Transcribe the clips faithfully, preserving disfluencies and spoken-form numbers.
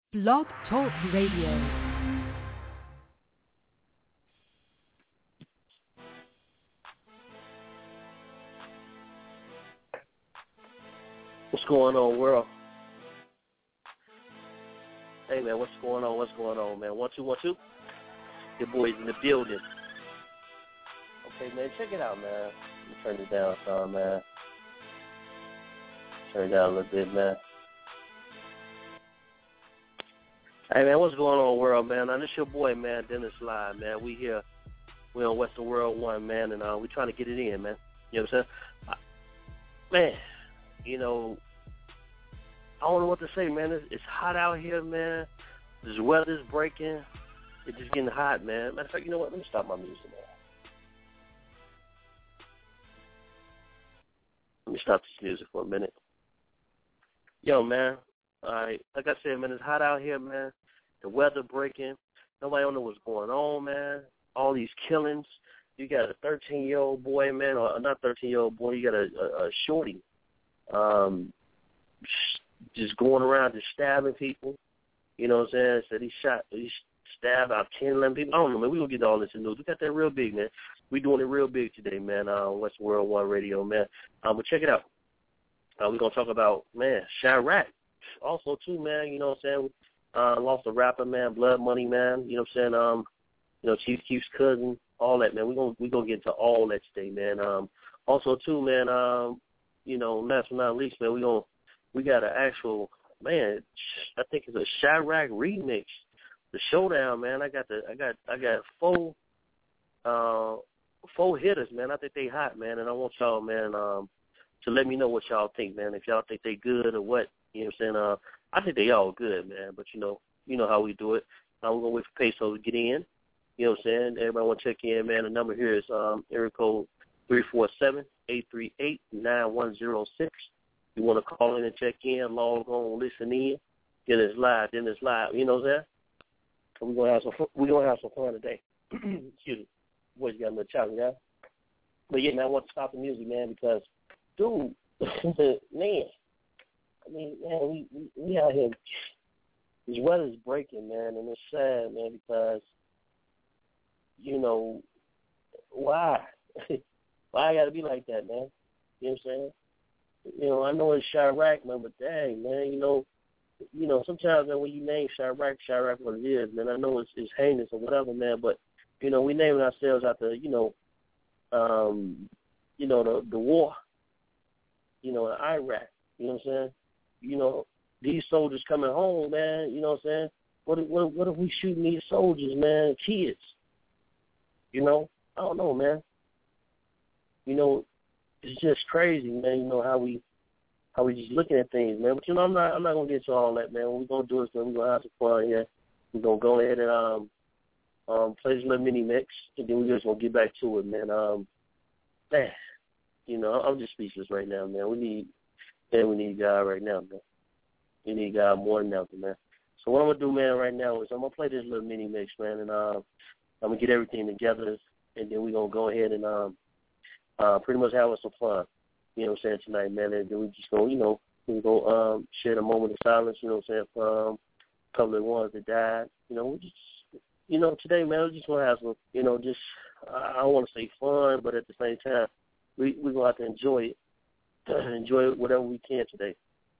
Blog Talk Radio. What's going on, world? Hey, man, what's going on? What's going on, man? One, two, one, two. Your boy's in the building. Okay, man, check it out, man. Let me turn it down some, man. Turn it down a little bit, man. Hey, man, what's going on, world, man? Now, this your boy, man, Dennis Live, man. We here. We on Western World One, man, and uh, we trying to get it in, man. You know what I'm saying? I, man, you know, I don't know what to say, man. It's, it's hot out here, man. This weather's breaking. It's just getting hot, man. Matter of fact, you know what? Let me stop my music, man. Let me stop this music for a minute. Yo, man. All right. Like I said, man, it's hot out here, man. The weather breaking. Nobody don't know what's going on, man. All these killings. You got a thirteen-year-old boy, man, or not thirteen-year-old boy. You got a, a, a shorty. Um, just going around just stabbing people. You know what I'm saying? Said he shot, he stabbed out ten, eleven people. I don't know, man. We're going to get all this in news. We got that real big, man. We're doing it real big today, man, uh, on West World One Radio, man. Um, but check it out. Uh, we're going to talk about, man, Chiraq. Also, too, man, you know what I'm saying? Uh, lost a rapper, man, Blood Money, man. You know what I'm saying? Um, you know, Chief Keef's cousin, all that, man. We're going we gonna get into all that today, man. Um, also, too, man, um, you know, last but not least, man, we gonna, we got an actual, man, I think it's a Chiraq remix. The Showdown, man. I got the, I got, I got four, uh, four hitters, man. I think they hot, man, and I want y'all, man, um, to let me know what y'all think, man. If y'all think they good or what, you know what I'm saying? Uh, I think they all good, man. But you know, you know how we do it. Uh, we're gonna wait for Peso to get in. You know what I'm saying? Everybody want to check in, man. The number here is um, area code three four seven, eight three eight, nine one zero six. You want to call in and check in, log on, listen in, get us live, then it's live. You know what I'm saying? So we're gonna have some, we're gonna have some fun today. Excuse me, boys got a little challenge, yeah. But yeah, man, I want to stop the music, man, because, dude, man, I mean, man, we, we we out here. This weather's breaking, man, and it's sad, man, because, you know, why? Why I got to be like that, man? You know what I'm saying? You know, I know it's Chiraq, man, but dang, man, you know, you know, sometimes, man, when you name Chiraq, Chiraq what it is, man, I know it's, it's heinous or whatever, man, but, you know, we naming ourselves after, you know, um, you know, the the war, you know, in Iraq, you know what I'm saying? You know, these soldiers coming home, man, you know what I'm saying? What if, what if, what if we shooting these soldiers, man, kids? You know, I don't know, man. You know, it's just crazy, man. You know how we how we just looking at things, man. But you know, I'm not I'm not gonna get to all that, man. What we're gonna do is man, we're gonna have some fun here. We're gonna go ahead and um um play this little mini mix, and then we're just gonna get back to it, man. Um, man, you know, I'm just speechless right now, man. We need man, we need God right now, man. We need God more than ever, man. So what I'm gonna do, man, right now is I'm gonna play this little mini mix, man, and uh, I'm gonna get everything together, and then we're gonna go ahead and um. Uh, pretty much having some fun, you know what I'm saying, tonight, man. And then we just go, you know, we go um, share a moment of silence, you know what I'm saying, for um, a couple of ones that died. You know, we just, you know, today, man, we just want to have some, you know, just, I don't want to say fun, but at the same time, we, we're going to have to enjoy it, enjoy it whatever we can today.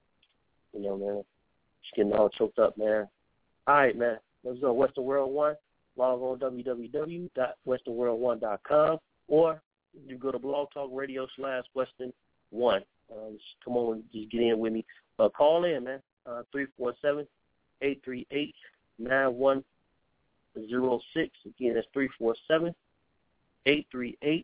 You know, man, just getting all choked up, man. All right, man, let's go. Western World One, log on w w w dot western world one dot com, or you go to Blog Talk Radio slash Western One. Uh, just come on and just get in with me. Uh, call in, man. Uh, three four seven, eight three eight, nine one zero six. Again, that's three four seven, eight three eight,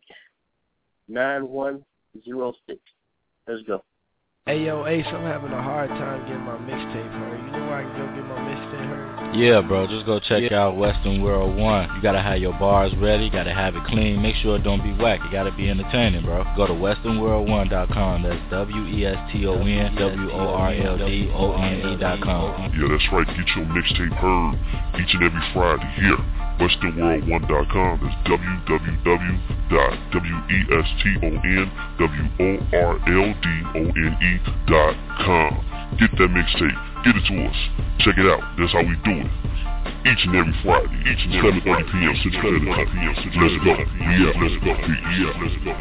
nine one zero six. Let's go. Hey, yo, Ace, I'm having a hard time getting my mixtape heard. You know where I can go get my mixtape heard? Yeah, bro, just go check yeah. out Western World One. You gotta have your bars ready, you gotta have it clean, make sure it don't be whack. It gotta be entertaining, bro. Go to western world one dot com. That's W E S T O N W O R L D O N E dot com. Yeah, that's right. Get your mixtape heard each and every Friday here. western world one dot com. That's w w w dot weston w o r l d o n e dot com. Get that mixtape. Get it to us. Check it out. That's how we do it. Each and every Friday, each and every seven thirty p.m. Central Standard Time. Let's go. Yeah, let's go. Yeah, let's go.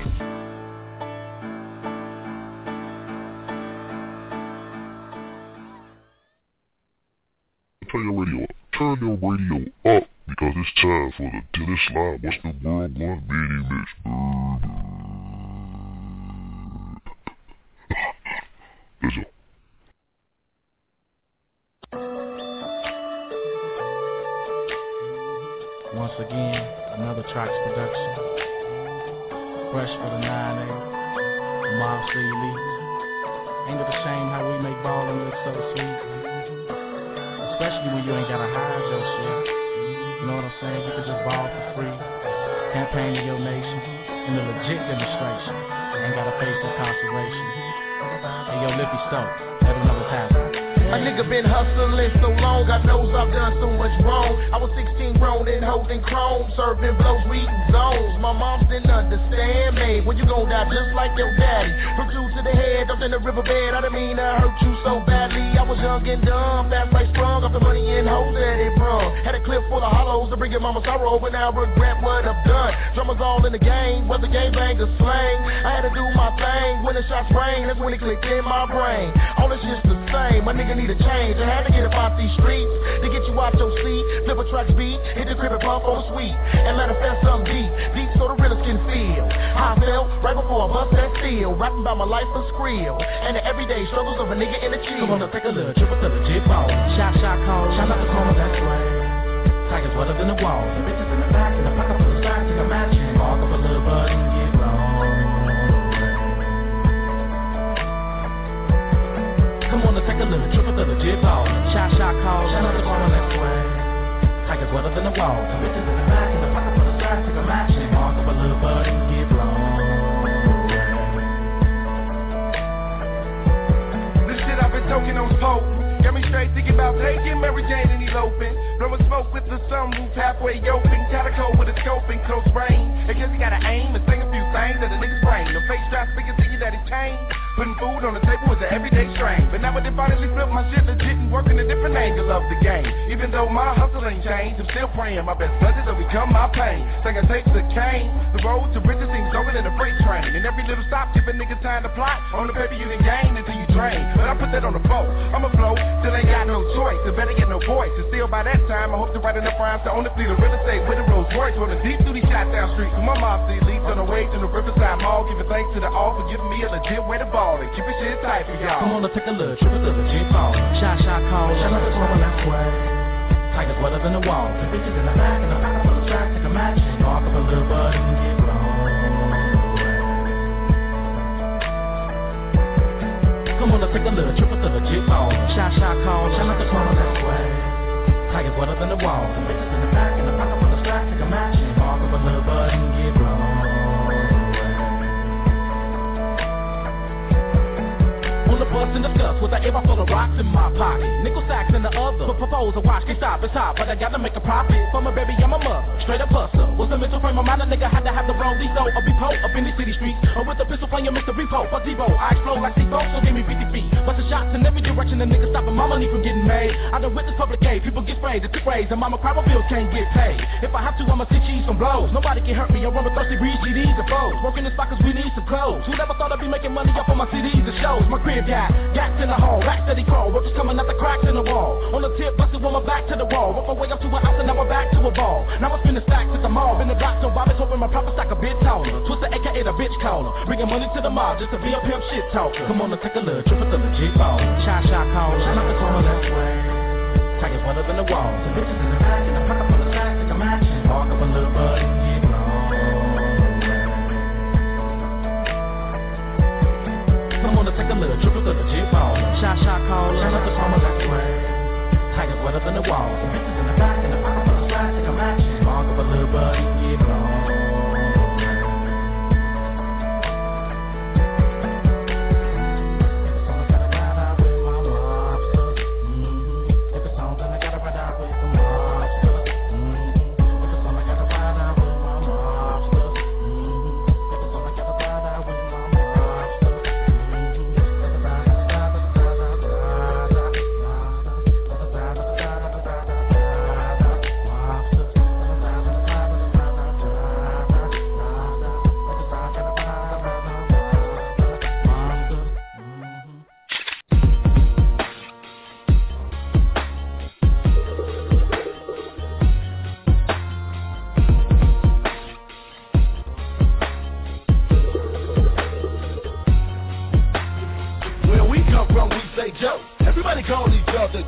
Turn your radio up. Turn your radio up because it's time for the Dennis Live Western World One Mini Mix. Let's go. Once again, another Tracks production. Fresh for the nine A, Mob City Elite. Ain't it a shame how we make ballin' look so sweet? Especially when you ain't gotta hide your shit. You know what I'm saying? You can just ball for free. Campaign to your nation in a legit demonstration. Ain't gotta face incarceration. Hey yo, Lippy Stokes, let them know what's happening. A nigga been hustling so long, God knows I've done so much wrong. I was sixteen grown and holding chrome, serving blows, weed zones. My mom didn't understand me. When you gon' die just like your daddy. From two to the head, up in the riverbed. I didn't mean I hurt you so badly. I was young and dumb, fast like sprung off the money and hoes that it brung. Had a clip full of hollows to bring your mama sorrow, but now I regret what I've done. Drummers all in the game, whether game bang or slang. I had to do my thing. When the shots rang, that's when it clicked in my brain. All this shit's the same. My nigga need a change. I had to get up out these streets to get you out your seat. Flip a track beat, hit the crib and pump on the sweet, and manifest something deep, deep so the realest can feel how I felt right before I bust that steel. Rapping about my life for skrill and the everyday struggles of a nigga in the chill. Come on, let's take a look, triple to the jig ball. Shot, shot, call, shot out the corner, that's right. Tigers wetter than the wall. The bitches in the back, in the pocket full of stacks, take a match and walk up a little bud and get blown. Come on, let's take a look, triple to the jig ball. Shot, shot, call, shot out the corner, that's right. Tigers wetter than the wall. The bitches in the back, in the pocket full of stacks, take a match and walk up a little bud and get blown. This shit I've been talking on potent. Got me straight thinking about taking Mary Jane and eloping. Blowing smoke with the sunroof halfway open. Calico with a scope and close range. I guess he gotta aim and sing a few things that a nigga's brain. The face shot speaking thinking that he changed. Putting food on the table was an everyday strain. But now when they finally flip my shit legit and working a different angle of the game. Even though my hustle ain't changed, I'm still praying my best budget will become my pain. Singing takes the cane. The road to riches seems longer than a freight train. And every little stop give a nigga time to plot. On the paper you done gain until you drain. But I put that on the floor. I'ma flow. Still ain't got no choice, so better get no voice. And still by that time, I hope to write enough rhymes to own the fleet of real estate with a Rolls Royce on the deep duty shot down street. With my mom see leads on the way to the Riverside Mall. Giving thanks to the all for giving me a legit way to ball and keep it shit tight for y'all. Come on, let's take a look, triple to the legit ball. Shot, shot, call, shot out the corner, that's way. Tigers wetter than the wall. The bitches in the back, in the pocket full of tracks, take a match and walk up a little bud and get blown. Come on, let's take a look, triple to the jig ball. Shot, shot, call, shot out the corner, that's way. Tigers wetter than the wall. The bitches in the back, in the pocket full of tracks, take a match and walk up a little bud and get blown. On the bus and discuss with the air full of rocks in my pocket. Nickel sacks in the other. But propose a watch, can't stop, it's hot, but I gotta make a profit. For my baby, I'm a mother. Straight up hustler. What's the mental frame of mind? A nigga had to have the road. These though, or be po up in the city streets. Or with a pistol playing Mister Repo. Fuck Debo, I explode like C-Bo, so give me fifty feet. Bustin' shots in every direction, the nigga stopping my money from getting made. I done witness public aid, people get sprayed, it's the craze, and mama cry, my bills can't get paid. If I have to, I'ma sit cheese some blows. Nobody can hurt me, I run with thirsty breeze, G Ds and foes. Working in spot cause we need some clothes. Who never thought I'd be making money off of my C Ds and shows? My crib got gas in the hall, back steady crawl, workers coming out the cracks in the wall. On the tip, busted with my back to the wall. Work my way up to an ounce and now we're back to a ball. Now I spin the stacks at the mall, been the block so Bobby's hoping my proper stack a bit taller. Twister A K A the bitch caller, bringing money to the mob just to be a pimp shit talker. Come on, let's take a look, triple to the jig ball. Shot, shot, call, shot out the corner, that's way. Tigers wetter than the wall. The bitches in the back, in the pocket full of tracks, take a match and walk up a little bud and get blown. Come on, let's take a look, triple to the jig ball. Shot, shot, call, shot out the corner, that's way. Tigers wetter than the wall. The bitches in the back, in the pocket full of tracks, take a match and walk up a little bud and get blown.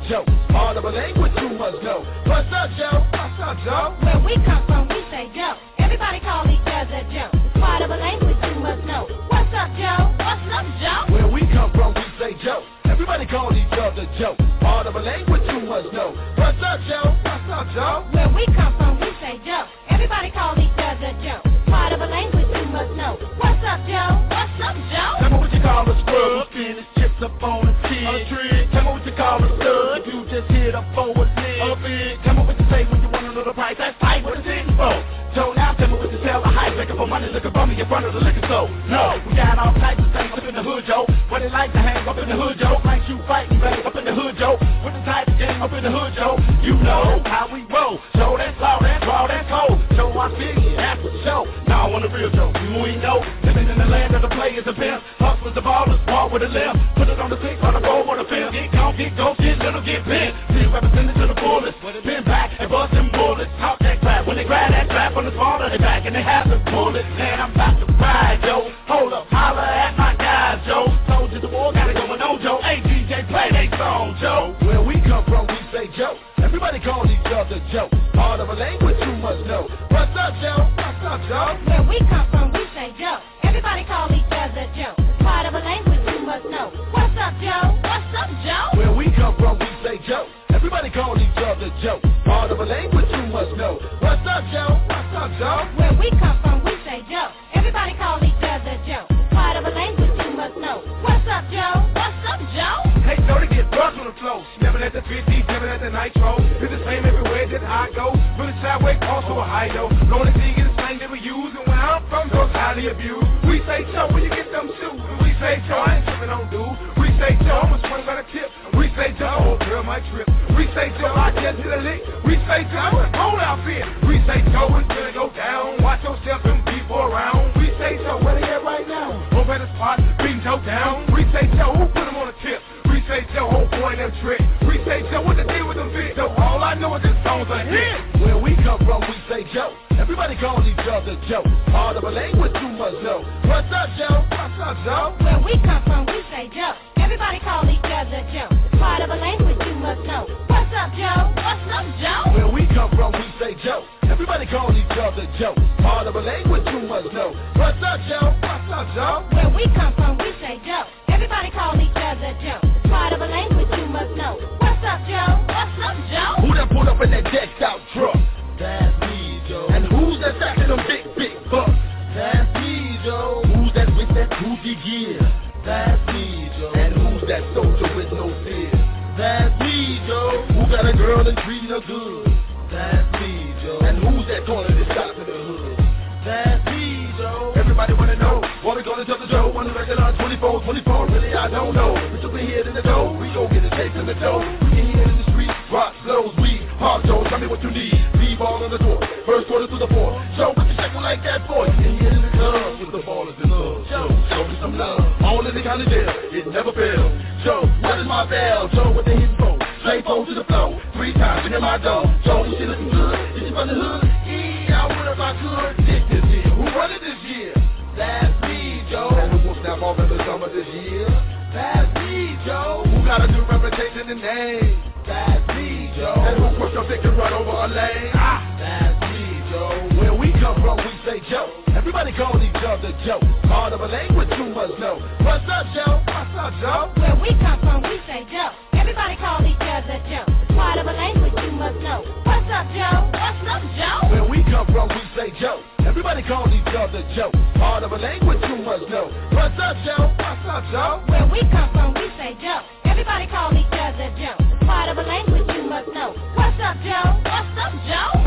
Joe. Part of a language you must know. What's up, Joe? What's up, Joe? Where we come from, we say Joe. Everybody call each other Joe. It's part of a language you must know. What's up, Joe? What's up, Joe? Where we come from, we say Joe. Everybody call each other Joe. Part of a language you must know. What's up, Joe? What's up, Joe? Where we come from, we say Joe. Everybody call each other Joe. Part of a language you must know. What's up, Joe? What's up, Joe? Tell me what you call a scrub. Finish chips up on a tree. Tell me what you call a stud. If you just hit up for a lick. A big. Tell me what you say when you want to know the price. That's tight. What it's in for? So now tell me what you sell. A high maker for money. Looking for me in front of the liquor store. No, we got all types of things up in the hood, Joe. What they like to hang up in the hood, Joe. Like you fighting back up in the hood, Joe. What the type of game up in the hood, Joe. You know how we roll. So that's law, that's raw, that's cold. Show I figure, that's for show. Now I want a real Joe. You ain't know. Living in the land of the players and pimps. Hustlers, the ballers, walk with a limb. Put it on the six, on the roll with a film. Get gone, get go, get little, get bent. See represented to the fullest. Been back and bust them bullets. Talk that crap. When they grab that trap on the smaller, they back and they have to pull it. Man, I'm about to ride, Joe. Hold up, holler at my guys, Joe. Told you the war got it going on, Joe. Hey, D J, play they song, Joe. Where we come from, we say Joe. Everybody call each other Joe. Part of a language you must know. What's up, Joe? What's up, Joe? Where we come from, we say Joe. Everybody call each other Joe. Part of a language you must know. What's up, Joe? What's up, Joe? Where we come from, we say Joe. Everybody call each other Joe. Part of a language you must know. What's up, Joe? What's up, Joe? Where we come from, we say Joe. Everybody call each other Joe. Part of a language you must know. What's up, Joe? What's up, Joe? Hey, Joe, to get drugs on the flow. Never at the fifty, never at the nitro. It's the same everywhere that I go. From the sideways, also Ohio. The only thing is the slang that we use. And where I'm from, those highly abused. We say Joe when you get them shoes. We say Joe, I ain't tripping on dude. We say Joe, I'ma swing by the tip. We say Joe, oh girl, my trip. We say Joe, I get to the lick. We say Joe, whole outfit. We say Joe, it's gonna go down. Watch yourself and people around. We say Joe, where they at right now? Over at the spot, beating Joe down. We say Joe, who put him on the tip? We say Joe, whole boy, them trick. We say Joe, what the deal with them big? So all I know is this song's a hit. Where we come from, we say Joe. Everybody call each other Joe. Part of a language you must know. What's up, Joe? What's up, Joe? Where we come from, we say Joe. Everybody call each other Joe. Part of a language you must know. What's up, Joe? What's up, Joe? Where we come from, we say Joe. Everybody call each other Joe. Part of a language you must know. What's up, Joe? What's up, Joe? Where we come from, we say Joe. Everybody call each other Joe. Part of a language you must know. What's up, Joe? What's up, Joe? Who that pulled up in that decked out truck? That's me, Joe. And who's that stacking them big, big bucks? That's me, Joe. Who's that with that Gucci gear? That's me, Joe. And who's that soldier with no fear? That's me, Joe. Who got a girl and treating her good? That's me, Joe. And who's that calling the shots in the hood? That's me, Joe. Everybody wanna know what we gonna tell the Joe on the regular twenty-four, twenty-four. Really, I don't know. We took the head in the dough. We gon' get a taste in the dough. We can hear it in the street. Rock, flows, weed, hard Joe. Tell me what you need. D-ball on the door. First quarter through the fourth. Joe, what you shaking like that boy? You can hear it in the club with the ballers in love. Joe, show me some love. All in the county jail. It never fails. Joe, what is my bell? Joe, what they hit for? Straight pole to the flow. Three times in my door. Joe, you shit looking good. Is you from the hood? Yeah, I would if I could. Dick this year. Who run it this year? That's me, Joe. And who will snap off in the summer this year? That's me, Joe. Who got a new reputation and name? That's me, Joe. And who push your dick and run over a lane? Ah, that's me, Joe. Where we come from, we say Joe. Everybody call each other Joe. Part of a language you must know. What's up, Joe? What's up, Joe? Where we come from, we say Joe. Everybody call each other Joe. Part of a language you must know. What's up, Joe? What's up, Joe? Where we come from, we say Joe. Everybody call each other Joe. Part of a language you must know. What's up, Joe? What's up, Joe? Where we come from, we say Joe. Everybody call each other Joe. Part of a language you must know. What's up, Joe? What's up, Joe?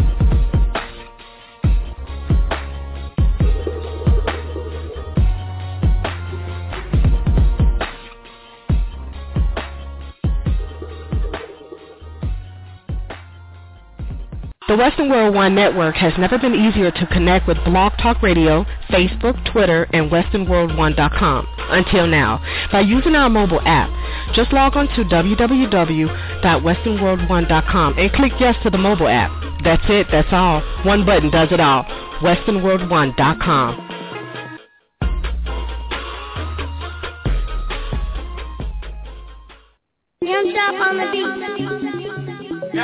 The Western World One Network has never been easier to connect with Blog Talk Radio, Facebook, Twitter, and western world one dot com until now by using our mobile app. Just log on to w w w dot western world one dot com and click yes to the mobile app. That's it, that's all. One button does it all. western world one dot com. Young Shop on the beat.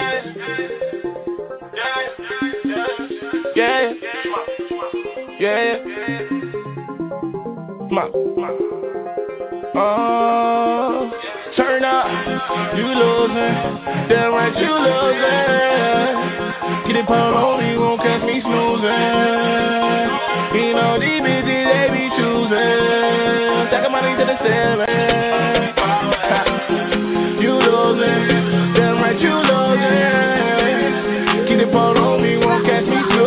Yeah, yeah, ma, oh, turn up, you losing, damn right you losing. Get it pulled on, you won't catch me snoozing. You know these bitches they be choosing, taking money to the ceiling. You losing, damn right you losing. Get it pulled on, you won't catch me snoozing.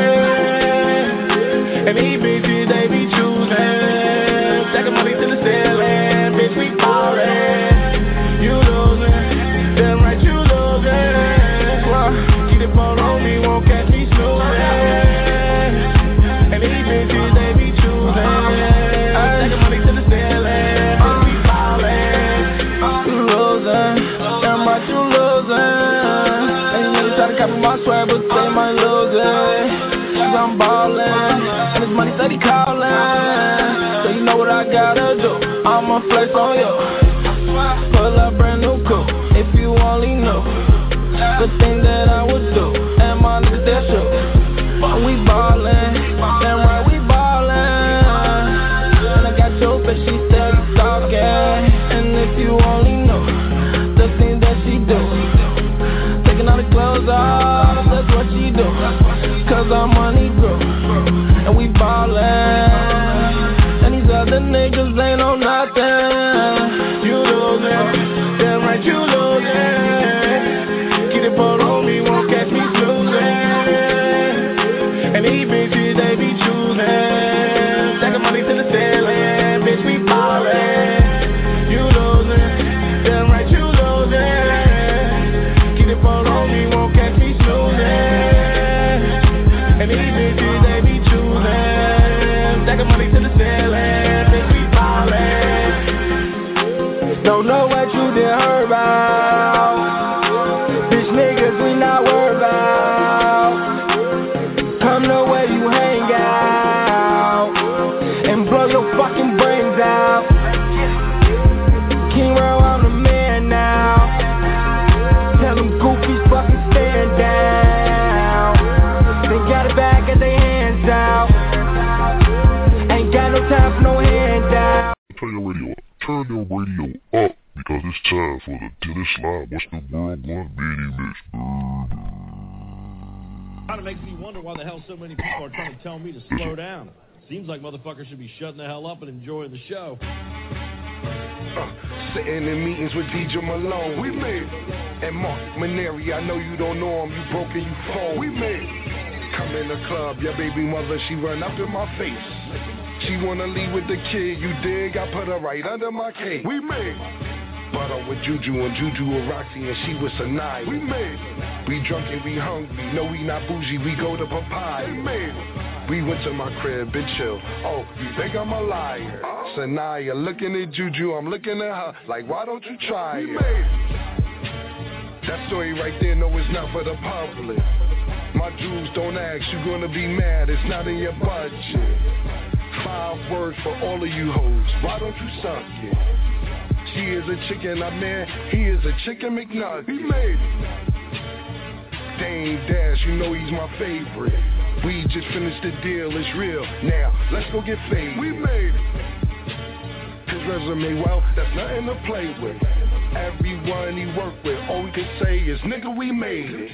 And these bitches, they be choosing, taking money to the ceiling, bitch, we ballin'. You losing, damn right you losing. Well, keep it pulled on me, won't catch me snoozing. And these bitches, they be choosing, taking money to the ceiling, bitch, we ballin'. You losing, damn right you losing. And you niggas try to copy my swag, but they might lose it. I'm ballin', and this money steady callin'. So you know what I gotta do, I'ma flex on you. Pull up brand new coupe, if you only knew the thing that I would do, and my niggas that shoot. We ballin', damn right we ballin'. And I got your bitch, she steady talkin'. And if you only knew the thing that she do, taking all the clothes off, that's what she do. Cause our money grow, and we ballin'. And these other niggas ain't on nothing. You losing, damn right you losing. Keep it pulled on me, won't catch me snoozing. And these bitches, they be choosing, taking money to the ceiling, bitch, we ballin'. You losing, damn right you losing. Keep it pulled on me, won't catch me snoozing. And these bitches, they be choosing, taking money to the ceiling, bitch, we ballin'. Don't know what you did her about. Bitch niggas, we not worried about. Come the way you hang out and blow your fucking brains out. King Row, I'm the man now. Tell them goofies fucking stand down. They got it back and they hands out. Ain't got no time for no handout. Turn your radio up. Turn your radio up. Because it's time for the Dennis Live Western World One Mini Mix. Kind of makes me wonder why the hell so many people are trying to tell me to slow down. Seems like motherfuckers should be shutting the hell up and enjoying the show. Uh, sitting in meetings with D J Malone, we made it. And Mark Maneri, I know you don't know him, you broke and you fall, we made it. Come in the club, your baby mother, she run up in my face. She wanna leave with the kid, you dig? I put her right under my cake. We made it. But I'm with Juju and Juju with Roxy and she with Sanaya. We made it. We drunk and we hungry, no we not bougie, we go to Papaya. We made it. We went to my crib, bitch chill. Oh, you think I'm a liar? Sanaya looking at Juju, I'm looking at her like why don't you try it? We made it. That story right there, no it's not for the public. My jewels don't ask, you gonna be mad, it's not in your budget. Five words for all of you hoes, why don't you suck it? She is a chicken, I man, he is a chicken McNugget. We made it. Dame Dash, you know he's my favorite. We just finished the deal, it's real. Now, let's go get paid. We made it. His resume, well, that's nothing to play with. Everyone he worked with, all we can say is, nigga, we made it.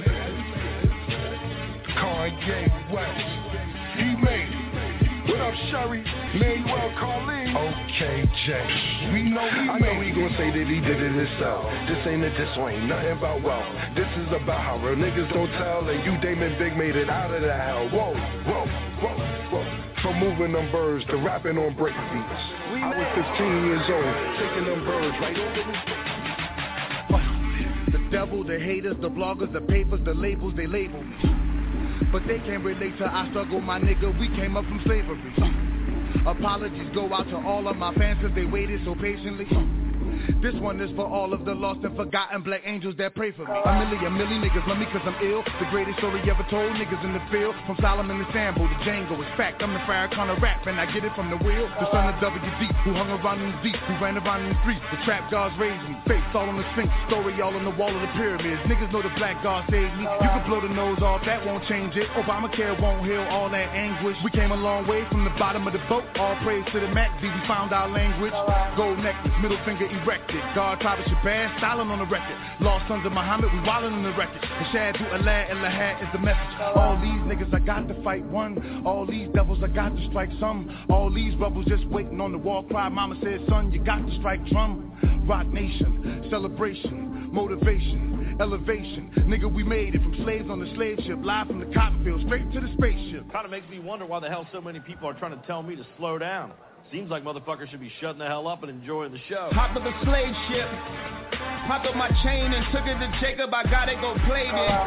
Kanye West, he made it. What up, Sherry? Manuel Carlin. Okay, Jay. We know he I know he gon' say that he did it himself. This ain't a diss, ain't nothing about wealth. This is about how real niggas don't tell. And you, Damon Big, made it out of the hell. Whoa, whoa, whoa, whoa. From moving them birds to rapping on break beats. I was fifteen years old, taking them birds right over the devil, the haters, the bloggers, the papers, the labels, they label me. But they can't relate to our struggle, my nigga, we came up from slavery. Apologies go out to all of my fans cause they waited so patiently. This one is for all of the lost and forgotten black angels that pray for me. A million, million niggas love me cause I'm ill. The greatest story ever told, niggas in the field. From Solomon to Sambo to Django, it's fact. I'm the Farrakhan of rap and I get it from the wheel. The son of W D, who hung around in the deep, who ran around in the streets. The trap gods raised me, face all on the Sphinx, story all on the wall of the pyramids. Niggas know the black god saved me. You can blow the nose off, that won't change it. Obamacare won't heal all that anguish. We came a long way from the bottom of the boat. All praise to the Mac D, we found our language. Gold necklace, middle finger erected. God, Prophet Shabazz, silent on the record. Lost sons of Muhammad, we wildin' on the record. The Shadu, Allah, and Lahad is the message. All these niggas, I got to fight one. All these devils, I got to strike some. All these rebels just waiting on the war cry. Mama said, son, you got to strike drum. Rock nation, celebration, motivation, elevation. Nigga, we made it from slaves on the slave ship, live from the cotton field, straight to the spaceship. Kind of makes me wonder why the hell so many people are trying to tell me to slow down. Seems like motherfuckers should be shutting the hell up and enjoying the show. Hopped up the slave ship, popped up my chain and took it to Jacob. I gotta go play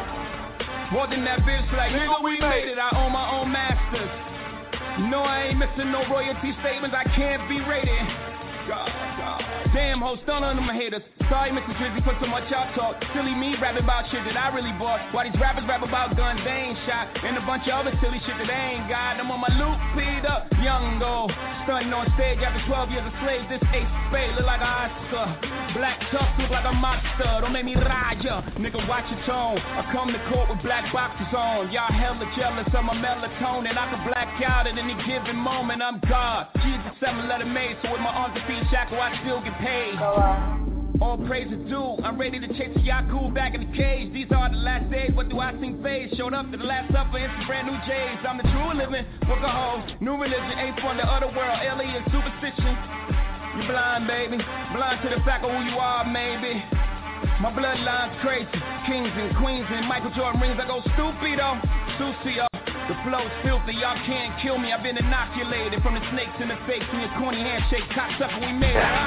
it. Walked in that bitch like, nigga, we made it. I own my own masters. No, I ain't missing no royalty statements. I can't be rated. God, God. Damn, ho, stun on them haters. Sorry, Mister Drizzy, put so much out talk. Silly me rapping about shit that I really bought. Why these rappers rap about guns they ain't shot, and a bunch of other silly shit that they ain't got. I'm on my loop, peed up, young go. Stunting on stage after twelve years of slaves. This ace spade look like an Oscar. Black tuck look like a monster. Don't make me ride ya, nigga, watch your tone. I come to court with black boxes on. Y'all hella jealous of my melatonin. I can black out at any given moment. I'm God. Jesus, seven letter made, so with my arms and feet shackle, I still get paid. All praise is due. I'm ready to chase Yaku back in the cage. These are the last days. What do I sing phase? Showed up to the last supper in some brand new J's. I'm the true living book of hoes. New religion, eighth from the other world. Alien superstition. You blind, baby. Blind to the fact of who you are, maybe. My bloodline's crazy. Kings and queens and Michael Jordan rings. I go stupido. Sucio. The flow's filthy, y'all can't kill me. I've been inoculated from the snakes and the fakes and your corny handshake. Cocksucker, we made it.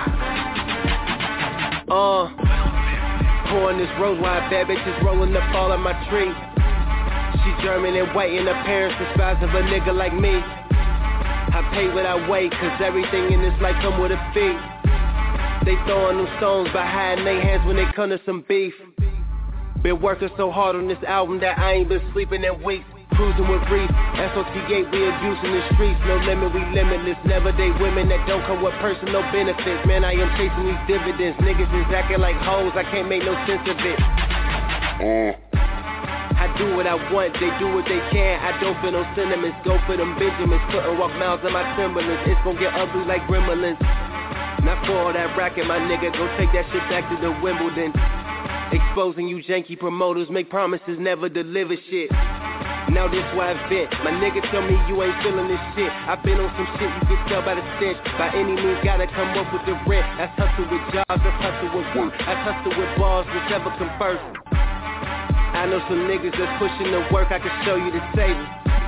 Uh, pouring this rose wine, bad bitches rolling up all of my tree. She German and white and her parents the size of a nigga like me. I pay what I weigh, cause everything in this life come with a fee. They throwing them stones by hiding their hands when they come to some beef. Been working so hard on this album that I ain't been sleeping in weeks. Cruising with Reef, S O T eight, we abusing the streets. No limit, we limitless. Never date women that don't come with personal benefits. Man, I am chasing these dividends. Niggas is acting like hoes, I can't make no sense of it. uh. I do what I want, they do what they can. I don't feel no sentiments, go for them Benjamins. Couldn't walk miles in my Timberlands. It's gon' get ugly like gremlins. Not for all that racket, my nigga. Go take that shit back to the Wimbledon. Exposing you janky promoters, make promises, never deliver shit. Now this why I vent. My nigga tell me you ain't feeling this shit. I been on some shit you can tell by the stench. By any means gotta come up with the rent. That's hustle with jobs, that's hustle with work. That's hustle with balls, whichever come first. I know some niggas that's pushing the work, I can show you the table.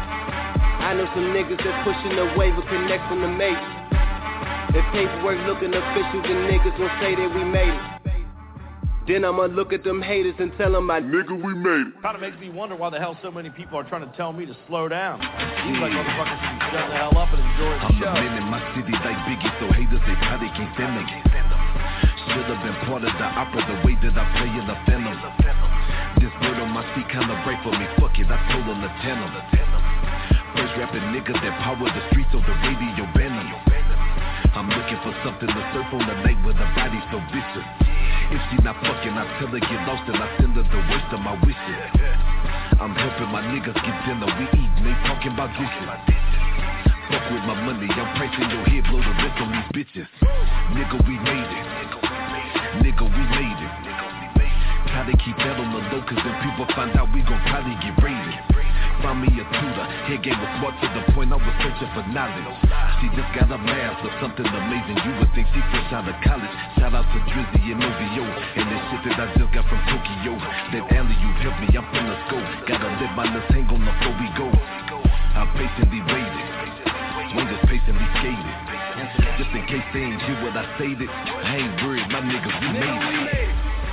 I know some niggas that's pushing the wave of connects on the majors. If paperwork looking official, then niggas gon' say that we made it. Then I'ma look at them haters and tell them my nigga we made it. Kinda makes me wonder why the hell so many people are trying to tell me to slow down. Seems like motherfuckers should be shutting the hell up and enjoying the I'm show. I'm the man in my city like Biggie, so haters they probably can't stand me. Should've been part of the opera, the way that I play in the Phantom. This bird on my seat kinda bright for me, fuck it, I told him to tell him. First rapping nigga that power the streets on the radio banner. I'm looking for something to surf on the night where the body's so vicious. If she not fucking, I tell her get lost and I send her the worst of my wishes. I'm helping my niggas get dinner, we eatin', they talking about dishes. Fuck with my money, I'm pricing your head, blow the rest on these bitches. Nigga, we made it. Nigga, we made it. Try to keep that on the low, cause if people find out, we gon' probably get raided. Find me a tutor, head game was smart to the point I was searching for knowledge. She just got a master, something amazing, you would think she fresh out of college. Shout out to Drizzy and O V O, and this shit that I just got from Tokyo. That alley you helped me, I'm finna go. Gotta let my nuts hang on before we go. I patiently waited, swingers patiently skated. Just in case they ain't hear what I stated, I ain't worried, my niggas, we made it.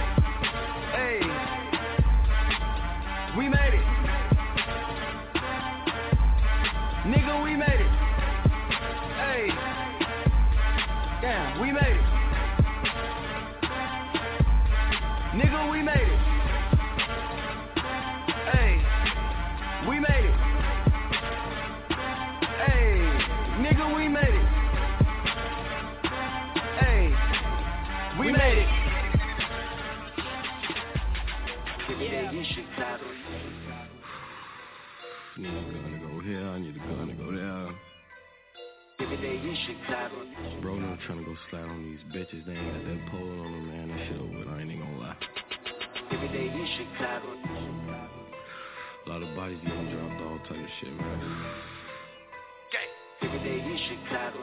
Hey, we made it. Nigga, we made it. Hey, damn, we made it. I need a gun to go here, I need a gun to go there. Every day in Chicago. Bro, I'm trying to go slide on these bitches. They ain't got that pole on them, man. That shit over, I ain't even gonna lie. Every day in Chicago. A lot of bodies getting dropped, all type of shit, man. Every day in Chicago.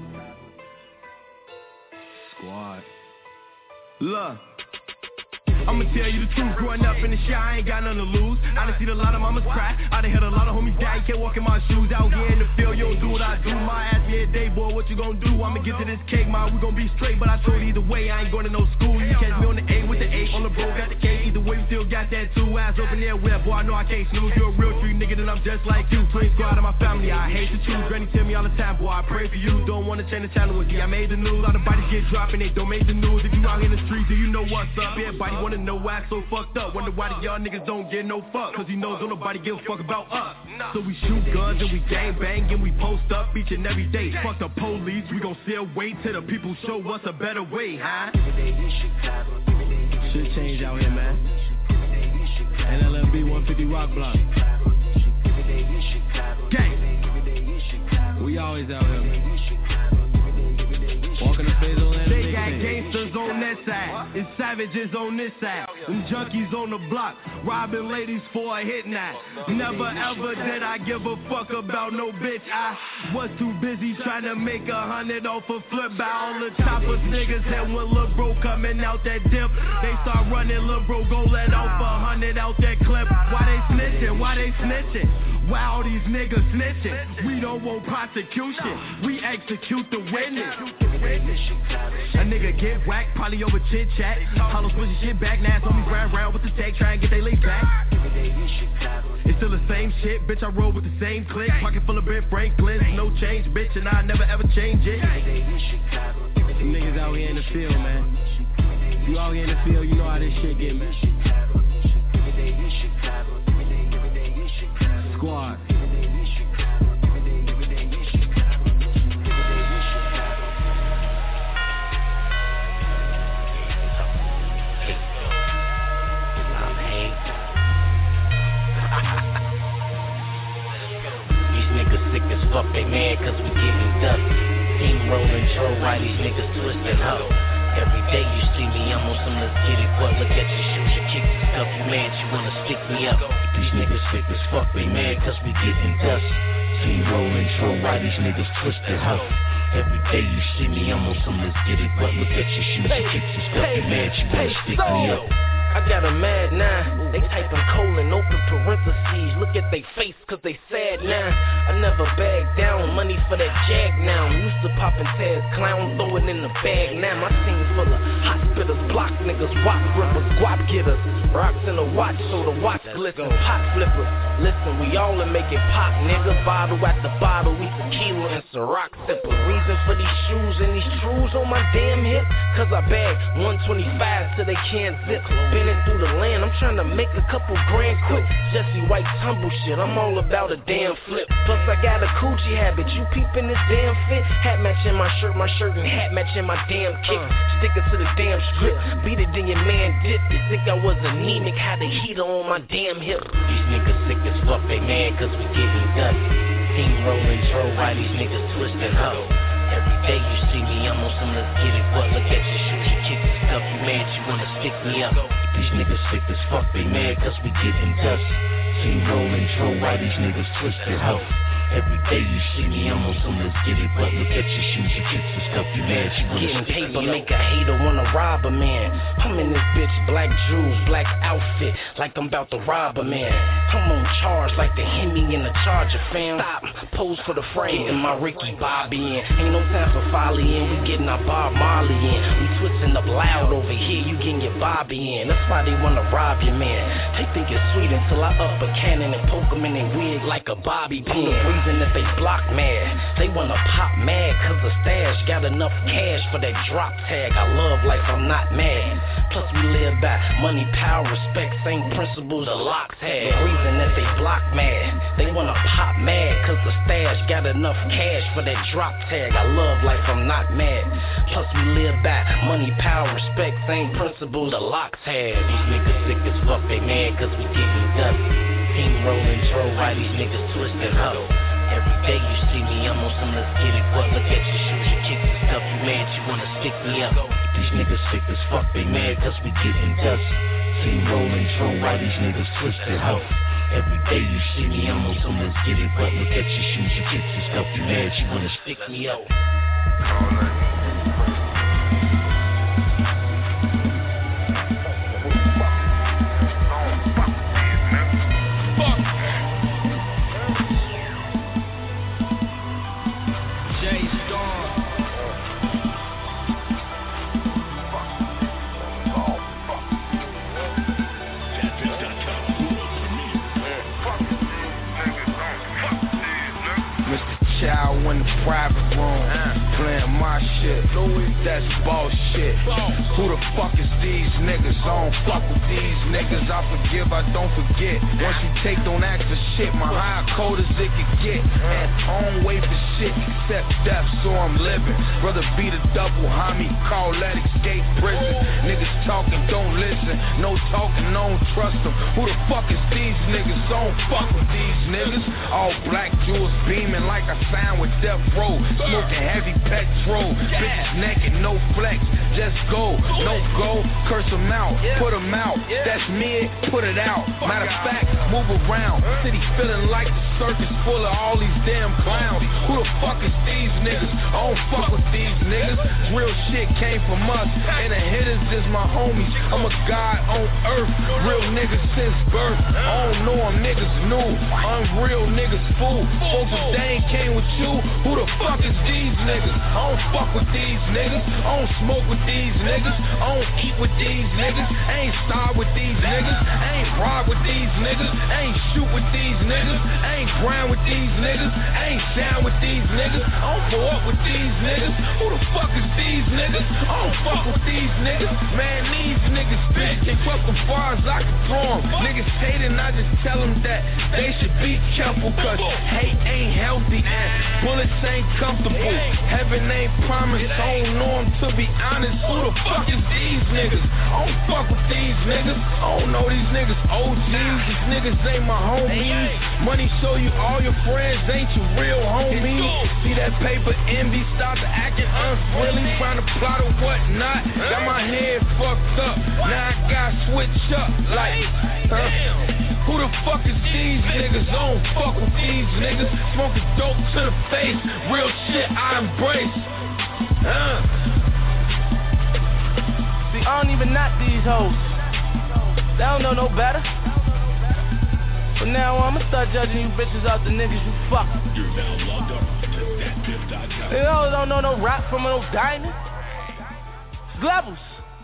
Squad. Look, I'ma tell you the truth, growing up in the shy, I ain't got nothing to lose. I done seen a lot of mamas cry, I done heard a lot of homies die. You can't walk in my shoes, out here in the field, you don't do what I do. My ass me every day, boy, what you gon' do? I'ma get to this cake, man, we gon' be straight. But I told either way, I ain't going to no school. You catch me on the A with the eight, on the bro, got the K. Either way, we still got that two eyes open there, where, boy, I know I can't snooze. You're a real tree nigga, then I'm just like you. Twin squad of my family, I hate to choose. Granny tell me all the time, boy, I pray for you. Don't wanna change the channel with you. I made the news, all the bodies get dropping, they don't make the news. If you out here in the streets, do you know what's up? Everybody wanna know why I so fucked up. Wonder why the y'all niggas don't get no fuck. Cause he knows don't nobody give a fuck about us. So we shoot guns and we gang bang and we post up each and every day. Fuck the police, we gon' still wait till the people show us a better way, huh? Shit change out here, man. N L M B one fifty Rock Block. Gang. We always out here, man. Walking the face on that. They got gangsters on that side, and savages on this side, and junkies on the block, robbing ladies for a hit now. Never ever did I give a fuck about no bitch. I was too busy trying to make a hundred off a flip by all the choppers niggas. And when Lil' Bro coming out that dip, they start running. Lil' Bro gon' let off a hundred out that clip. Why they snitching? Why they snitching? Why all these niggas snitching? We don't want prosecution, we execute the witness. A nigga get whacked, probably over chit chat. Hollow pushing shit back, now it's homies round round with the tag, try and get they lace back. It's still the same shit, bitch. I roll with the same click. Pocket full of Ben Franklin's, no change, bitch, and I never ever change it. Some niggas out here in the field, man. You out here in the field, you know how this shit get, man. Squad. Sick as fuck, they mad cause we getting dusty. Team rolling, troll, why these niggas twisted up? Every day you see me, I'm on some let's get it, but look at your shoes, your kicks and stuff, you mad, you wanna stick me up. These niggas sick as fuck, they mad cause we getting dusty. Team rolling, troll, why these niggas twisted up? Every day you see me, I'm on some let's get it, but look at your shoes, your kicks and stuff, you mad, you wanna stick me up. I got a mad nine, they typing colon, open parentheses. Look at they face cause they sad now. I never bag down, money for that jag now. Used to poppin' tags, clown, throw it in the bag now. My team full of hospitals, block niggas, wop grippers, guap getters. Rocks in the watch so the watch glisten, pot flippers. Listen, we all in making pop, nigga. Bottle after bottle, we tequila and Ciroc sipper. Reason for these shoes and these trues on my damn hip, cause I bag one twenty-five till they can't zip. Bending through the land, I'm trying to make a couple grand quick. Jesse White tumble shit, I'm all about a damn flip. Plus I got a coochie habit, you peeping this damn fit. Hat matching my shirt, my shirt and hat matching my damn kick. Stick it to the damn script, beat it then your man dip. You think I was anemic, had the heater on my damn hip. These niggas sick as fuck, they mad cause we getting dusty. Team rolling, troll, why these niggas twisting up? Every day you see me, I'm on some let's get it, but look at your shoes, your kicks and stuff, you mad, you wanna stick me up. These niggas sick as fuck, they mad cause we getting dusty. Team rolling, troll, why these niggas twisted up? Every day you see me, I'm on some let's get it, but look at your shoes, your kicks and stuff, you mad, you wanna Getting stick paper me make up. a hater wanna rob a man. I'm in this bitch, black jewels, black outfit, like I'm about to rob a man. I'm on charge like the Hemi in the Charger, fam. Stop, pose for the frame, and my Ricky Bobby in. Ain't no time for folly in, we getting our Bob Marley in. We twisting up loud over here, you getting your Bobby in. That's why they wanna rob your man. They think it's sweet until I up a cannon and poke them in their wig like a bobby pin. Reason that they block mad, they wanna pop mad cause the stash got enough cash for that drop tag. I love life, I'm not mad. Plus we live by money, power, respect, same principles the locks had. The reason that they block mad, they wanna pop mad cause the stash got enough cash for that drop tag. I love life, I'm not mad. Plus we live by money, power, respect, same principles the locks had. These niggas sick as fuck, they mad cause we getting dusty. Team rolling, troll, why these niggas twisted up. Every day you see me, I'm on some let's get it. What? Look at your shoes, your kicks and stuff. You mad, you wanna stick me up. These niggas sick as fuck, they mad cause we getting dust. Team rolling, true, why these niggas twisted up. Every day you see me, I'm on some let's get it. What? Look at your shoes, your kicks and stuff. You mad, you wanna stick me up. Private room, playing my shit, that's bullshit. Who the fuck is these niggas? I don't fuck with these niggas. I forgive, I don't forget. Once you take, don't ask for shit. My high cold as it can get, and I don't wait for shit except death, so I'm living. Rather be the double homie, call that escape prison. Niggas talking, don't listen. No talking, don't trust them. Who the fuck is these niggas? I don't fuck with these niggas. All black jewels beaming like I signed with Death Row, smoking heavy petrol, bitches naked, no flex, just go, no go, curse them out, put them out, that's me, put it out, matter of fact, move around, city feeling like the circus full of all these damn clowns. Who the fuck is these niggas? I don't fuck with these niggas. Real shit came from us, and the hitters is my homies. I'm a god on earth, real niggas since birth. I don't know them niggas new, unreal niggas fool. Folks if they ain't came with you, who the fuck is these niggas? I don't fuck with these niggas. I don't smoke with these niggas. I don't eat with these niggas. I ain't starve with these niggas. I ain't rob with these niggas. I ain't shoot with these niggas. I ain't grind with these niggas. I ain't down with these niggas. I don't go up with these niggas. Who the fuck is these niggas? I don't fuck with these niggas. Man, these niggas bitch. They fuck as far as I can throw them. Niggas hating, I just tell them that they should be careful, cause hate ain't healthy and bullets ain't comfortable. Heaven ain't promised. I don't know them to be honest. Who the fuck is these niggas? I don't fuck with these niggas. I don't know these niggas O Gs. These niggas ain't my homies. Money show you all your friends ain't your real homies. See that paper envy start to acting unfriendly, trying to plot or whatnot. Got my head fucked up. Now I got switch up like huh? Who the fuck is these niggas? I don't fuck with these niggas. Smoking dope to the face. Real shit I embrace. Uh. See, I don't even knock these hoes. They don't know no better. But now I'ma start judging you bitches out the niggas you fuck. You're now logged on to that tip dot com. They all don't know no rap from no diamond. Levels.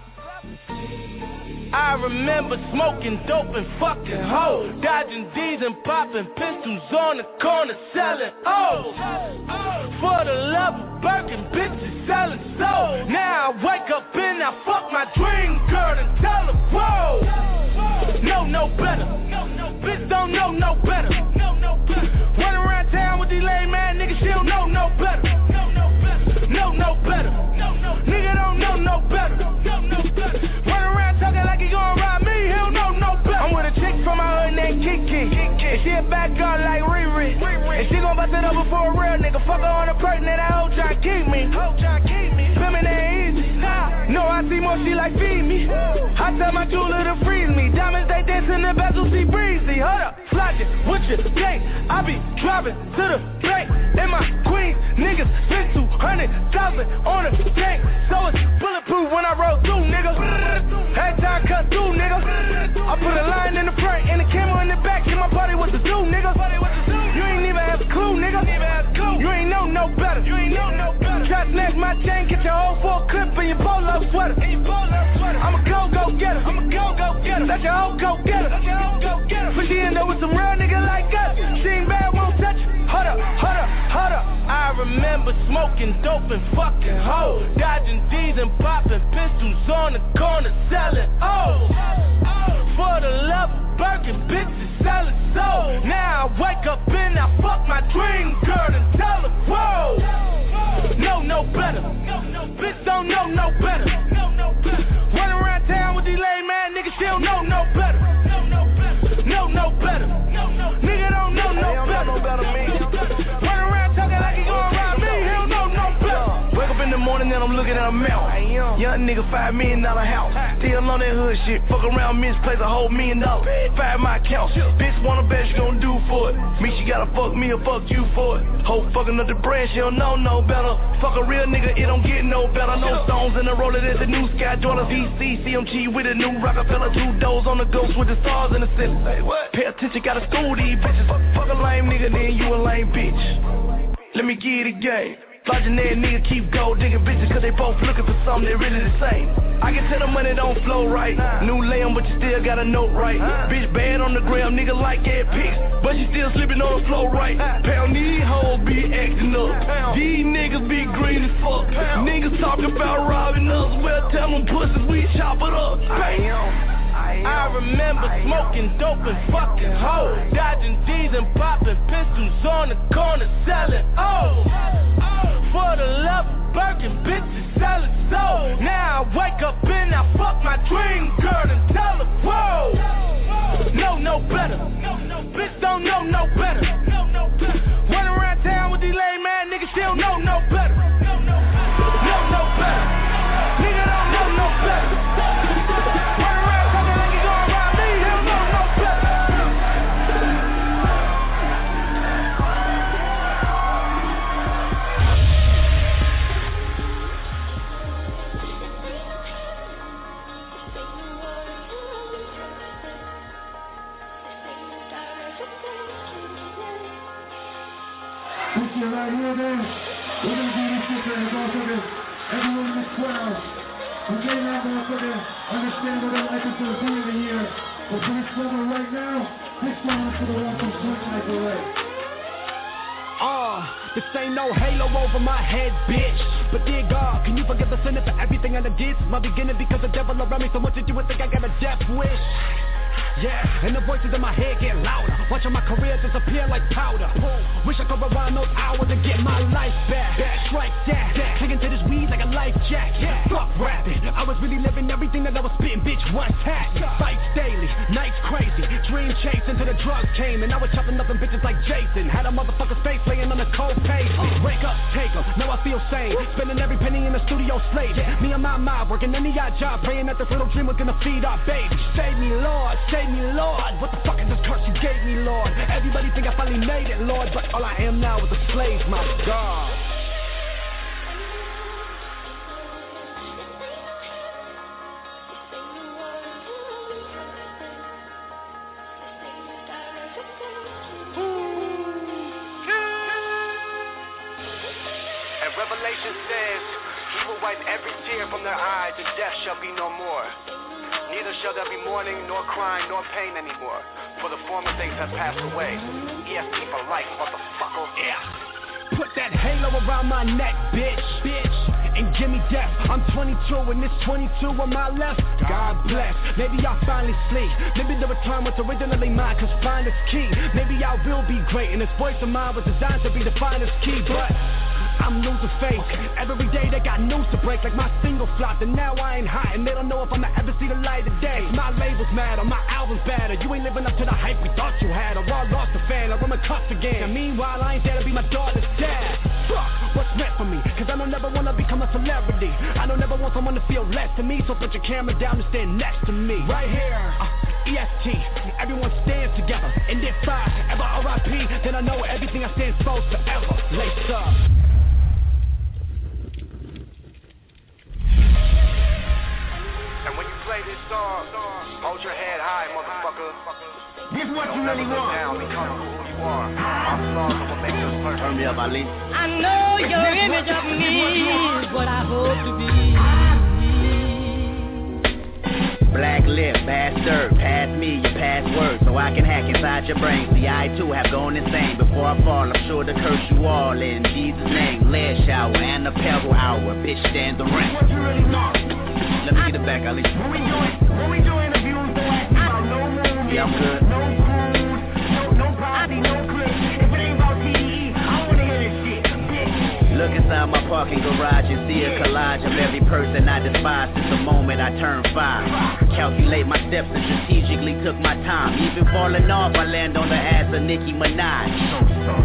I remember smoking dope and fucking hoes, dodging D's and popping pistols on the corner selling O's. For the love of Birkin, bitches selling souls. Now I wake up and I fuck my dream girl and tell her, whoa. No, no better. Bitch don't know no better. Run around town with these lame ass niggas, she don't know no better. No, no better. Nigga don't know no better. Run around talking like he gon' rob me, he don't know no better. I'm with a chick from my hood named Kiki, and she a bad girl like Riri, and she gon' bust it up before a real nigga. Fuck her on a person that I hope try to keep me. Pimpin' ain't easy. No, I see more, she like feed me. I tell my jeweler to freeze me. Diamonds they dance in the bezel, see breezy. Hold up, flogging with your gang. I be driving to the bank, and my queens niggas spend two hundred thousand on a tank, so it's bulletproof when I roll through, nigga. Every time I cut through, nigga, I put a line in the front and a camera in the back. In my party, what to do, nigga? You ain't even have a clue, nigga. You ain't know no better. You ain't know no better. Try to snatch my chain, get your whole full clip in your polo sweater. I'm a go go getter. I'm a go go getter. Let your whole go getter. Let your whole go getter. But she end up with some real nigga like us. She ain't bad, won't touch you. Hold up, hold up, hold up. I remember smoking dope and fucking hoes, dodging D's and popping pistols on the corner selling O's. For the love of Birkin, bitches selling souls. Now I wake up and I fuck my dream girl and tell her, whoa. No, no better. Bitch don't know no better. Run around town with these lame ass niggas, she don't know no better. No, no better. Nigga don't know a mouth. Young nigga, five million dollar house. Still on that hood shit. Fuck around, misplace a whole million dollars. Five my account. Bitch wanna bet she gon' do for it. Me, she gotta fuck me or fuck you for it. Hope fucking up the brand, she don't know no better. Fuck a real nigga, it don't get no better. No stones in the roller, there's a new Sky Jordan. V C, C M G with a new Rockefeller. Two doors on the ghost with the stars in the ceiling. Hey, what? Pay attention, gotta school these bitches. Fuck, fuck a lame nigga, then you a lame bitch. Let me give you the game. Lodgenaire nigga keep gold digging bitches cause they both looking for something they really the same. I can tell the money don't flow right. New lamb but you still got a note right. Bitch bad on the gram, nigga like that pics, but you still slipping on the floor right. Pound these hoes be acting up. These niggas be green as fuck. Niggas talking about robbing us. Well tell them pussies we chop it up. Bam. I remember smoking dope and fucking hoes, dodging D's and popping pistols on the corner selling O's. For the love of Birkin, bitches selling souls. Now I wake up and I fuck my dream girl and tell her, whoa. No, no better. Bitch don't know no better. Run around town with these lame man niggas, she don't know no better. No, no better. Nigga don't know no better. Right here, then, we're gonna do this shit there, motherfucker. Everyone in this crowd, who may not, motherfucker, understand what I like to do in the year. But for this moment right now, this song is for the one from Swing Like a Ray. Ah, uh, this ain't no halo over my head, bitch. But dear God, can you forgive the sinner for everything I done did since my beginning? Because the devil around me so much that you would think I got a death wish. Yeah, and the voices in my head get louder, watching my career disappear like powder. Wish I could rewind those hours and get my life back. Strike that, clinging to this weed like a life jacket. Fuck rapping, I was really living everything that I was spitting, bitch, one tap. Fights daily, nights crazy, dream chasing till the drugs came. And I was chopping up in bitches like Jason. Had a motherfucker's face laying on the cold pavement. Wake up, take 'em, now I feel sane. Spending every penny in the studio slaving. Me and my mob working any odd job, praying that this little dream was gonna feed our baby. Save me, Lord, save me, Lord. What the fuck is this curse you gave me, Lord? Everybody think I finally made it, Lord, but all I am now is a slave, my God. And Revelation says, He will wipe every tear from their eyes, and death shall be no more. Neither shall there be mourning, nor crying, nor pain anymore, for the former things have passed away. E S T for life, motherfucker. Yeah. Put that halo around my neck, bitch, bitch, and give me death. I'm twenty-two and this twenty-two on my left. God bless. Maybe I'll finally sleep. Maybe the return was originally mine, cause find is key. Maybe I will be great, and this voice of mine was designed to be the finest key, but I'm losing faith. Every day they got news to break, like my single flopped, and now I ain't hot, and they don't know if I'ma ever see the light of day. My label's mad, or my album's bad, or you ain't living up to the hype we thought you had, or I lost a fan, or I'm a cuss again. And meanwhile, I ain't there to be my daughter's dad. Fuck, what's meant for me? Cause I don't never wanna become a celebrity. I don't ever want someone to feel less than me, so put your camera down and stand next to me. Right here, uh, E S T, everyone stands together, and if I ever R I P, then I know everything I stand for forever. Lace up. And when you play this song, hold your head high, motherfucker. This is what you really want. Down, become who you are. Our flaws are what makes us perfect. Turn me up, Ali. I know your image of me is what I hope to be. Black lip, bastard, pass me your password so I can hack inside your brain. See, I too have gone insane. Before I fall, I'm sure to curse you all in Jesus' name. Lead shower and a pebble hour, bitch stand the ring. What you really want? Let me get it back, Ali. When we doing, when we doing interviews, don't ask about no movies, yeah, I'm good. no food, no, no party, no clips. If it ain't about T D E, I wanna hear this shit, bitch. Look inside my parking garage and see a collage of every person I despise since the moment I turned five. Calculate my steps and strategically took my time. Even falling off, I land on the ass of Nicki Minaj.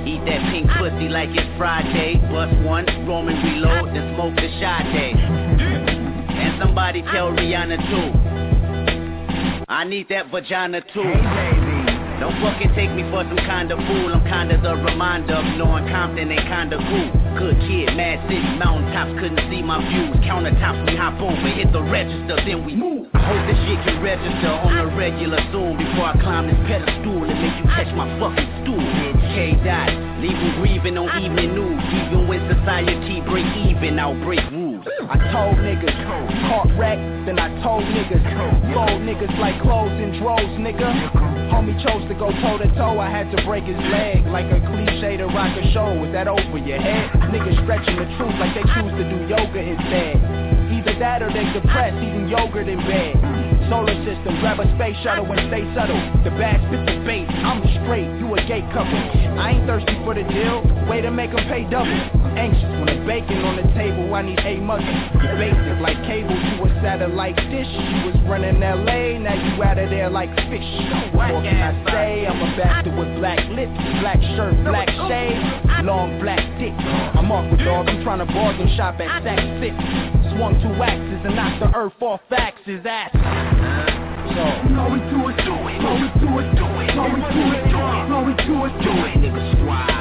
Eat that pink pussy like it's Friday. Bust one, roam and reload, then smoke the Sade. And somebody tell Rihanna too, I need that vagina too. Hey, baby. Don't fucking take me for some kind of fool. I'm kinda the reminder of knowing Compton ain't kinda cool. Good kid, Mad City, mountaintops couldn't see my views. Countertops, we hop over, hit the register, then we move. I hope this shit can register on a regular soon before I climb this pedestal and make you catch my fucking stool. K-Dot, leave them grieving on evening news. Even when society break even, I'll break rules. I told niggas, caught wreck, then I told niggas, fold niggas like clothes in droves, nigga. Homie chose to go toe to toe, I had to break his leg. Like a cliche to rock a show, was that over your head? Niggas stretching the truth like they choose to do yoga instead. Either that or they depressed, eating yogurt in bed. Solar system, grab a space shuttle and stay subtle. The bad spit the bait, I'm straight, you a gate couple. I ain't thirsty for the deal, way to make them pay double. Anxious when the bacon on the table, I need a muzzle. You basic like cable to a satellite dish. You was running L A, now you out of there like fish. What can I say? I'm a bastard with black lips, black shirt, black shades, long black dick. I'm off with dog, I'm trying to bargain shop at Saks Six. Swung two axes and knocked the earth off Fax's ass. So, all we do is do it, all we do is do it, all we do is do it, all we do is do it, nigga squad.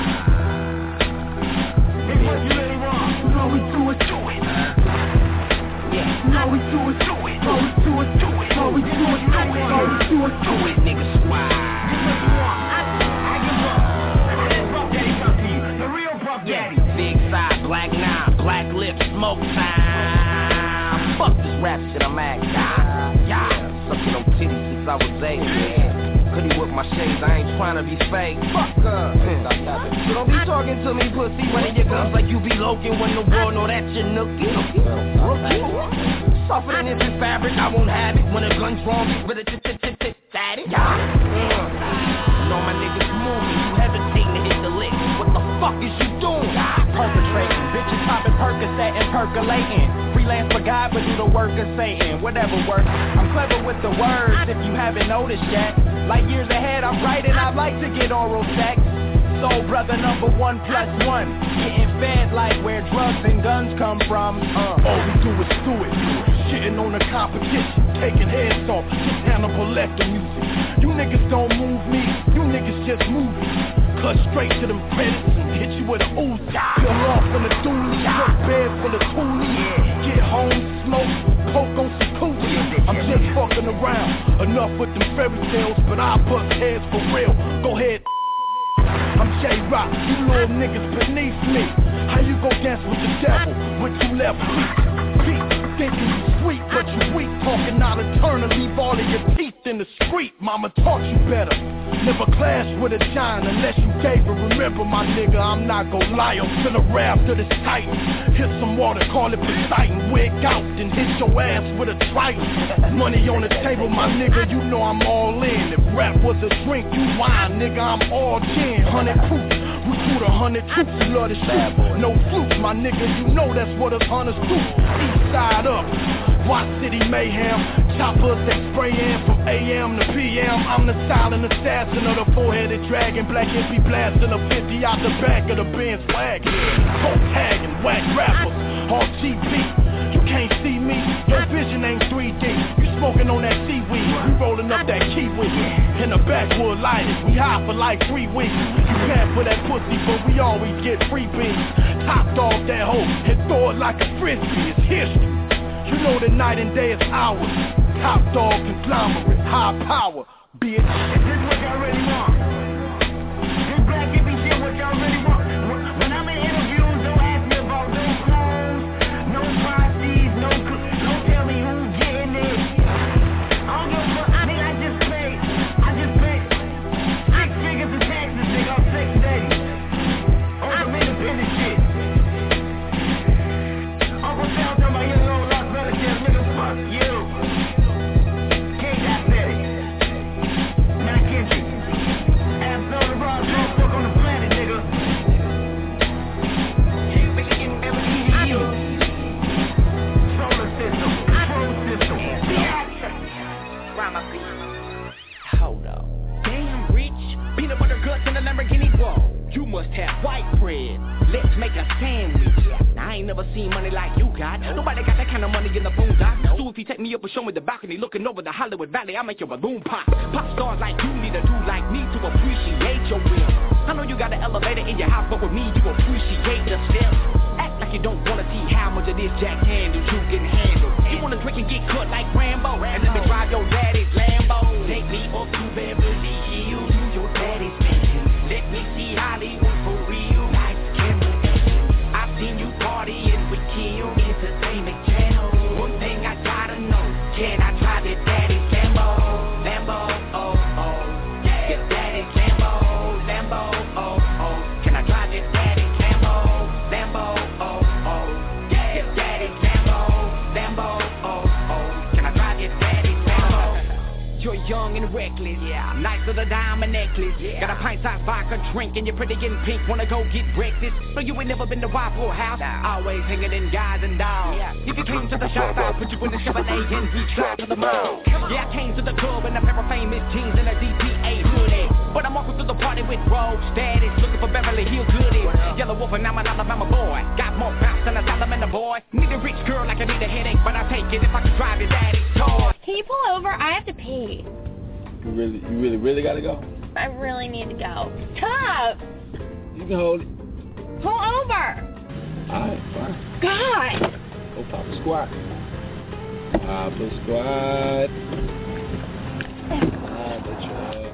You really wrong. All we do is do it. Yeah. All we do is do it. All we do is do it. All we do is do it. All we do is do it, nigga squad. I give up. That Buff Daddy come to you. The real Buff Daddy. Big side, black nine, black lips, smoke time. Fuck this rap shit, I'm at. Yeah, yeah. Sucking on titties since I was eight. Yeah. Hoodie with my shades, I ain't tryna be fake. Fuck up. So don't be talking to me, pussy, running your guns like you be loking when the world know that you're nookie. Softer than if it's fabric, I won't have it. When a gun's wrong, but it's static. Yeah. Know my niggas moving, you hesitating to hit the lick. What the fuck is you doing? Perpetrating, bitches popping Percocet and percolating. Freelance for God, but do the work of Satan. Whatever works, I'm clever with the words. If you haven't noticed yet, like years ahead, I'm writing. I'd like to get oral sex. Soul brother number one plus one, getting fed like where drugs and guns come from. Uh. All we do is do it. Shitting on the competition, taking heads off, just Hannibal Lecter music. You niggas don't move me, you niggas just move me. Cut straight to them credits and hit you with a ooze. Peel off in the dually, work bed full of coolies. Get home, smoke, coke on some cooties. I'm just fucking around, enough with them fairy tales, but I bust heads for real. Go ahead. I'm J-Rock, you little niggas beneath me. How you gon' dance with the devil with two left feet? Feet thinking you sweet, but you weak. Talking out of turn and leave all of your teeth in the street. Mama taught you better. Never clash with a giant unless you gave her. Remember my nigga, I'm not gon' lie. I'm finna rap to this titan. Hit some water, call it Poseidon. Wig out, then hit your ass with a trident. Money on the table, my nigga, you know I'm all in. If rap was a drink, you wine, nigga, I'm all gin. Hundred proof, recruit a hundred troops, you love the shoot. No flute, my nigga, you know that's what us hunters do. East side up, Watch City mayhem. Choppers that sprayin' from A M to P M. I'm the silent assassin of the four-headed dragon. Black hippie blasting a fifty out the back of the Benz wagon. Coke tagging, whack rappers, all G P. You can't see me, your vision ain't three D. You smoking on that seaweed, we rolling up that kiwi. In the backwood lighters, we high for like three weeks. You pay for that pussy, but we always get freebies. Top dog that hoe and throw it like a frisbee. It's history. You know the night and day is ours. Top dog conglomerate, high power, bitch. This is what y'all really want. This black hippie shit, what y'all really want. When I'm in interviews, don't ask me about no clothes, no prices, no cl- don't tell me who's getting it. I don't give a fuck, nigga, I just pay, I just pay six figures in taxes, nigga, on six days. On some independent shit. Uncle Sal talking about your little Las Vegas, nigga, fuck you. Hold up. Damn rich, peanut butter guts in a Lamborghini. Whoa. You must have white bread. Let's make a sandwich. Now, I ain't never seen money like you got. Nobody got that kind of money in the boondocks. So if you take me up and show me the balcony looking over the Hollywood Valley, I'll make your balloon pop. Pop stars like you need a dude like me to appreciate your will. I know you got an elevator in your house, but with me you appreciate the steps. Act like you don't wanna see how much of this Jack Daniels you can handle. You wanna drink and get cut like Rambo, and let me drive your daddy's Lambo. Take me up to Beverly Hills, to your daddy's mansion. Let me see Hollywood for real, like camera action. I've seen you partying with Kim, Entertainment Channel. One thing I gotta know, can I drive your daddy's Lambo? Lambo, oh, oh, yeah. Your daddy's Lambo, Lambo, oh, oh. Can I drive your daddy's Lambo? Lambo, oh, oh, yeah. Your daddy's Lambo, Lambo, oh, oh. Can I drive your daddy's Lambo? You're young and reckless, yeah. Nice little diamond necklace, yeah. Got a pint-sized vodka drink and you're pretty and pink. Wanna go get breakfast? No, you ain't never been to Waffle House. Nah. Always hanging in guys and dolls. Yeah. If you came to the shop, I'll put you in the Chevrolet and we drive to the mall. Yeah, I came to the club in a pair of famous jeans and a D P A hoodie. But I'm walking through the party with Rogue status, looking for Beverly Hills goodies. Yellow Wolf and I'm an Alabama boy. Got more bounce than a salamander boy. Need a rich girl like I need a headache, but I'll take it if I can drive your daddy's toy. Can you pull over? I have to pee. You really, you really, really gotta go? I really need to go. Tough. You can hold it. Pull over. Alright, fine. God. Go pop a squat. Pop a squat. Pop a truck.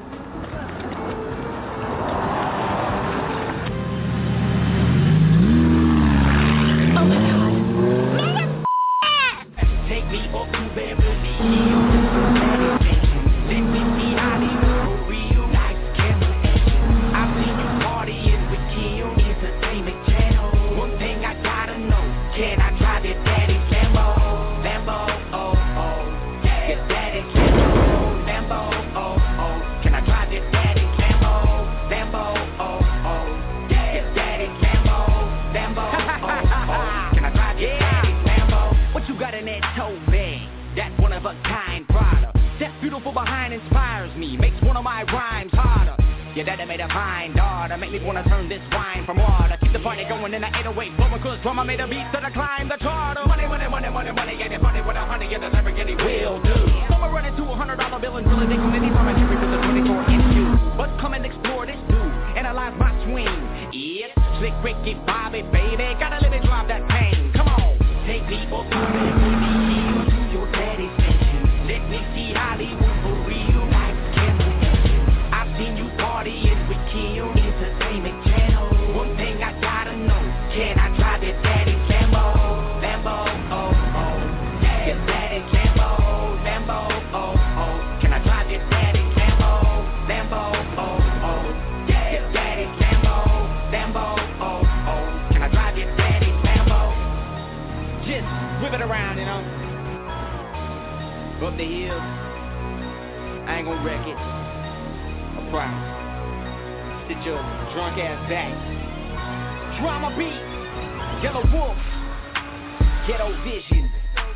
Oh my God. Take me up to Beverly Hills. Let me see Hollywood for real, like camera action. I've seen you partying with Kim, Entertainment Channel. One thing I gotta know, can I drive your daddy's Lambo? Lambo, oh, oh, yeah. Your daddy's Lambo, Lambo, oh, oh. Can I drive your daddy's Lambo? Lambo, oh, oh, yeah. Your daddy's Lambo, Lambo, oh, oh. Can I drive your daddy's Lambo? What you got in that tote bag? That's one of a kind product. That beautiful behind inspires me, makes one of my rhymes harder. Your daddy made a fine daughter, make me wanna turn this wine from water. Keep the party going in the eight oh eight, blowing cause drummer made a beat to the climb the charter. Money, money, money, money, money, get it funny with a honey, get it Lamborghini will do. Someone running to a hundred dollar bill and really thinking anytime I carry to the twenty-four inch view. But come and explore this dude, analyze my swing. Yeah, slick Ricky, Bobby, baby, gotta let it drive that pain. Come on, take me up to your daddy's mansion. Let me see Hollywood for real, like camera action. I've seen you partying with Kim, Entertainment Channel. One thing I gotta know, can I drive your daddy's Lambo? Lambo, oh, oh, yeah. Your daddy's Lambo, Lambo, oh, oh. Can I drive your daddy's Lambo? Lambo, oh, oh, yeah. Your daddy's Lambo, Lambo, oh, oh. Can I drive your daddy's Lambo? Just whip it around, you know. Up the hill, I ain't gonna wreck it. I promise. Sit your drunk ass back. Drama beat, Yellow Wolf, Ghetto Vision.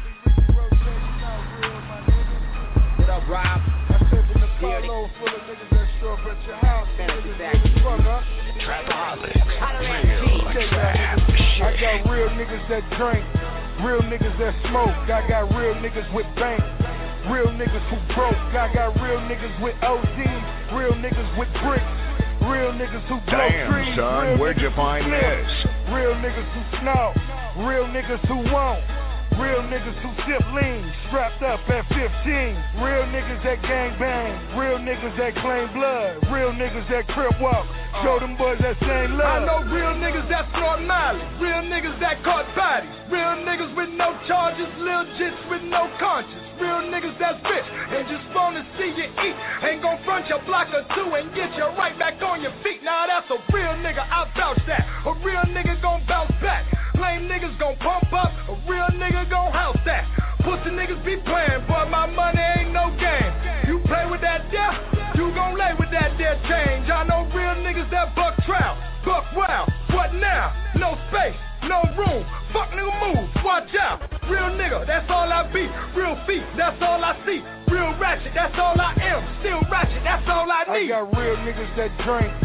What up, Rob? I said in the follow full of niggas that show up at your house. Fantasy Factory. Trapaholics, real trap shit. I got real niggas that drink, real niggas that smoke. I got real niggas with bank. Real niggas who broke, I got real niggas with O D, real niggas with bricks, real niggas who blow Damn, trees, son, real where'd you niggas find who flip, this? real niggas who snout, real niggas who won't, real niggas who sip lean, strapped up at fifteen, real niggas that gang bang, real niggas that claim blood, real niggas that crip walk, show them boys that same love. I know real niggas that snort Miley, real niggas that caught bodies, real niggas with no charges, lil jits with no conscience. Real niggas that's bitch and just wanna see you eat. Ain't gon' front your block or two and get you right back on your feet. Now that's a real nigga, I vouch that. A real nigga gon' bounce back. Lame niggas gon' pump up. A real nigga gon' house that. Pussy niggas be playing, but my money ain't no game. You play with that there, you gon' lay with that there change. I know real niggas that buck trout, buck wild. What now? No space. No room, fuck nigga move, watch out. Real nigga, that's all I be. Real feet, that's all I see. Real ratchet, that's all I am. Still ratchet, that's all I need. I got real niggas that drink,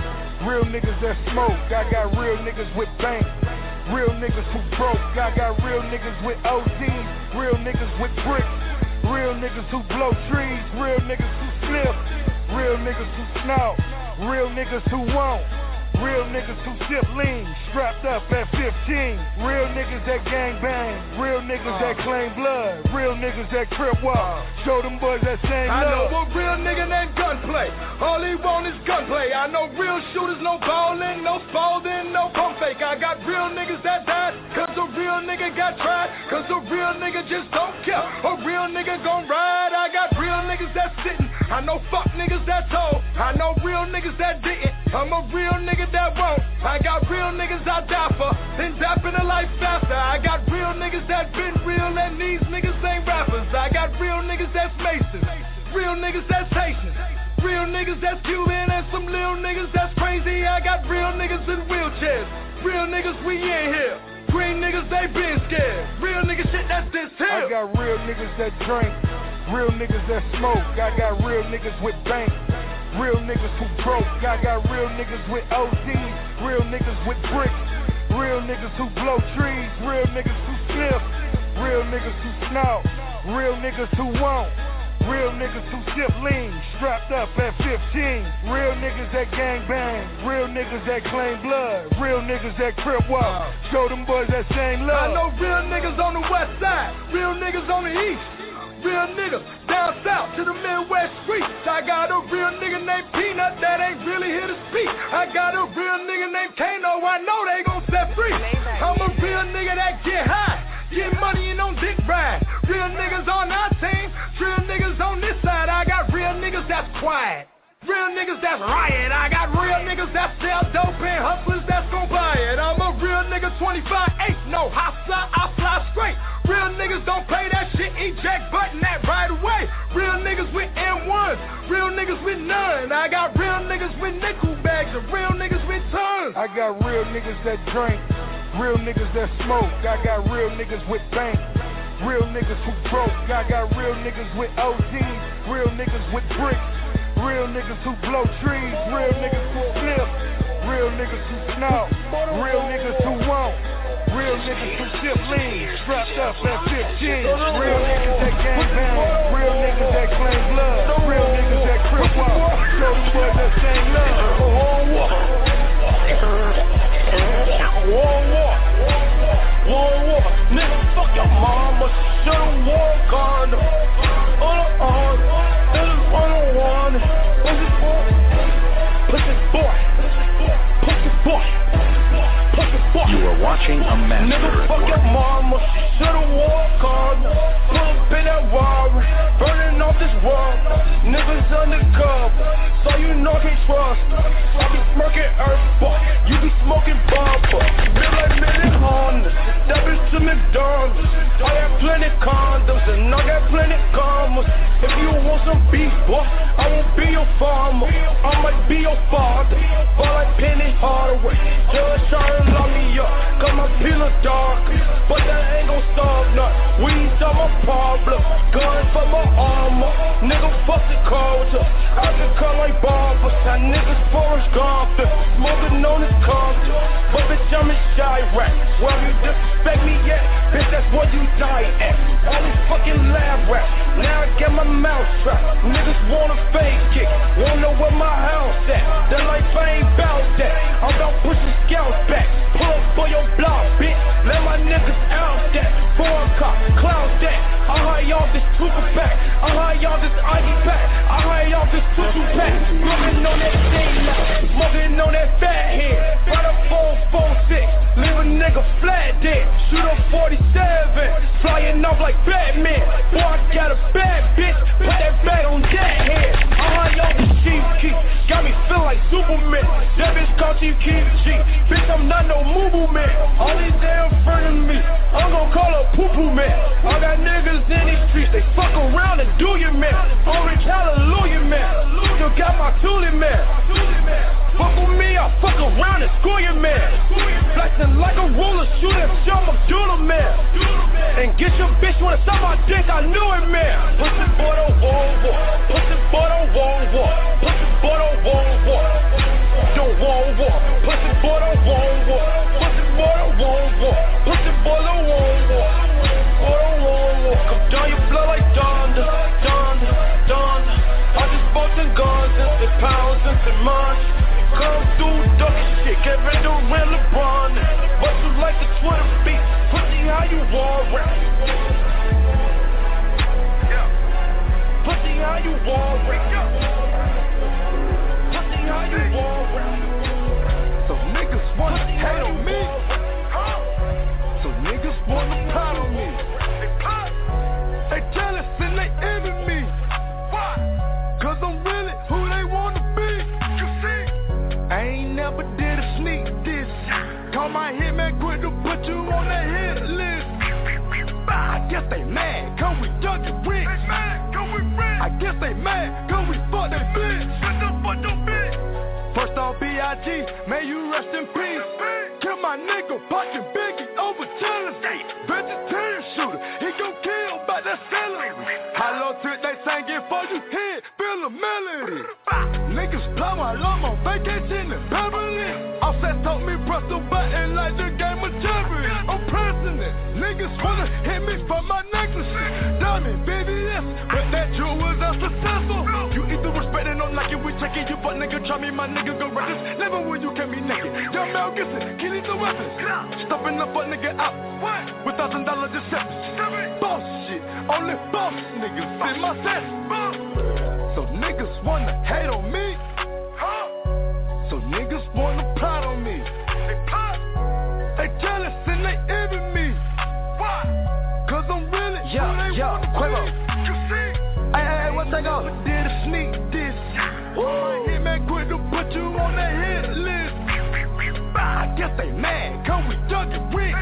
real niggas that smoke. I got real niggas with bank, real niggas who broke. I got real niggas with O Ds, real niggas with bricks, real niggas who blow trees, real niggas who slip, real niggas who snout, real niggas who won't. Real niggas who sip lean, strapped up at fifteen. Real niggas that gang bang, real niggas that claim blood, real niggas that crip walk. Show them boys that same I love. know a real nigga named Gunplay. All he want is gunplay. I know real shooters, no ballin', no folding, no pump fake. I got real niggas that died, cause a real nigga got tried, cause a real nigga just don't care. A real nigga gon' ride. I got real niggas that sittin'. I know fuck niggas that told. I know real niggas that didn't. I'm a real nigga that won't. I got real niggas I die for, then dap in a life faster. I got real niggas that been real, and these niggas ain't rappers. I got real niggas that's Masons, real niggas that's Haitians, real niggas that's Cuban, and some little niggas that's crazy. I got real niggas in wheelchairs, real niggas we in here. Green niggas they been scared, real niggas shit that's this here. I got real niggas that drink, real niggas that smoke. I got real niggas with bank, real niggas who broke. I got real niggas with O Ds, real niggas with bricks, real niggas who blow trees, real niggas who slip, real niggas who snout, real niggas who won't. Real niggas who sip lean, strapped up at fifteen. Real niggas that gang bang, real niggas that claim blood, real niggas that crip walk. Show them boys that same love. I know real niggas on the west side, real niggas on the east, real niggas down south to the Midwest streets. I got a real nigga named Peanut that ain't really here to speak. I got a real nigga named Kano, I know they gon' set free. I'm a real nigga that get high, get money and on dick ride. Real niggas on our team, real niggas on this side. I got real niggas that's quiet, real niggas that's riot. I got real niggas that sell dope and hustlers that's gon' buy it. I'm a real nigga twenty-five eight, no hostile, I fly straight. Real niggas don't pay that shit, eject button that right away. Real niggas with M ones, real niggas with none. I got real niggas with nickel bags and real niggas with tons. I got real niggas that drink, real niggas that smoke. I got real niggas with bank, real niggas who broke. I got real niggas with O Ds, real niggas with bricks, real niggas who blow trees, real niggas who slip, real niggas who snout, real niggas who won't. Real niggas who sip lean, strapped up at fifteen. Real niggas that gang bang, real niggas that claim blood, real niggas that crip walk. Show them boys that same love. War, war, war, war. Nigga, fuck your mama, should've war condom. On the on, niggas on the one. Pussy boy, pussy boy, pussy boy. You are watching a master Nigga, fuck at your mama, should've war condom. Pull up in that Rari, burning off this world. Niggas undercover, so you know I can't trust. I be smirking earth, boy, you be smoking bumper. Feel like million Hondas, that bitch to McDonald's. I got plenty condoms, and I got plenty commas. If you want some beef, boy, I won't be your farmer. I might be your father, but like Penny Hardaway. Judge trying to lock me up, cause my pillow dark, but that ain't gon' stop nothing. Weeds are my problem, guns for my armor. Nigga, fuck the culture, I can cut like barbers. How niggas Forrest Gump, smoking on this culture. But bitch, I'm in Chirac. Well, you disrespect me yet? Bitch, that's what you die at. All these fucking lab rats, now I get my mouth trapped. Niggas wanna fake kick, wanna know where my house at. That life I ain't bout that, I'm about pushing scouts back. Pull up for your block, bitch, let my niggas out that. Foreign cop, clown that. I hire y'all this super pack, I hire y'all this I D pack, I hire y'all this tutu pack. Smoking on that thing now, smoking on that fat head. Right up four four six, leave a nigga flat dead. Shoot up forty-seven, flying off like Batman. Boy, I got a bad bitch, put that bag on that head. I hire y'all this chief key, got me feel like Superman. That bitch called Chief Keef G, bitch I'm not no moo-boo man. All these damn friends of me, I'm gon' call her poo-poo man. I got niggas in these streets, they fuck around and do your man. Orange hallelujah man, still got my toolie man. Fuck with me, I fuck around and school your man. Flexing like a ruler, shoot him, show him doodle man. And get your bitch wanna suck my dick, I knew it man. Pussy boy don't want war, pussy boy don't want war, pussy boy don't want war. Don't want don't want war. Pussy boy don't want war. Pussy boy don't want war. Boy don't want war. Come down your blood like Donda, Donda, Donda. I just bought them guns and some pounds and some money. Come through ducking shit, Kevin Durant, LeBron. But you like the Twitter beat, pussy how you want rap. Pussy how you want rap. Pussy how you want rap. So niggas wanna hate on me. So niggas wanna pout on me. They jealous and they envy me. Cause I'm really who they wanna be. You see? I ain't never did a sneak diss. Call my hitman quick to put you on that hit list. I guess they mad cause we dug it rich. I guess they mad cause we fuck that bitch. First off B I G, may you rest in peace. Kill my nigga, Pocket Biggie over chillin'. Vegetarian shooter, he gon' kill by that ceiling. How long till they sang it for you hit? Feel the melody. Niggas plow my love on vacation in Beverly. Offset told me press the button like the game of Jeopardy. I'm pressing it. Niggas wanna hit me for my necklace. Diamond, B B S, but that jewel was unsuccessful. You either respect it or like it, we checkin' you, but nigga try me, my nigga go reckless. Never will you can be naked. Young Mel Gibson, killing the weapons. Stopping the fuck nigga out with thousand dollar deceptions. Boss shit, only boss niggas in my set. So niggas wanna hate on me. So niggas wanna plot on me. They jealous and they envy me. Cause I'm really yo, who they yo, wanna Quavo. be. You see? Hey, hey, hey, what's that go? Did a sneak diss. My hitman quick to put you on that hit list. I guess they mad cause we dug it rich.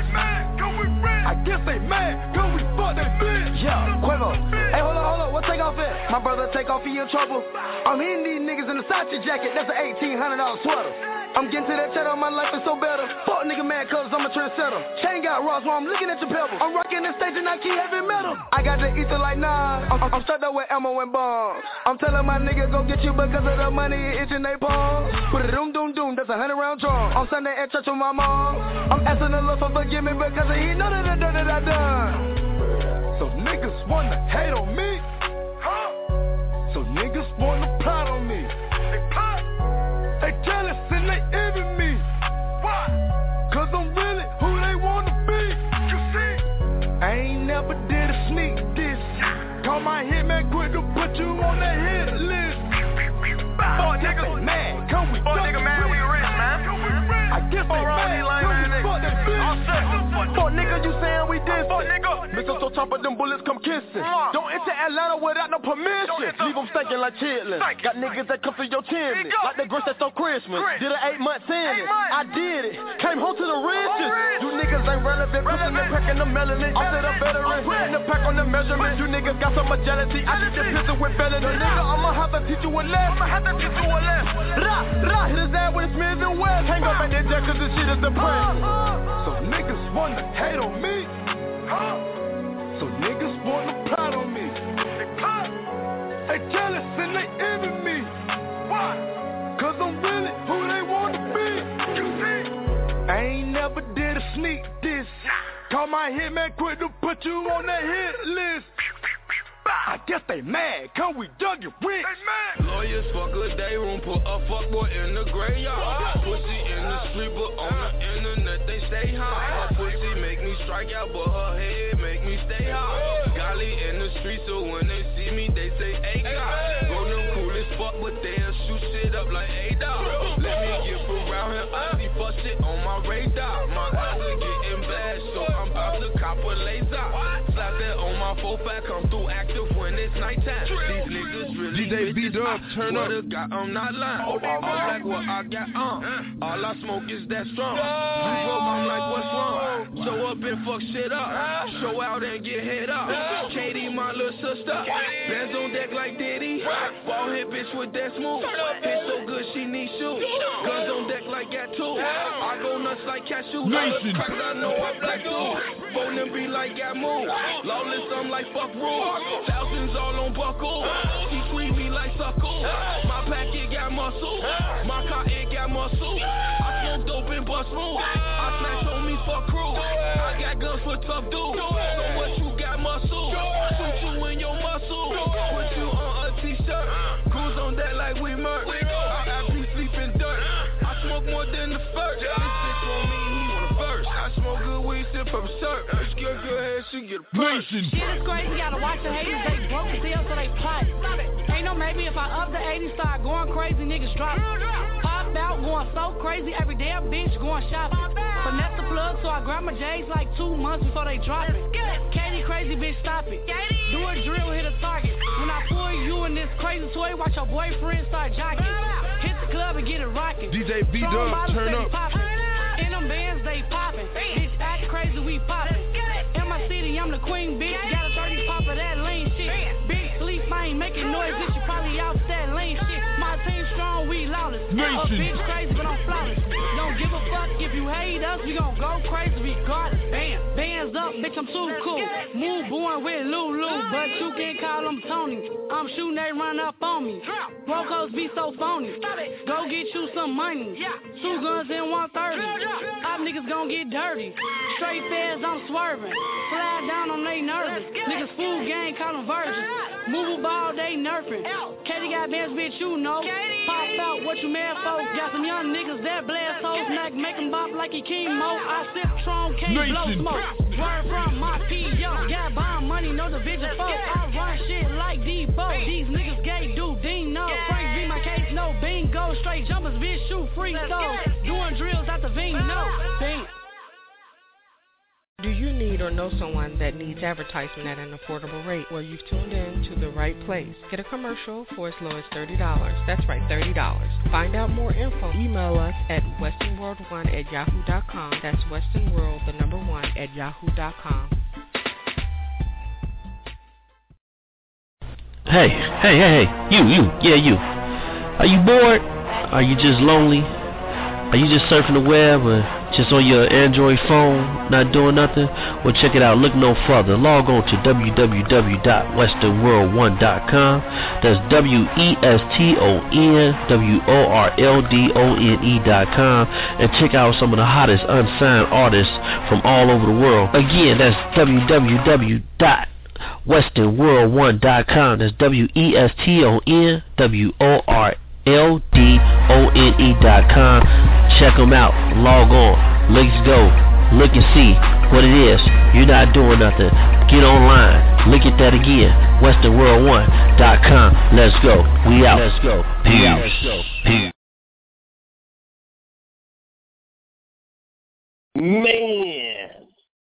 I guess they mad cause we fuck that bitch. Yo, Quavo. Hey, hold on, hold on. What take off at? My brother take off, he in trouble. I'm hitting these niggas in the Sachi jacket. That's an eighteen hundred dollars sweater. I'm getting to that cheddar, my life is so better. Fuck nigga mad cause I'm a trendsetter. Chain got rocks while I'm looking at your pebble. I'm rocking the stage and I keep heavy metal. I got the ether like nah. I'm, I'm strapped up with ammo and bombs. I'm telling my nigga go get you because of the money itching they palms. Put it doom doom doom, that's a hundred round drum. On Sunday at church with my mom. I'm asking the Lord for forgive me because he know that the dirt that I done. So niggas wanna hate on me. So niggas wanna plot on me. They jealous and they envy me. Cause I'm really who they wanna be. You see? I ain't never did a sneak diss. Call my hitman quick to put you on that hit list. Boy niggas mad, cause we Boy nigga mad we rich, man. I guess they mad, cause we fuck that bitch. Boy nigga, you saying we dissing. Boy nigga, mistletoe top of them bullets come kissing. Don't enter Atlanta without no permission. Leave them stinking like chitlins. Got niggas that come through your chimney like the grits that's on Christmas. Did an eight month sentence. I did it. Came home to the riches. You niggas ain't relevant. Pushing the pack in the melanin. I said I'm veteran. Putting the pack on the measurement. You niggas got so much jealousy. I get the pistol with felony. Nigga, I'ma have to teach you a lesson. I'ma have to teach you a lesson. Rah, rah, hit his ass with a Smith and West. Hang up at that jack cause this shit is depressing. So niggas wanna hate on me. So niggas wanna plot on me. They jealous and they envy me. Cause I'm really who they wanna be. You see? I ain't never did a sneak diss. Call my hitman quick to put you on that hit list. I guess they mad, cause we dug it rich. Lawyers fuck a day room, put a fuckboy in the graveyard. Pussy in the street, but on the internet they stay high. Her pussy make me strike out, but her head make me stay high. Golly in the street, so when they see me, they say, hey God. Bro, them cool as fuck, but they'll shoot shit up like A-Dog. Let me get around here, I see fuck shit on my radar. My eyes are getting bad, so I'm about to cop a laser. Slap that on my four five, come through active when it's nighttime. These niggas really D J B-Dub, turn up. God, I'm not lying. I'm like what I got on. Uh. All I smoke is that strong. You broke, I'm like, what's wrong? Show up and fuck shit up. Show out and get hit up. Katie, my little sister. Bands on deck like Diddy. Ball hit bitch with that smooth. Hit so good she need shoes. Guns on deck like that too. I go nuts like cashew. Cause I know I black too. Phone them be like got move. Lawless, I'm like fuck rules. Thousands all on buckle. He squeeze me like suckle. My packet got muscle. My car it got muscle. I smoke dope and bust smooth. I smash on me for crew. I got guns for tough dudes. So what you got muscle? Shoot you in your muscle. Put you on a t-shirt. Cruise on that like we murk. I be sleeping dirt. I smoke more than the first. This bitch want me, he want a verse. I smoke good weed, sip from shirt. She get good head, she get a purse. Shit is crazy, gotta watch the haters. They broke the deal, so they plot it. Ain't no maybe if I up the eighty, start going crazy, niggas drop it. Pop out, going so crazy, every damn bitch going shopping. Finesse the plug, so I grab my J's like two months before they drop it. Katie crazy, bitch, stop it. Do a drill, hit a target. When I pull you in this crazy toy, watch your boyfriend start jocking. Hit the club and get it rocking. D J B-Dub, turn up. Poppin'. In them bands, they poppin'. Bitch, act crazy, we poppin'. In my city, I'm the queen, bitch. Got a thirty pop of that lean shit. Big sleep, I ain't making noise, bitch. You probably out that lane shit. My team strong, we lawless. A bitch crazy, but I'm flawless. Don't give a fuck if you hate us. We gon' go crazy regardless. Bam, bands up, bitch. I'm too cool. Move born with Lulu, but you can't call them Tony. I'm shooting, they run up on me. Brocos be so phony. Go get you some money. Two guns in one thirty. Our niggas gon' get dirty. Straight feds, I'm swerving. Slide down on they nervous. Niggas food gang, call them virgins. Move ball, they nerfing. Katie got bands, bitch, you know. Pop out, what you mad for? Got some young niggas that blast hoes. Mac make them bop like he chemo. I sip Tron, can't blow smoke. Word from my P O. Got bomb money, no division folk. I run shit like Depot. These niggas gay, do Dino. Frank be my case, no bingo. Straight jumpers, bitch, shoot free throws. Doing drills at the Vino. Bang. Do you need or know someone that needs advertisement at an affordable rate? Well, you've tuned in to the right place. Get a commercial for as low as thirty dollars. That's right, thirty dollars. Find out more info. Email us at western world one at yahoo dot com. That's westernworld, the number one, at yahoo dot com. Hey, hey, hey, hey, you, you, yeah, you. Are you bored? Are you just lonely? Are you just surfing the web or just on your Android phone, not doing nothing? Well, check it out. Look no further. Log on to w w w dot western world one dot com. That's W E S T O N W O R L D O N E dot com. And check out some of the hottest unsigned artists from all over the world. Again, that's w w w dot western world one dot com. That's W E S T O N W O R L D O N E dot com. Check them out. Log on. Let's go. Look and see what it is. You're not doing nothing. Get online. Look at that again. western world one dot com. Let's go. We out. Let's go. Peace. Let's go. Peace. Man.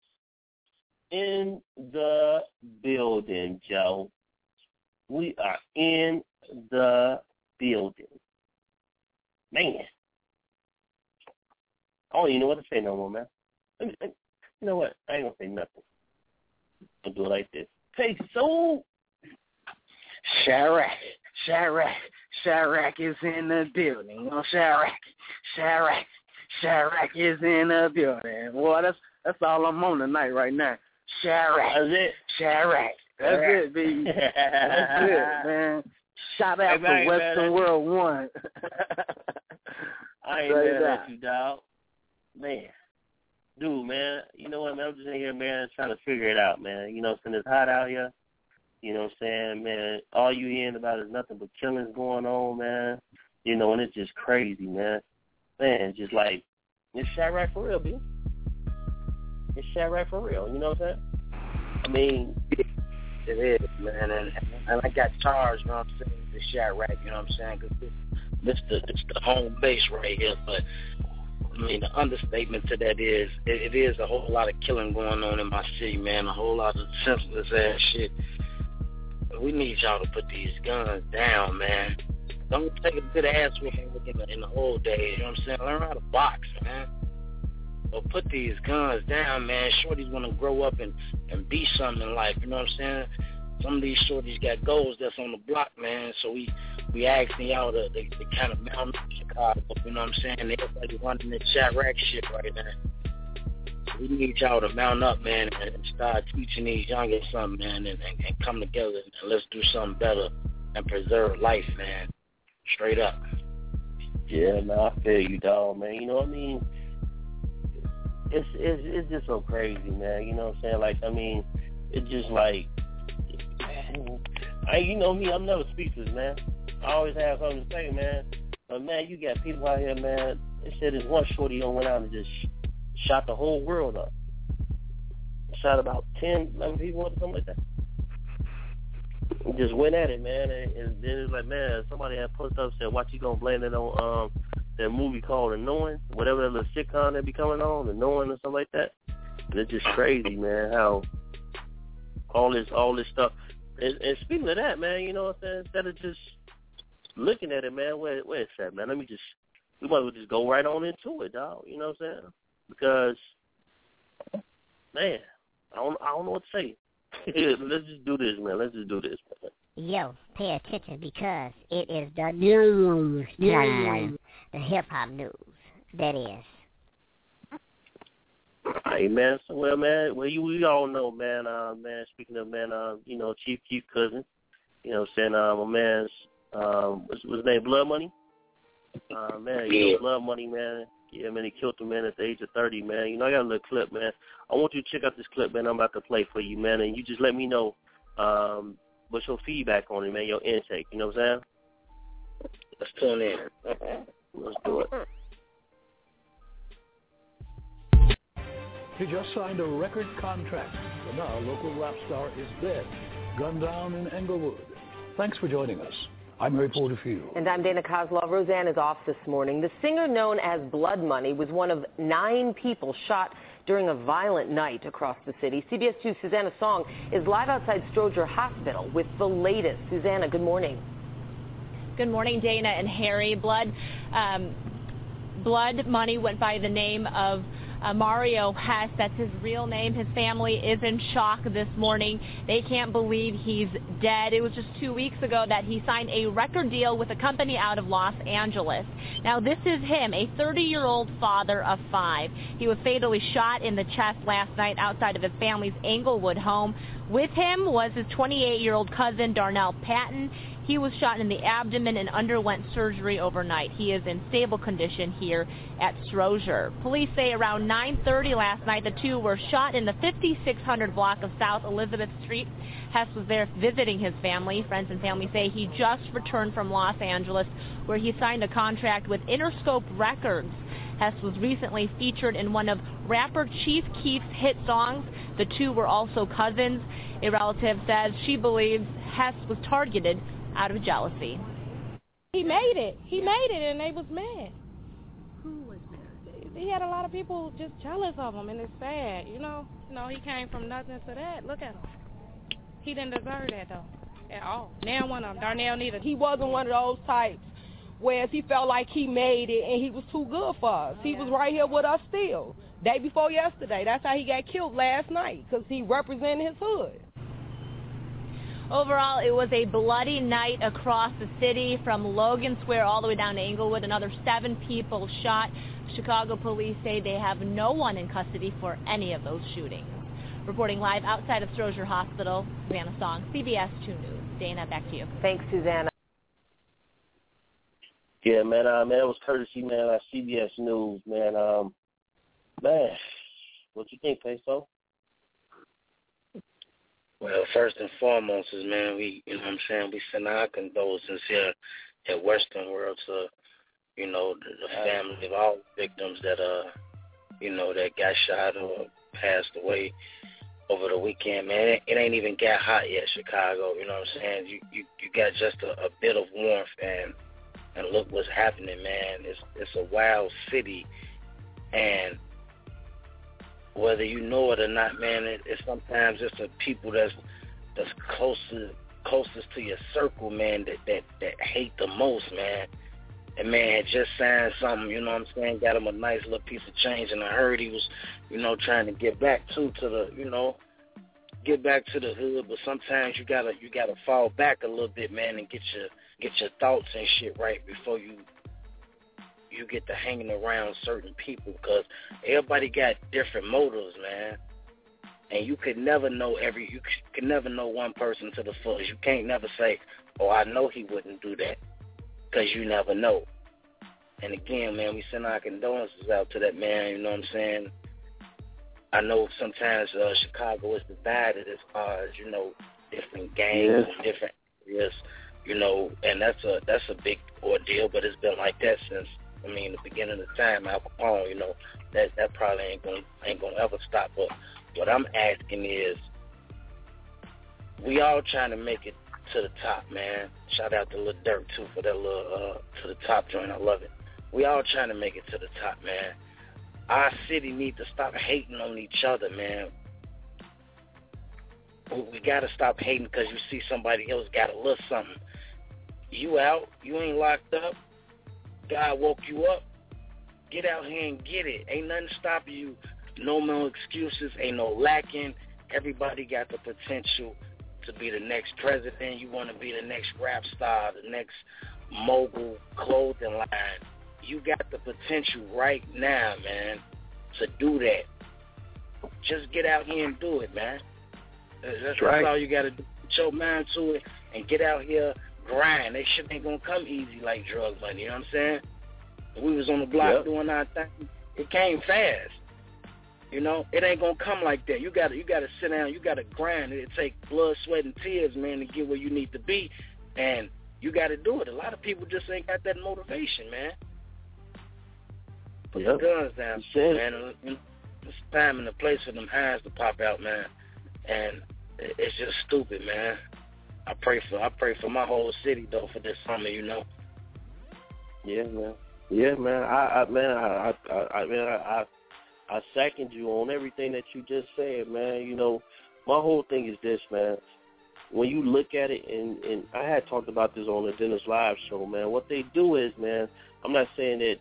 In the building, Joe. We are in the building. Man. I don't even know what to say no more, man. You know what? I ain't gonna say nothing. I'll do it like this. Hey, so Chirac, Chirac, Chirac is in the building. You know, Chirac, Chirac, Chirac is in the building. Boy, that's that's all I'm on tonight right now. Chirac, that's it. Chirac, that's Chirac. it, baby. That's it, man. Shout out hey, to Western World One. I ain't mad at you, dog. Man, dude, man, you know what, man, I'm just in here, man, trying to figure it out, man. You know, since it's hot out here, you know what I'm saying, man, all you hearing about is nothing but killings going on, man. You know, and it's just crazy, man. Man, just like, it's Chirac for real, B. It's Chirac for real, you know what I'm saying? I mean, it is, man, and, and I got charged, you know what I'm saying, the Chirac, you know what I'm saying, because this, this, the, this the home base right here, but I mean, the understatement to that is it, it is a whole lot of killing going on in my city, man, a whole lot of senseless ass shit. We need y'all to put these guns down, man. Don't take a good ass whipping in the, in the old days, you know what I'm saying? Learn how to box, man. But put these guns down, man. Shorties want to grow up and, and be something in life, you know what I'm saying? Some of these shorties got goals that's on the block, man, so we we asking y'all to, to, to kind of mount up Chicago, you know what I'm saying? Everybody running this Chirac shit right now. So we need y'all to mount up, man, and start teaching these youngins something, man, and, and, and come together and let's do something better and preserve life, man. Straight up. Yeah, man, I feel you, dog, man. You know what I mean? it's it's it's just so crazy, man. You know what I'm saying? Like, I mean, it's just like, I you know me, I'm never speechless, man. I always have something to say, man. But man, you got people out here, man. They said this one shorty on went out and just shot the whole world up. Shot about ten, eleven people or something like that. And just went at it, man. And, and then it's like, man, somebody had posted up and said, "What you gonna blame it on?" Um, that movie called The Knowing, whatever that little sitcom that be coming on, The Knowing or something like that. And it's just crazy, man, how all this all this stuff. And, and speaking of that, man, you know what I'm saying? Instead of just looking at it, man, where where it's at, man. Let me just we might as well just go right on into it, dog. You know what I'm saying? Because man, I don't I don't know what to say. Let's just do this, man. Let's just do this, man. Yo, pay attention because it is the news time. The hip-hop news, that is. Hey, man, so, well, man, well, you, we all know, man, uh, man, speaking of, man, uh, you know, Chief Keef cousin, you know what I'm saying, uh, my man's, um, what's, what's his name, Blood Money? Uh, man, you know, Blood Money, man, yeah, man, he killed a man at the age of thirty, man. You know, I got a little clip, man. I want you to check out this clip, man, I'm about to play for you, man, and you just let me know, um, what's your feedback on it, man, your intake, you know what I'm saying? Let's tune in. Let's do it. He just signed a record contract, so now local rap star is dead, gunned down in Englewood. Thanks for joining us. I'm Harry Porterfield. And I'm Dana Kozlov. Roseanne is off this morning. The singer known as Blood Money was one of nine people shot during a violent night across the city. C B S two's Susanna Song is live outside Stroger Hospital with the latest. Susanna, good morning. Good morning, Dana and Harry. Blood, um, Blood Money went by the name of uh, Mario Hess. That's his real name. His family is in shock this morning. They can't believe he's dead. It was just two weeks ago that he signed a record deal with a company out of Los Angeles. Now, this is him, a thirty-year-old father of five. He was fatally shot in the chest last night outside of his family's Englewood home. With him was his twenty-eight-year-old cousin, Darnell Patton. He was shot in the abdomen and underwent surgery overnight. He is in stable condition here at Stroger. Police say around nine thirty last night, the two were shot in the fifty-six hundred block of South Elizabeth Street. Hess was there visiting his family. Friends and family say he just returned from Los Angeles, where he signed a contract with Interscope Records. Hess was recently featured in one of rapper Chief Keef's hit songs. The two were also cousins. A relative says she believes Hess was targeted out of jealousy. He made it. He made it, and they was mad. Who was mad? He had a lot of people just jealous of him, and it's sad, you know. You know, he came from nothing to that. Look at him. He didn't deserve that, though, at all. Now one of them, Darnell neither. He wasn't one of those types where he felt like he made it, and he was too good for us. He was right here with us still. Day before yesterday. That's how he got killed last night, because he represented his hood. Overall, it was a bloody night across the city from Logan Square all the way down to Englewood. Another seven people shot. Chicago police say they have no one in custody for any of those shootings. Reporting live outside of Stroger Hospital, Susanna Song, C B S two News. Dana, back to you. Thanks, Susanna. Yeah, man, uh, man, it was courtesy, man, uh, C B S News, man. Um, man, what you think, Peso? Well, first and foremost is, man, we, you know what I'm saying, we send our condolences here at Western World to, you know, the, the family of all victims that, uh, you know, that got shot or passed away over the weekend, man. It, it ain't even got hot yet, Chicago, you know what I'm saying? You you, you got just a, a bit of warmth, and and look what's happening, man. It's, it's a wild city, and whether you know it or not, man, it, it's sometimes it's the people that's that's closest closest to your circle, man, that, that, that hate the most, man. And man had just signed something, you know what I'm saying, got him a nice little piece of change, and I heard he was, you know, trying to get back to to the, you know, get back to the hood. But sometimes you gotta you gotta fall back a little bit, man, and get your get your thoughts and shit right before you. you get to hanging around certain people, because everybody got different motives, man. And you could never know every, you could never know one person to the fullest. You can't never say, oh, I know he wouldn't do that, because you never know. And again, man, we send our condolences out to that man, you know what I'm saying? I know sometimes uh, Chicago is divided as far as, you know, different gangs Yeah. and different areas, you know, and that's a that's a big ordeal, but it's been like that since, I mean, the beginning of time, Al Capone, you know, that that probably ain't gonna ain't gonna ever stop. But what I'm asking is, we all trying to make it to the top, man. Shout out to Lil Durk too for that little uh, to the top joint. I love it. We all trying to make it to the top, man. Our city need to stop hating on each other, man. We got to stop hating because you see somebody else got a little something. You out, you ain't locked up. God woke you up. Get out here and get it. Ain't nothing stopping you. No more excuses. Ain't no lacking. Everybody got the potential to be the next president. You want to be the next rap star, the next mogul clothing line. You got the potential right now, man, to do that. Just get out here and do it, man. That's, that's right. all you got to do. Put your mind to it and get out here, grind. That shit ain't going to come easy like drug money, you know what I'm saying? We was on the block Yep. doing our thing. It came fast. You know, it ain't going to come like that. You got you got to sit down. You got to grind. It take blood, sweat, and tears, man, to get where you need to be. And you got to do it. A lot of people just ain't got that motivation, man. Put Yep. the guns down, Said man. It's time and the place for them eyes to pop out, man. And it's just stupid, man. I pray for I pray for my whole city though for this summer, you know. Yeah, man. Yeah, man. I, I man, I, I, I, man, I, I, I second you on everything that you just said, man. You know, my whole thing is this, man. When you look at it, and, and I had talked about this on the Dennis Live show, man. What they do is, man, I'm not saying that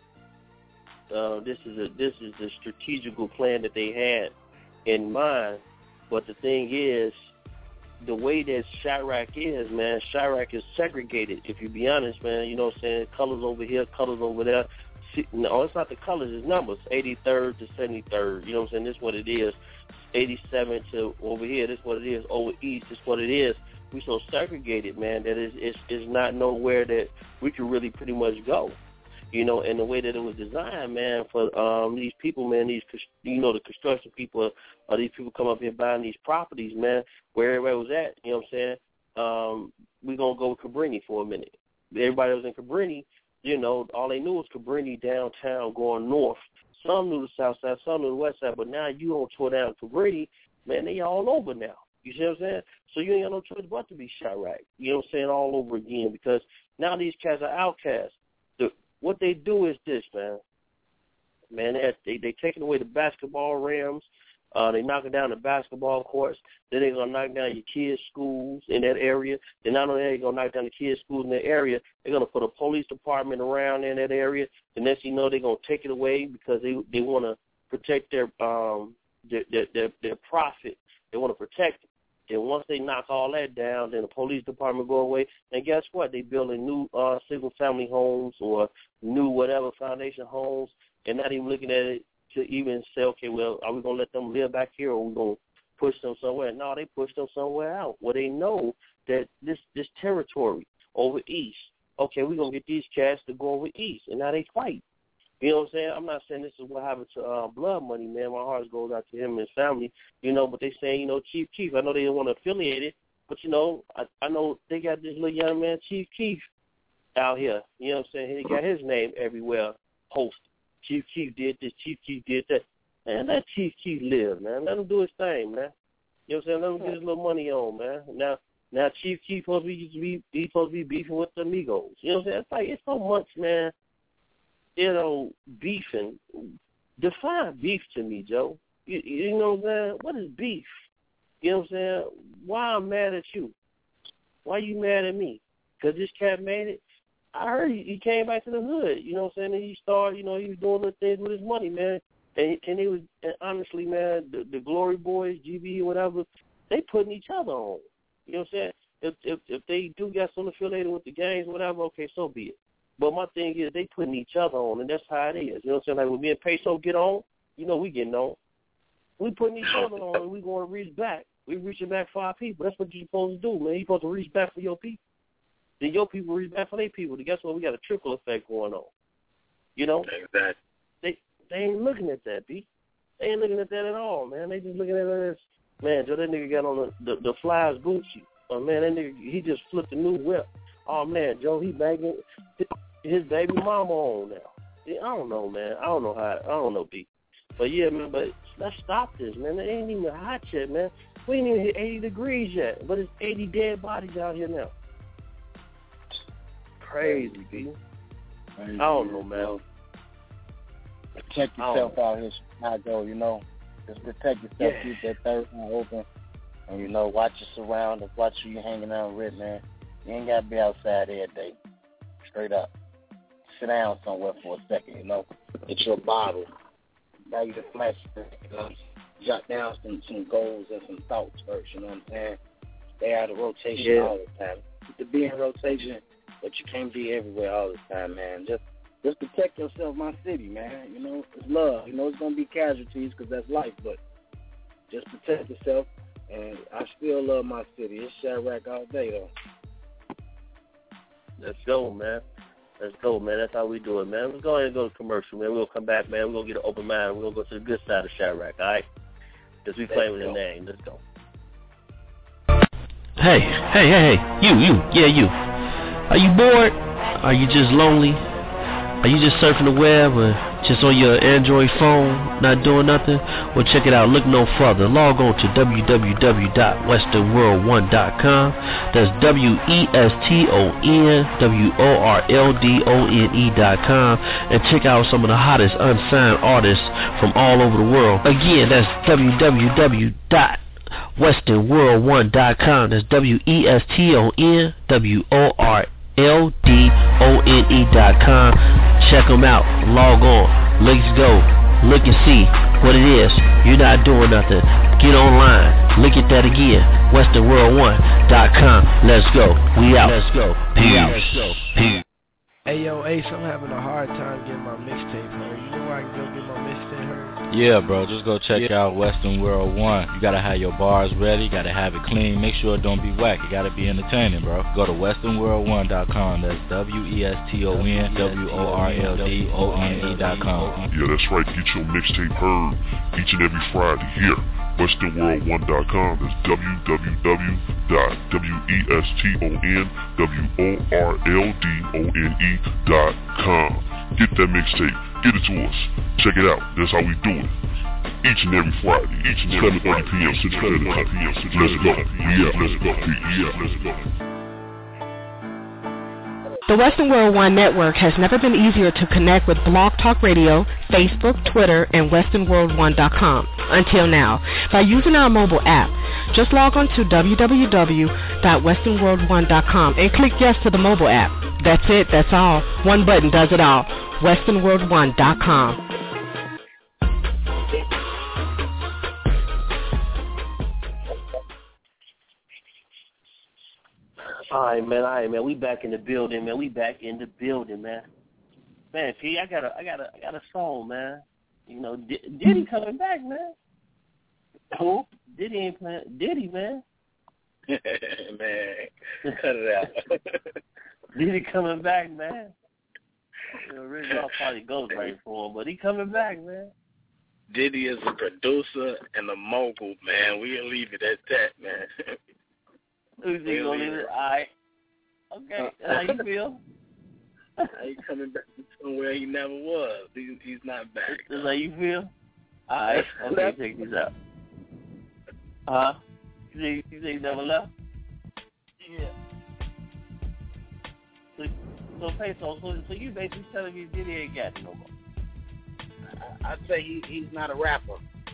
uh, this is a this is a strategical plan that they had in mind, but the thing is, the way that Chirac is, man, Chirac is segregated, if you be honest, man. You know what I'm saying? Colors over here, colors over there. No, it's not the colors, it's numbers. eighty-third to seventy-third. You know what I'm saying? This is what it is. eighty-seven to over here, this is what it is. Over east, this is what it is. We so segregated, man, that it's, it's, it's not nowhere that we can really pretty much go. You know, and the way that it was designed, man, for um, these people, man, these, you know, the construction people, or these people come up here buying these properties, man, wherever it was at, you know what I'm saying, um, we're going to go with Cabrini for a minute. Everybody was in Cabrini, you know, all they knew was Cabrini downtown going north. Some knew the south side, some knew the west side, but now you on tour down Cabrini, man, they all over now. You see what I'm saying? So you ain't got no choice but to be Chirac, you know what I'm saying, all over again, because now these cats are outcasts. The, what they do is this, man. Man, they they taking away the basketball rims. Uh, they knocking down the basketball courts. Then they're going to knock down your kids' schools in that area. Then not only are they going to knock down the kids' schools in that area, they're going to put a police department around in that area. The next thing you know, they're going to take it away because they they want to protect their um their, their their their profit. They want to protect it. And once they knock all that down, then the police department go away. And guess what? They building new uh, single-family homes or new whatever foundation homes, and not even looking at it to even say, okay, well, are we going to let them live back here or are we going to push them somewhere? No, they push them somewhere out where they know that this, this territory over east, okay, we're going to get these cats to go over east, and now they fight. You know what I'm saying? I'm not saying this is what happened to uh, Blood Money, man. My heart goes out to him and his family, you know, but they saying, you know, Chief Keef. I know they don't want to affiliate it, but, you know, I, I know they got this little young man, Chief Keef, out here. You know what I'm saying? He got his name everywhere posted. Chief Keef did this, Chief Keef did that. Man, let Chief Keef live, man. Let him do his thing, man. You know what I'm saying? Let him get his little money on, man. Now, now Chief Keef supposed to be, he's supposed to be beefing with the Migos. You know what I'm saying? It's like, it's so much, man. You know, beefing. Define beef to me, Joe. You, you know what I'm saying? What is beef? You know what I'm saying? Why I'm mad at you? Why you mad at me? Because this cat made it? I heard he, he came back to the hood. You know what I'm saying? And he started, you know, he was doing little things with his money, man. And, and it was, and honestly, man, the, the Glory Boys, G B, whatever, they putting each other on. You know what I'm saying? If, if, if they do got some affiliated with the gangs, whatever, okay, so be it. But my thing is they putting each other on, and that's how it is. You know what I'm saying? Like when me and Peso get on, you know we getting on. We putting each other on, and we going to reach back. We reaching back for our people. That's what you're supposed to do, man. You're supposed to reach back for your people. Then your people reach back for their people. Then guess what? We got a trickle effect going on. You know? Exactly. They they ain't looking at that, B. They ain't looking at that at all, man. They just looking at it as, man, Joe, that nigga got on the, the, the Flyers Gucci. Oh, man, that nigga, he just flipped a new whip. Oh, man, Joe, he banging his baby mama on now. Yeah, I don't know, man. I don't know how, I don't know, B. But, yeah, man, but let's stop this, man. It ain't even hot yet, man. We ain't even hit eighty degrees yet, but it's eighty dead bodies out here now. Crazy, B. Crazy, I don't know, man. Protect yourself out here, Chicago, you know. Just protect yourself, yeah. Keep that third eye open. And, you know, watch your surroundings, watch who you're hanging out with, man. You ain't got to be outside every day. Straight up. Sit down somewhere for a second, you know. Get your bottle. Now you the flash, you know. Jot down some, some goals and some thoughts first, you know what I'm saying? Stay out of rotation yeah. all the time. You can be in rotation, but you can't be everywhere all the time, man. Just just protect yourself, my city, man. You know, it's love. You know, it's going to be casualties because that's life, but just protect yourself. And I still love my city. It's Chirac all day, though. Let's go, man. Let's go, man. That's how we do it, man. Let's go ahead and go to commercial, man. We're going to come back, man. We're going to get an open mind. We're going to go to the good side of Chirac, all right? Because we play with the name. Let's go. Hey, hey, hey, hey. You, you. Yeah, you. Are you bored? Are you just lonely? Are you just surfing the web or just on your Android phone, not doing nothing? Well, check it out. Look no further. Log on to w w w dot western world one dot com. That's W E S T O N W O R L D O N E dot com. And check out some of the hottest unsigned artists from all over the world. Again, that's w w w dot western world one dot com. That's W E S T O N W O R L D O N E dot com. Check them out. Log on. Let's go. Look and see what it is. You're not doing nothing. Get online. Look at that again. western world one dot com. Let's go. We out. Let's go. Peace. Let's go. Peace. Hey, yo, Ace, I'm having a hard time getting my mixtape heard. You know where I can go get my mixtape heard? Yeah, bro, just go check yeah. out Western World One. You gotta have your bars ready, you gotta have it clean, make sure it don't be whack. It gotta be entertaining, bro. Go to western world one dot com. That's W E S T O N W O R L D O N E dot com. Yeah, that's right. Get your mixtape heard each and every Friday here. western world one dot com. That's w w w dot w e s t o n w o r l d o n e dot com. Get that mixtape. Get it to us. Check it out. That's how we do it. Each and every Friday. Each and every seven thirty p.m. Central Standard Time. Let's go. Yeah, let's go. Yeah, let's go. The Western World One Network has never been easier to connect with Blog Talk Radio, Facebook, Twitter, and western world one dot com until now by using our mobile app. Just log on to w w w dot western world one dot com and click yes to the mobile app. That's it. That's all. One button does it all. western world one dot com. All right, man. All right, man. We back in the building, man. We back in the building, man. Man, P, I got a, I got a, I got a song, man. You know, D- Diddy coming back, man. Who? Diddy ain't playing. Diddy, man. Man, cut it out. Diddy coming back, man. You know, Rick Ross probably goes right for him, but he coming back, man. Diddy is a producer and a mogul, man. We'll leave it at that, man. Who's he gonna leave it? All right. Okay. How you feel? He's coming back to somewhere he never was. He, he's not back. Is how you feel? All right. Okay, check these out. Uh-huh. You think, you think he never left? Yeah. So, so, Peso, so, so you basically telling me Diddy ain't got it no more? I, I'd say he, he's not a rapper.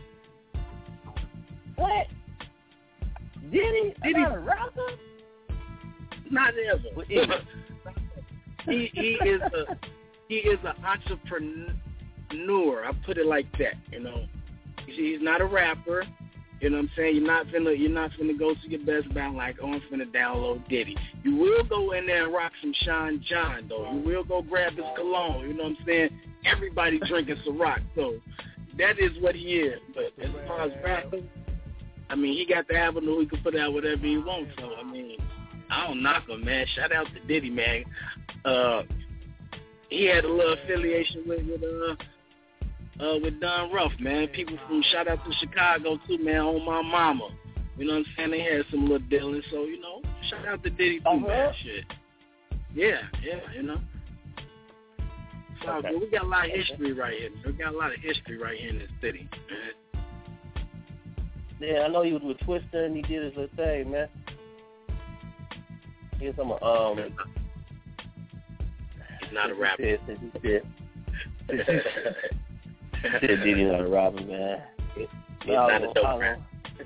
What? Diddy? Diddy not a rapper? Not ever. he he is a he is an entrepreneur. I put it like that, you know. He's not a rapper. You know what I'm saying? You're not finna you're not finna go to your best band like, oh, I'm finna download Diddy. You will go in there and rock some Sean John though. You will go grab his cologne. You know what I'm saying? Everybody drinking Ciroc, so that is what he is. But as far as rapping, I mean, he got the avenue. He can put out whatever he wants. So, I mean, I don't knock him, man. Shout out to Diddy, man. Uh, he had a little affiliation with, with uh, uh, with Don Ruff, man. People from shout out to Chicago too, man. On my mama, you know what I'm saying? They had some little dealings, so you know, shout out to Diddy too, uh-huh. man. Shit. Yeah, yeah, you know. So okay. Good. We got a lot of history right here. We got a lot of history right here in this city, man. Yeah, I know he was with Twista and he did his little thing, man. Here's some um. He's not a rapper. He said, he said, he said Diddy not a rapper, man. He's not a dope rapper.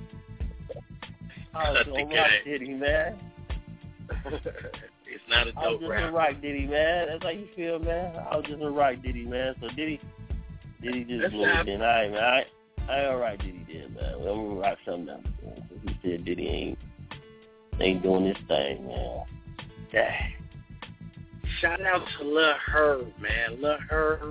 I was gonna rock Diddy, man. It's not a dope I was just rapper. a rock Diddy, man. That's how you feel, man. I was just a rock Diddy, man. So Diddy, Diddy just blew it in. All right, man. I, I all right, Diddy did, man. I'm gonna rock something down. He said Diddy ain't ain't doing this thing, man. Dang. Shout out to Lil Herb, man. Lil Herb,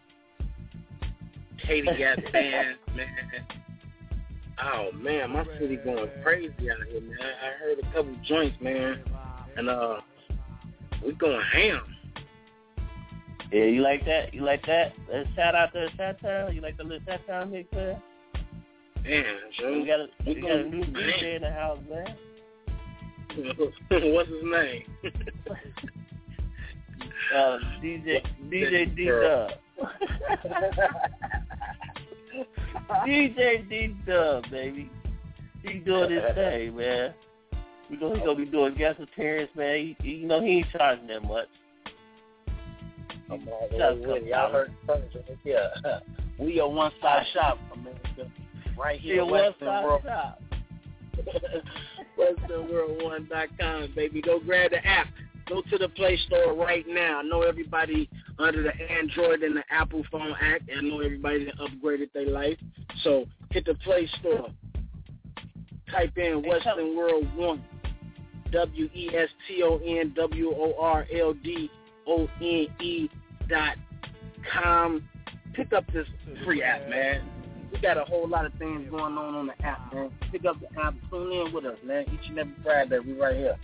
Katie got band, man. Oh man, my city going crazy out here, man. I heard a couple joints, man, and uh, we going ham. Yeah, you like that? You like that? Uh, shout out to Sat-Town. You like the little Sat-Town mix, man? Man, Joe. We got a, we got a new D J in the house, man. What's his name? uh, D J D J D Dub. D J D Dub, baby. He doing his thing, man. We know he gonna be doing guest appearance, man. He, you know he ain't charging that much. Come on, y'all heard first, yeah. We a one-stop shop, America. Right here, yeah, Western one-stop World. shop. Western World One dot com, baby. Go grab the app. Go to the Play Store right now. I know everybody under the Android and the Apple phone act. I know everybody that upgraded their life. So hit the Play Store. Type in Western World One. W E S T O N W O R L D O N E dot com. Pick up this free app, man. We got a whole lot of things going on on the app, man. Pick up the app. Tune in with us, man. Each and every Friday, we right here.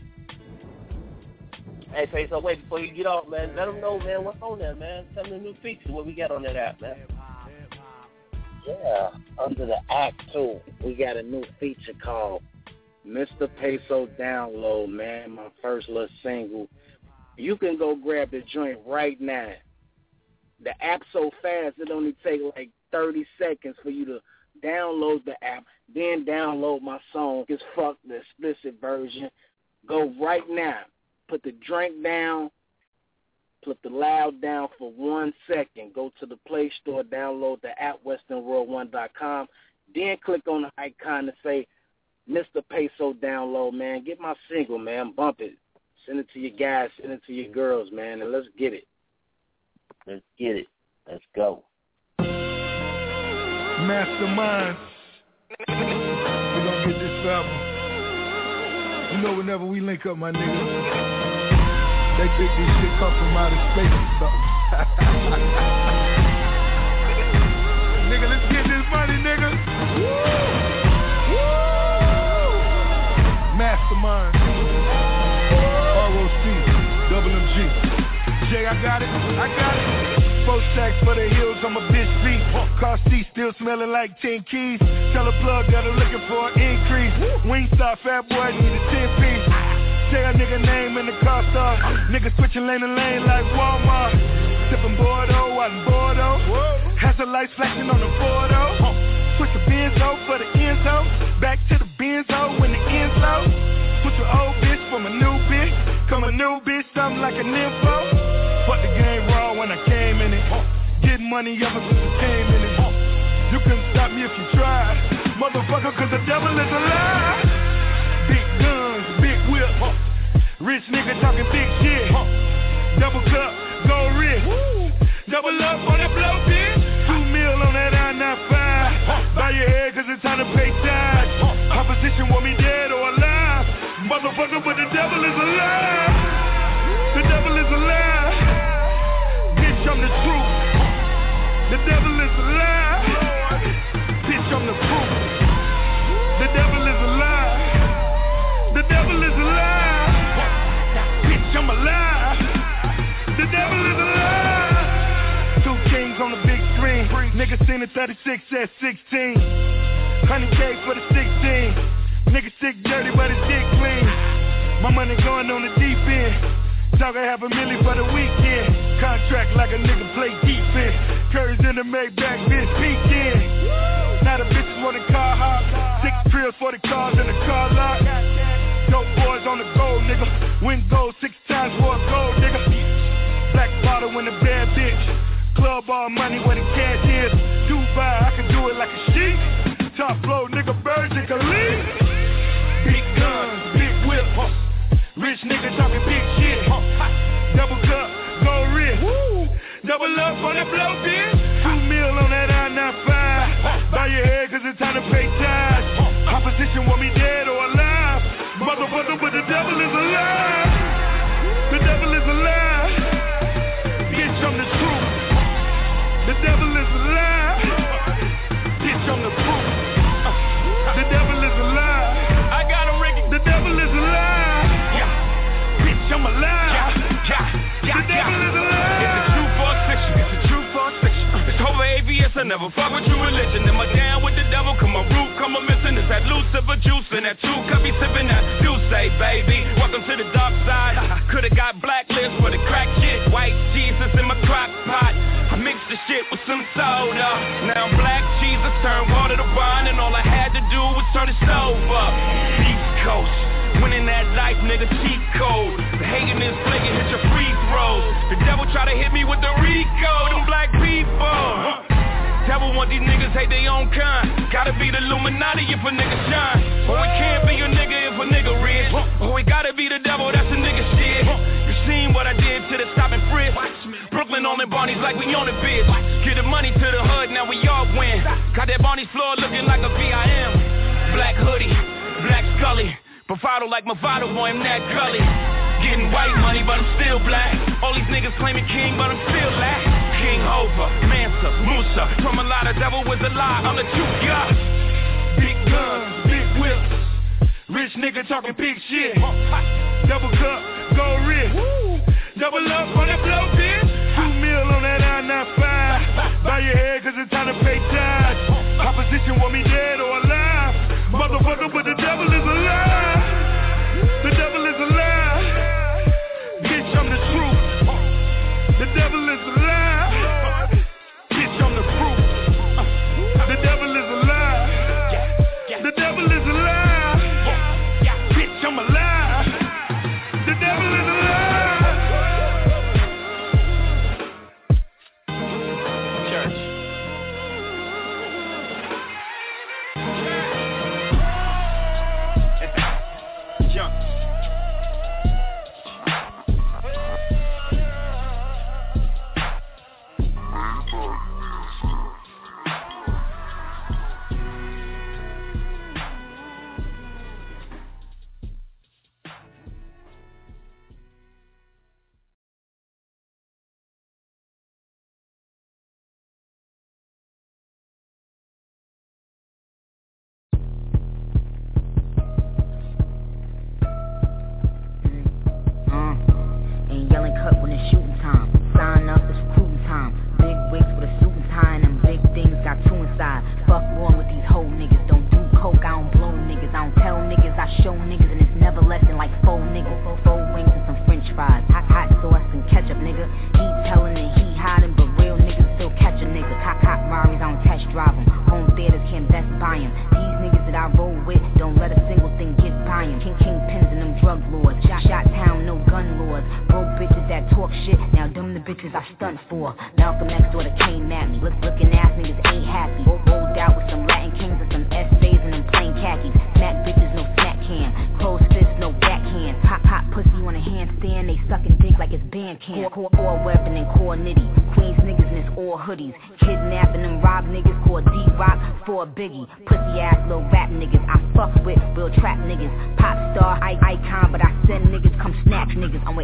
Hey, Pay, so wait, before you get off, man, let them know, man, what's on there, man. Tell them the new features, what we got on that app, man. Yeah, under the act, too, we got a new feature called Mister Peso Download, man, my first little single. You can go grab the joint right now. The app's so fast, it only takes like thirty seconds for you to download the app, then download my song. It's fuck the explicit version. Go right now. Put the drink down. Put the loud down for one second. Go to the Play Store, download the app, Western World One dot com. Then click on the icon to say, Mister Peso Download, man. Get my single, man. Bump it. Send it to your guys. Send it to your girls, man. And let's get it. Let's get it. Let's go. Masterminds. We're going to get this album. You know, whenever we link up, my niggas, they think this shit come from outer space or something. Nigga, let's get this money, nigga. Woo! Woo! Mastermind. R O C. Double M G. Jay, I got it. I got it. Four stacks for the hills, I'm a bitch beat. Car seat still smelling like ten keys. Tell a plug that I'm looking for an increase. Wingstop, fat boy, need a ten piece. Say a nigga name in the car star. Nigga switching lane to lane like Walmart. Sipping Bordeaux, out in Bordeaux. Has the lights flashing on the Bordeaux. Switch the Benzo for the Enzo. Back to the Benzo when the end's low. Switch your old bitch from a new bitch. Come a new bitch, something like a nympho. But the game raw when I came in it. Getting money ever since I came in it. You couldn't stop me if you tried, motherfucker, cause the devil is alive. Big guns, big whip. Rich nigga talking big shit. Double cup, gold wrist. Double up on that blow, bitch. Two mil on that I ninety-five. Bow your head cause it's time to pay tithes. Opposition want me dead or alive. Motherfucker, but the devil is alive. The devil is alive. Bitch, I'm the truth. The devil is alive. Bitch, I'm the proof. The devil is alive. The devil is alive. Bitch, I'm alive. The devil is alive. Two kings on the big Nigga seen a thirty-six at sixteen. one hundred K for the sixteen. Nigga sick dirty but his dick clean. My money going on the deep end. Talkin' half a million for the weekend. Contract like a nigga play defense. Curry's in the Maybach, bitch peeking. Now the bitches want a car hop. Six trills for the cars in the car lot. Dope boys on the gold, nigga. Win gold six times for a gold, nigga. Black bottle in the bad bitch. Club all money where the cash is. Dubai, I can do it like a sheep. Top flow, nigga, birds and Khalid. Big guns, big whip, huh. Rich nigga talking big shit, huh. Double cup, gold wrist. Woo. Double up on the blow, bitch. Two mil on that I ninety-five. Bow your head cause it's time to pay tithes. Opposition want me dead or alive. Motherfucker, but the devil is alive. The devil is alive. Bitch, I'm the truth. The devil is alive. Bitch, I'm the proof. The devil is alive. I got him, Ricky. The devil is alive. Yeah. Bitch, I'm alive. Yeah. Yeah. Yeah. The devil is alive. It's a true false fiction. It's a true false fiction. It's over A V S. I never fuck with true religion. Am I down with the devil? Come my root, come a missing. It's that Lucifer juice and that true cup be sipping that. You say, baby, welcome to the dark side. Coulda got blacklist for the crack shit. White Jesus in my crock pot. I mixed the shit with some soda. Now black Jesus turned water to wine, and all I had to do was turn the stove up. East Coast, winning that life, nigga, cheat code. The hating is flicking, hit your free throws. The devil try to hit me with the Rico, them black people. Devil want these niggas hate their own kind. Gotta be the Illuminati if a nigga shine. Or it can't be a nigga if a nigga rich. Or it gotta be the devil, that's a nigga shit. You seen what I did to the stop and frisk. Brooklyn on the Barney's like we on the bitch. Get the money to the hood, now we all win. Got that Barney's floor looking like a V I M. Black hoodie, black Scully. Bravado like Movado, boy, I'm that gully. Getting white money, but I'm still black. All these niggas claiming king, but I'm still black. King Hova, Mansa, Musa. From a lot of devil was a lie, I'm the truth, yeah. Big guns, big whips. Rich nigga talking big shit. Double cup, gold wrist. Double up on the blow, bitch. Two mil on that I ninety-five. Bow your head cause it's time to pay tithes. Opposition want me dead or alive. Motherfucker, but the devil is alive. The devil is alive. Bitch, I'm the truth. The devil is alive. Bitch, I'm the proof. The devil is alive. The devil is alive. Bitch, I'm alive. The devil is alive. Church. Jump.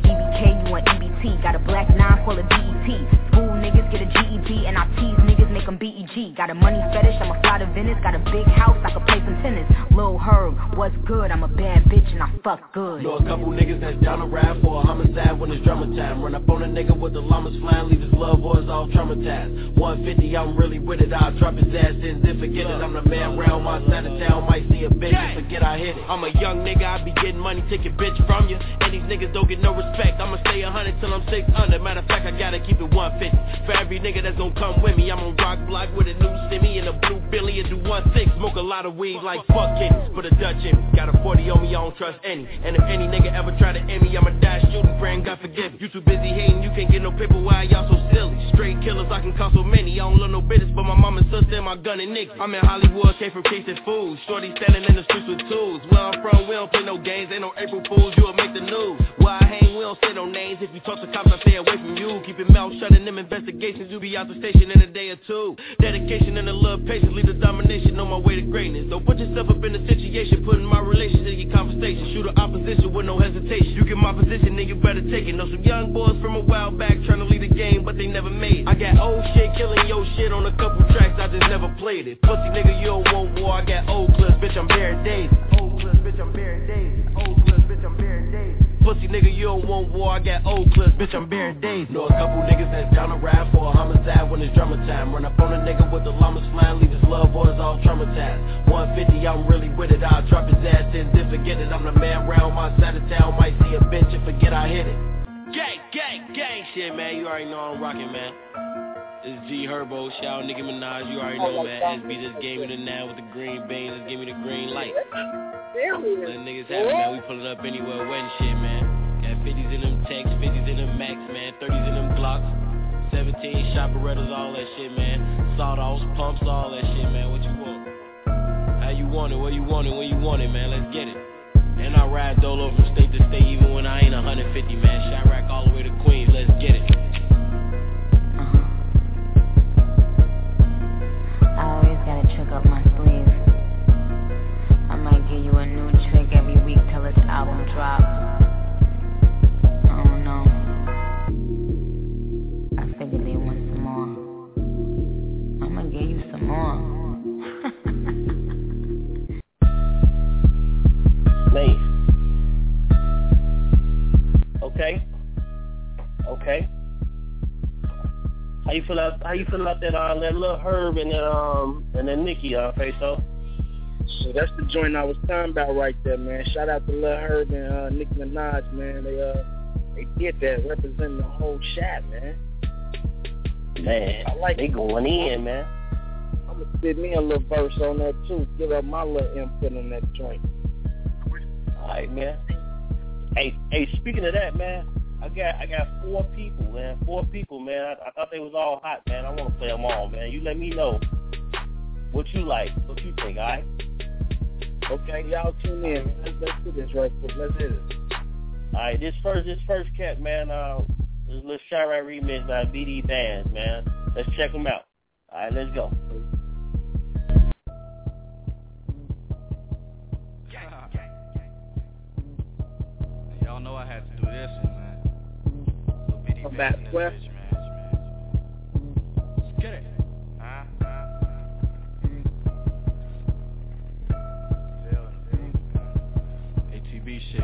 Got a black nine full of D E T. School niggas get a G E D, and I tease niggas, make them I'm B E G. Got a money fetish, I'ma fly to Venice. Got a big house, I could play some tennis. Lil Herb, what's good? I'm a bad bitch and I fuck good. Know a couple niggas that's down to ride for a homicide when it's drama time. Run up on a nigga with the llamas flying, leave his loved ones all traumatized. one fifty, I'm really with it. I'll drop his ass in, then forget it. I'm the man round my side of town. Might see a bitch and forget I hit it. I'm a young nigga, I be getting money, taking bitch from you. And these niggas don't get no respect. I'ma stay a hundred till I'm six under. Matter of fact, I gotta keep it one fifty. For every nigga that's gon' come with me, I'm on rock block with a new stimmy and a blue Billy and do one six. Smoke a lot of weed like fuck kidneys, put a Dutch in me. Got a forty on me, I don't trust any. And if any nigga ever try to end me, I'ma die shooting, praying God forgive me. You too busy hating, you can't get no paper, why y'all so silly? Straight killers, I can call so many. I don't love no business, but my mama and sister and my gun and niggas. I'm in Hollywood, came from chasing fools. Shorty standing in the streets with tools. Where I'm from, we don't play no games, ain't no April Fools, you'll make the news. Where I hang, we don't say no names. If you talk to cops, I stay away from you. Keep your mouth shut in them investigations, you'll be out the station in a day or two. Dedication and a little patience, lead the domination on my way to greatness. Don't put yourself up in a situation, putting my relations in your conversation. Shoot an opposition with no hesitation. You get my position, then you better take it. Know some young boys from a while back trying to lead the game, but they never made it. I got old shit killing your shit on a couple tracks, I just never played it. Pussy nigga, you don't want war, I got old clips, bitch, I'm bearing days. Old clips, bitch, I'm bearing days. Old clips, bitch, I'm bearing days. Pussy nigga, you don't want war, I got old clips, bitch, I'm bearing days. Know a couple niggas that's down to ride for a homicide when it's drama time. Run up on a nigga with the llamas flying, leave his loved ones all traumatized. one fifty, I'm really with it, I'll drop his ass in, then forget it. I'm the man round my side of town, might see a bitch and forget I hit it. Gang, gang, gang shit, man, you already know I'm rocking, man. It's G Herbo, shout out Nicki Minaj, you already know, man. S B just gave me the nine with the green beans, just give me the green light. Let niggas have it, man, we pull it up anywhere, wet and shit, man. Got fifties in them techs, fifties in them max, man, thirties in them glocks, seventeen shot Berettas, all that shit, man. Sawed-offs, pumps, all that shit, man, what you want? How you want it, where you want it, when you want it, man, let's get it. And I ride dolo from state to state, even when I ain't one hundred fifty, man. Chirac all the way to Queens, let's get it. I always got a trick up my sleeve. I might give you a new trick every week till this album drops. I don't know. I figured they want some more. I'ma give you some more. Man. Okay. Okay. How you feel out? How you feel about that? Uh, that little Herb and then um and then Nicki, uh, Peso. So that's the joint I was talking about right there, man. Shout out to Lil Herb and uh, Nicki Minaj, man. They uh they did that, representing the whole shot, man. Man, I like they going in, man. I'm gonna spit me a little verse on that too. Give up my little input on that joint. All right, man. Hey, hey. Speaking of that, man. I got I got four people, man. Four people, man. I, I thought they was all hot, man. I want to play them all, man. You let me know what you like, what you think, all right? Okay, y'all tune in. Let's, let's do this right quick. Let's hit it. All right, this first this first cat, man. Uh, this little Chirac remix by B D Bands, man. Let's check them out. All right, let's go. Y'all know I had to do this one, man. Come back, well. Let's get it. Huh? Huh? A T B shit.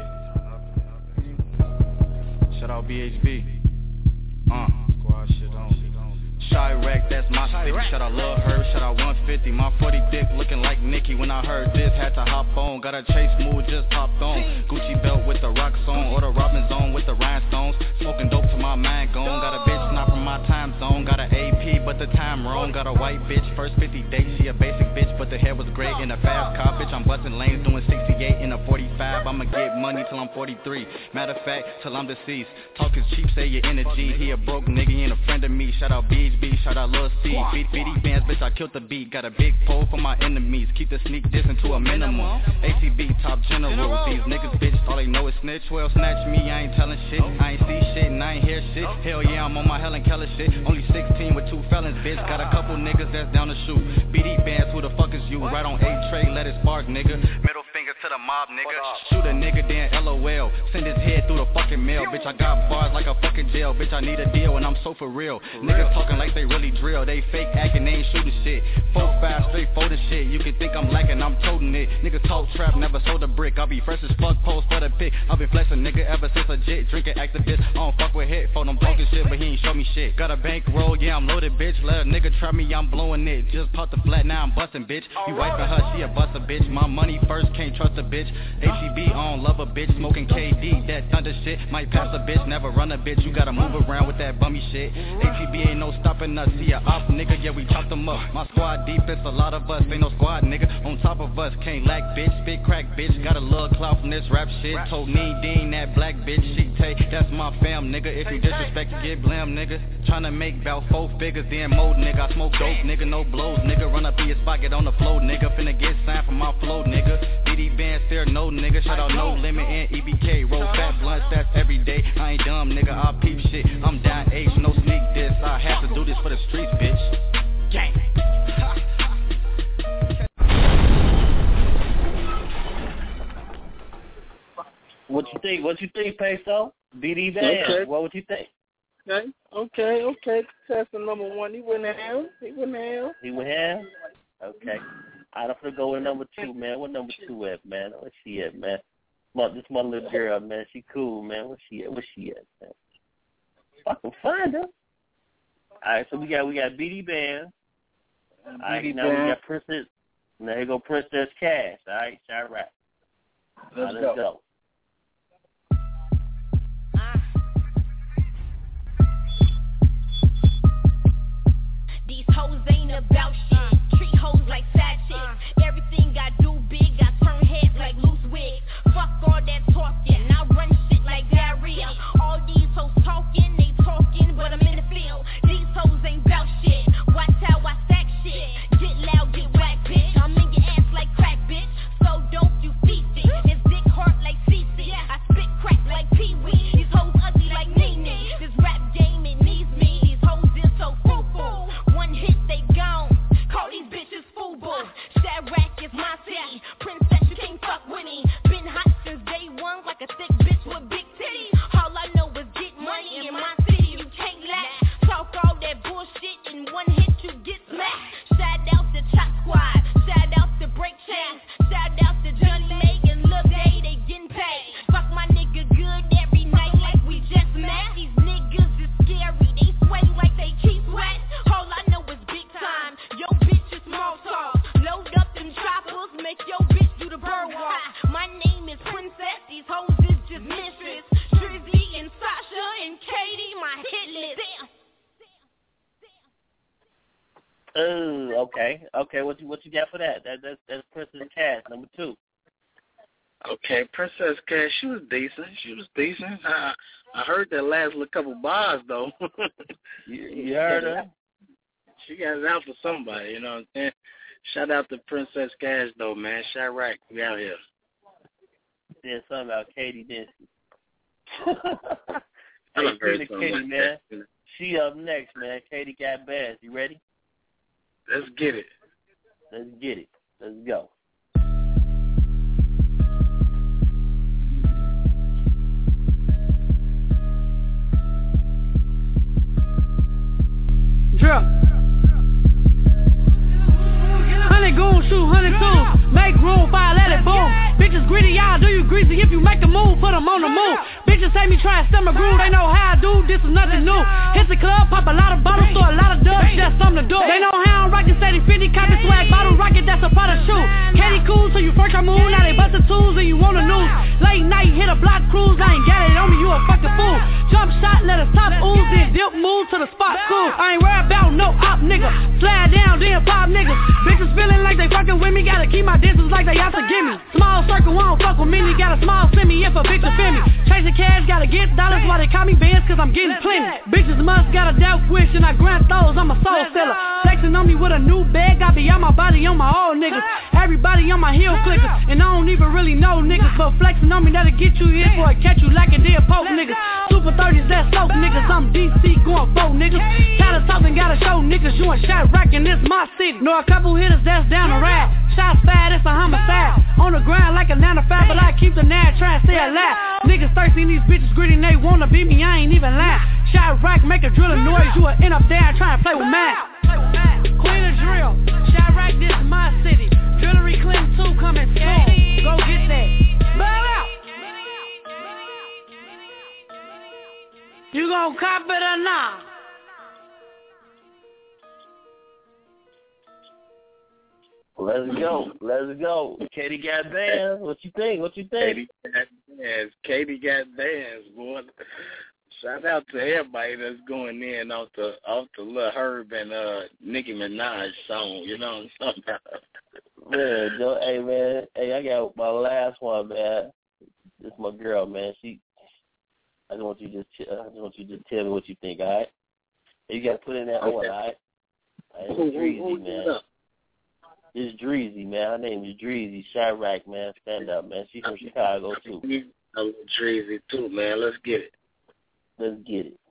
Shout out B H B. Uh, squad shit on. Chirac, that's my city. Shout out Lil Herb, shout out one fifty. My forty dick looking like Nicki. When I heard this, had to hop on. Got a chase move, just hopped on. Gucci belt with the rocks on, or the Robin zone with the rhinestones. Smoking dope to my mind gone. Got a bitch not from my time zone. Got an A P, but the time wrong. Got a white bitch, first fifty dates. She a basic bitch, but the hair was great. In a fast car, bitch, I'm busting lanes, doing sixty-eight in a forty-five. I'ma get money till I'm forty-three. Matter of fact, till I'm deceased. Talk is cheap, say your energy. He a broke nigga, he ain't a friend of me. Shout out B H B, shout out Lil C. B D Bands, bitch, I killed the beat. Got a big pole for my enemies. Keep the sneak dissing to a minimum. A C B, top general. These niggas, bitch, all they know is snitch. Well, snatch me, I ain't telling shit. I ain't see shit and I ain't hear shit. Hell yeah, I'm on my Helen Keller shit. Only sixteen with two felons, bitch. Got a couple niggas that's down to shoot. B D Bands, who the fuck is you? Right on A tray, let it spark, nigga. Middle finger to the mob, nigga. Shoot a nigga, then L O L. Send his head through the fucking mail. Bitch, I got bars like a fucking jail. Bitch, I need a deal and I'm so for real. For Niggas real. talking like they really drill. They fake acting, they ain't shooting shit. Four, five, straight folding shit. You can think I'm lacking, I'm toting it. Niggas talk trap, never sold a brick. I'll be fresh as fuck, post for the pic. I've been flexing, nigga, ever since a jit. Drinking activist, I don't fuck with hit. Phone, I'm talking shit, but he ain't show me shit. Got a bankroll, yeah, I'm loaded, bitch. Let a nigga try me, I'm blowing it. Just popped the flat, now I'm busting, bitch. You wiping her, she a buster, bitch. My money first, can't trust a bitch. H E B, I don't love a bitch. Smoking K D, that thunder shit. Might pass a bitch, never run a bitch. You gotta move around with that bummy shit. H E B ain't no stopping us. See a op, nigga, yeah, we chopped them up. My squad deep, it's a lot of us. Ain't no squad, nigga. On top of us, can't lack, bitch. Spit crack, bitch. Got a little clout from this rap shit. Told me Dean, that black bitch. She take, that's my fam, nigga. If you disrespect, you get blam, nigga. Tryna make bout four figures, then mode, nigga. I smoke dope, nigga, no blows, nigga. Run up in your spot, get on the flow, nigga. Finna get signed from my flow, nigga. B D bands, there no nigga. Shout out No Limit and E B K. Roll fat blunts, that's every day. I ain't dumb, nigga. I peep shit. I'm down H, no sneak this. I have to do this for the streets, bitch. Gang. What you think? What you think, Peso? B D Band. Okay. What would you think? Okay, okay, okay. Contestant number one. He went ham. He went ham. He went ham. Okay. I'm gonna go with number two, man. What number two at, man? Where she at, man? This my little girl, man. She cool, man. Where she at? Where she at, man? Fucking find her. All right, so we got we got B D Band. All right, now we got Princess. Now here go Princess Cash. All right, Chirac. Let's, let's go. go. These hoes ain't about shit. Treat hoes like side chicks. Everything I do big, I turn heads like loose wigs. Fuck all that talking, I run shit like diarrhea. All these hoes talking, they talking, but I'm in the field. These hoes ain't about shit. Watch how I stack shit. Get loud, get whack, bitch. I'm in your ass like crack, bitch. So don't you feast it. It's dick hard like C C. I spit crack like Pee Wee. These hoes ugly like Nene. This rap game, it needs me. These hoes is so foo-foo. One hit, they gone. Call these bitches FUBU. Chirac is my city. Princess, you can't fuck with me. Been hot since day one, like a thick bitch with big titties. All I know is get money in my city. You can't laugh. Talk all that bullshit in one hit, you get smacked. Shout out to Chop Squad. Shout out to Break Chains. Shout out to Johnny Meg and Lil Day. They getting paid. Fuck my nigga good every night like we just met. These niggas is scary. They sway like they keep wet. All I know is big time. Yo bitch is small talk. Load up them choppers. Make your bitch do the bird walk. My name is Princess. These hoes is just misfits. Drizzy and Sasha and Katie, my hit list. Oh, okay, okay. What you what you got for that? That that's that's Princess Cash number two. Okay, Princess Cash. She was decent. She was decent. I I heard that last little couple bars though. you, you heard her? She got it out for somebody. You know what I'm saying? Shout out to Princess Cash though, man. Chirac, we out here. Said something about Katie, didn't she? I hey, heard Katie, like man. That. She up next, man. Katie got bass. You ready? Let's get it. Let's get it. Let's go. Drip. Honey goon, shoot, honey tools. Make room, fire, let it boom. Bitches greedy, y'all do you greasy. If you make a move, put them on the move. Bitches say me try to stem a groove. They know how I do, this is nothing new. Hit the club, pop a lot of bottles, throw a lot of dubs, just something to do. They know how I'm rockin', say they fifty, copy swag, bottle rocket, that's a part of shoe. Katie cool, so you first I move, now they bust the tools and you want the news. Late night, hit a block cruise, I ain't got it on me, you a fucking fool. Jump shot, let us top ooze, then dip move to the spot cool. I ain't worried about no op nigga. Slide down, then pop niggas. Bitches feeling like they fucking with me, gotta keep my distance like they out to give me. Small circle, won't fuck with me, got a small semi if a bitch offend me. Chasing cash, gotta get dollars while they call me bands, cause I'm getting plenty. Bitches must got a doubt wish and I grant those, I'm a soul seller. Flexing on me with a new bag, I be on my body on my old niggas. Everybody on my heel clickers, and I don't even really know niggas, but flexing on me that'll get you here before I catch you like a dead poke niggas. Super thirties, that's slope niggas, I'm D C going folk niggas. Tired of talking, gotta show niggas, you ain't Chirac and this my city. Know a couple hitters that's down the ride. Shots fired, it's a homicide. On the grind like a nine to five, but I keep the nine trying to stay alive. Niggas thirsty, these bitches gritty, and they wanna be me, I ain't even lying. Shot rack, make a drill noise, you will end up down trying to play with mine. Queen of drill, shot rack, this is my city. Jewelry Clinton two coming soon. Go get that. Bow out. You gon' cop it or not? Let's go. Let's go. Katie got bands. What you think? What you think? Katie got bands. Katie got bands, boy. Shout out to everybody that's going in off the off the Lil Herb and uh, Nicki Minaj song. You know what I'm talking about? Man, Joe, hey man, hey, I got my last one, man. This is my girl, man. She, I just want you to just, I just want you to just tell me what you think, all right? You got to put in that okay. order, all right? All right, it's Dreezy, man. It's Dreezy, man. Her name is Dreezy. Chirac, man. Stand up, man. She's from Chicago, too. I'm Dreezy, too, man. Let's get it. Let's get it.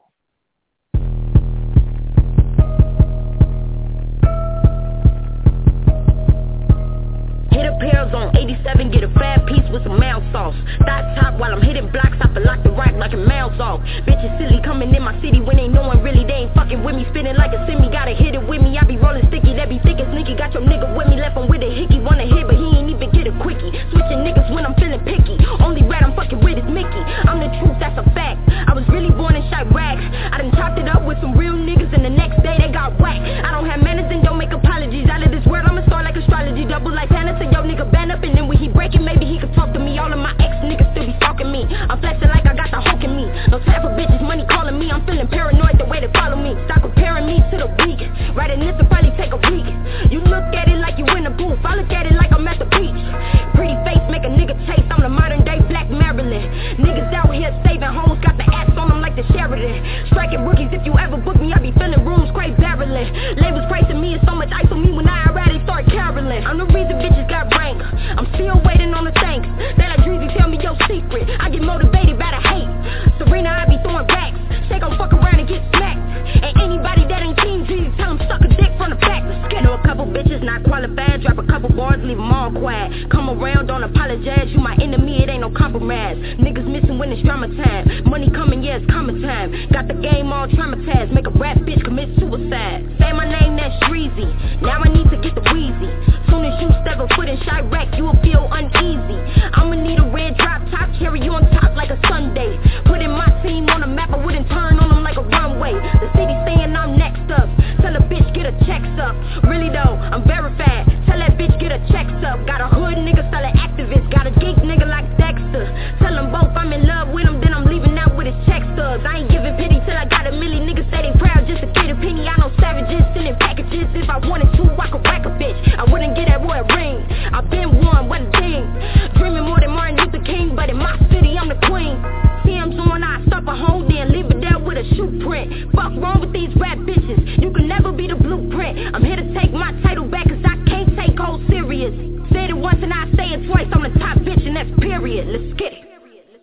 Hit a pairs on eighty-seven, get a fat piece with some mouth sauce. Thigh top while I'm hitting blocks, I feel like the rock like a mouse off. Bitches silly coming in my city when they knowin' really they ain't fucking with me. Spinning like a semi, gotta hit it with me. I be rolling sticky, that be thick as sneaky. Got your nigga with me, left him with a hickey. Wanna hit, but he ain't even get a quickie. Switching niggas when I'm feeling picky. Only rat I'm fucking with is Mickey. I'm the truth, that's a fact. I was really born in Chirac. I done chopped it up with some real niggas, and the next day they got whacked. I don't have manners and don't make apologies. Out of this world, I'ma start like astrology. Double like Hannah, so yo nigga band up, and then when he break it, maybe he could talk to me. All of my ex niggas still be stalking me. I'm flexing like I got the Hulk in me. No time for bitches, money calling me. I'm feeling paranoid the way they follow me. Stop comparing me to the weak. Writing this will probably take a week. You look at it like you in a booth. I look at it like I'm at the beach. Pretty face make a nigga chase. I'm the modern day Black Marilyn. Niggas out here saving hoes, got the ass on them like the Sheridan. Striking rookies, if you ever book me, I be filling rooms, crate barreling. Labels pricing me and so much ice on me when I already start caroling. I'm the reason bitches got rank. I'm still waiting on the thanks. That like Dreezy, tell me your secret. I get motivated by the hate. Serena, I be throwing backs. They gon' fuck around and get smacked. And anybody that ain't Team Dreezy, tell them suck a dick from the back. Let's get know a couple bitches not qualified. Drop a couple bars, leave them all quiet. Come around, don't apologize. You my enemy, it ain't no compromise. Niggas missing when it's drama time. Money coming, yeah, it's coming time. Got the game all traumatized. Make a rap bitch commit suicide. Say my name, that's Dreezy. Now I need to get the Wheezy. Soon as you step a foot in Chirac, you will feel uneasy. I'ma need a red drop top, cherry on top like a Sunday. Putting my team on the map, I wouldn't turn on them like a runway. The city saying I'm next up. Tell a bitch get a checks up. Really though, I'm verified. Tell that bitch get a checks up. Got a hood nigga, selling activist. Got a geek nigga like Dexter. Tell them both I'm in love with him, then I'm leaving out with his check stubs. I ain't giving pity till I got a million. Niggas say they proud just to get a penny. I know savages sending packages. If I wanted to, I could whack a bitch. I wouldn't get that boy a ring. I been one, what a thing. Dreaming more than Martin Luther King, but in my city I'm the queen. See I'm doing, I stop a home, then leave it there with a shoe print. Fuck wrong with these rap bitches. You can never be the blueprint. I'm here to take my title back, cause I can't take cold serious. Said it once and I say it twice. I'm the top bitch and that's period. Let's get it.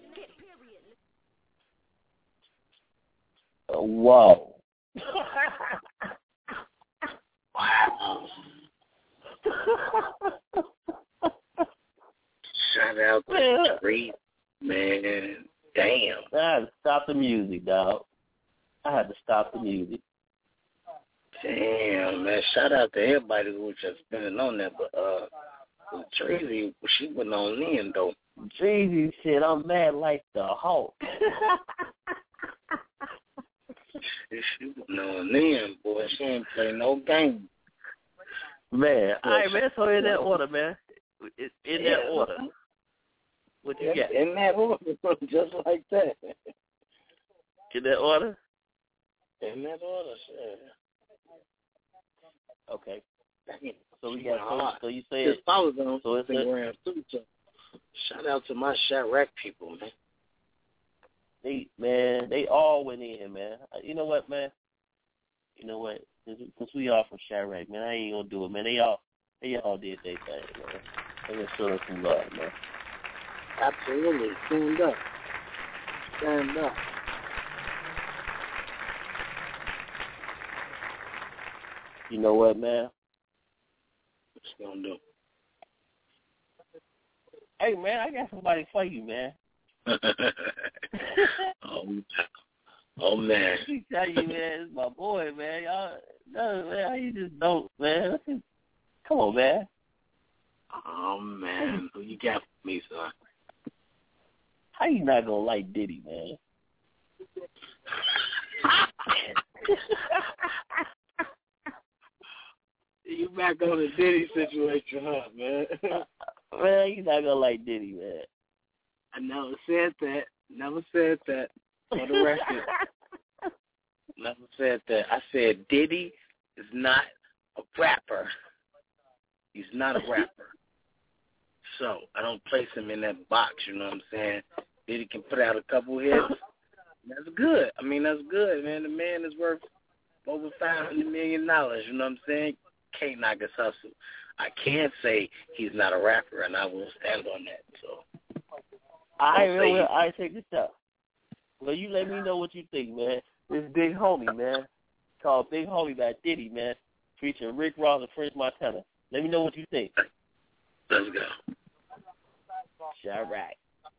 Uh, wow. Wow. Shout out to the street, man. Damn. I had to stop the music, dog. I had to stop the music. Damn, man. Shout out to everybody who was just spinning on that, but uh, Dreezy, she went on in, though. Dreezy shit, I'm mad like the Hulk. She went on in, boy. She ain't play no game. Man, all right, man. So in that order, man. In yeah. that order. What you yeah, got? In that order, just like that. In that order? In that order, sure. Okay. So we got. Wow. So, so you say it's follows on so it's Instagram too. So shout out to my Chirac people, man. They man, they all went in, man. You know what, man? You know what? Since we all from Chirac, man, I ain't gonna do it, man. They all, they all did their thing, man. They just showed us some love, man. Absolutely, stand up, stand up. You know what, man? What you gonna do? Hey, man, I got somebody for you, man. oh, oh, man. I tell you, man, it's my boy, man. Y'all, no, man, how you just don't, man. Come on, man. Oh, man. Who you got for me, son? How you not gonna like Diddy, man? You back on the Diddy situation, huh, man? Man, you not gonna like Diddy, man. I never said that. Never said that. For the record. Never said that. I said Diddy is not a rapper. He's not a rapper. So I don't place him in that box, you know what I'm saying? Diddy can put out a couple hits. That's good. I mean, that's good, man. The man is worth over five hundred million dollars, you know what I'm saying? Can't knock his hustle. I can't say he's not a rapper, and I will stand on that. So I will. I take this up. Well, you let me know what you think, man. This Big Homie, man, called Big Homie by Diddy, man, featuring Rick Ross and French Montana. Let me know what you think. Let's go. All right.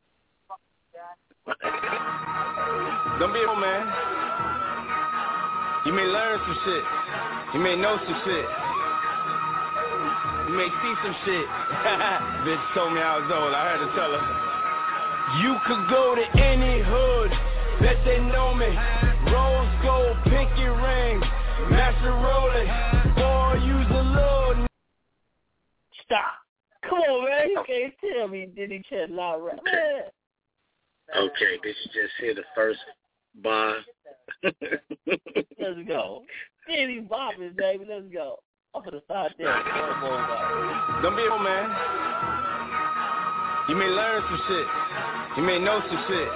Don't be a man. You may learn some shit. You may know some shit. You may see some shit. Bitch told me I was old. I had to tell her. You could go to any hood, bet they know me. Rose gold, pinky ring, master rolling, or use a little. Stop. Come on, man. You can't tell me Diddy can't not rap. Man. Okay, did you just hear the first bar? Let's go. Diddy bopping, baby. Let's go. I'm gonna start there. Don't be a man. You may learn some shit. You may know some shit.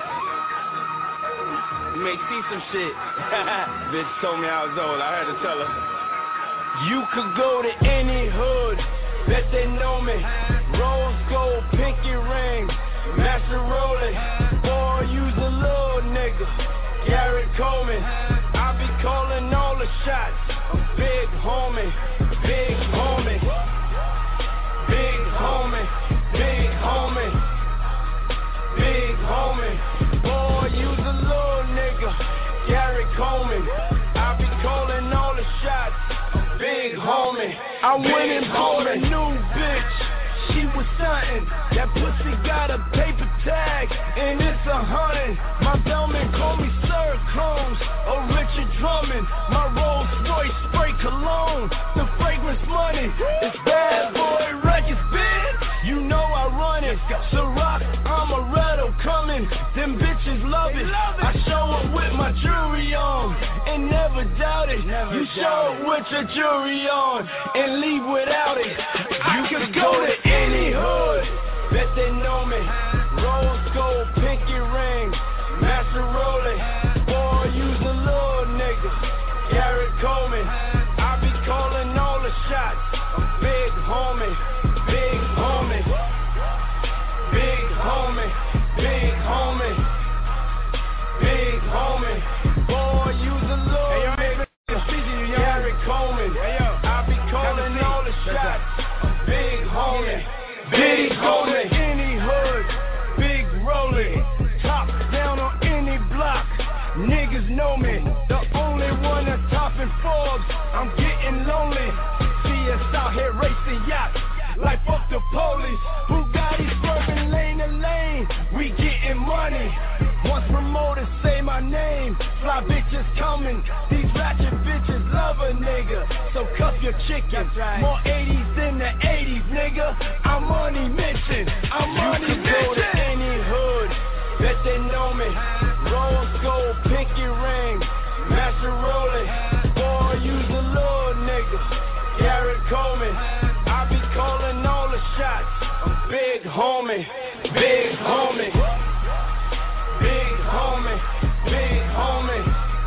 You may see some shit. Bitch told me I was old. I had to tell her. You could go to any hood, bet they know me. Rose gold, pinky ring, master rolling, or use a little nigga. Garrett Coleman, I be calling all the shots. Big homie, big homie, big homie, big homie, big homie. Boy, use a little nigga. Garrett Coleman, I be calling all the shots. Big homie, I went and bought a new bitch. She was stuntin', that pussy got a paper tag, and it's a hundred. My bellman call me Sir Combs, or Richard Drummond. My Rolls Royce spray cologne, the fragrance money. It's bad boy records, bitch. You know I run it. Ciroc, I'm a rattle coming. Them bitches love it. I show up with my jewelry on, and never doubt it. You show up with your jewelry on, and leave without it. You can go to any hood, bet they know me. Rose gold, pinky ring, master rolling, or use a little nigga. Garrett Coleman, I be calling all the shots. Big homie, big homie, big homie, big homie, big homie. Boy, use a little nigga. Garrett Coleman, I be calling all the shots. Big homie, big homie, any hood, big rolling, top down on any block, niggas know me, the only one that's topping Forbes, I'm getting lonely, see us out here racing yachts, like fuck the police, Bugatti swerving lane to lane, we getting money, once promoters say my name, fly bitches coming, these ratchet bitches love a nigga, so cuff your chicken, more eighties than the eighties, nigga, I'm money missing, I'm money missing. You can go to any hood, bet they know me, rose gold, pinky ring, master rolling, or use a little nigga, Garrett Coleman, I be calling all the shots, big homie, big homie, big homie, big homie,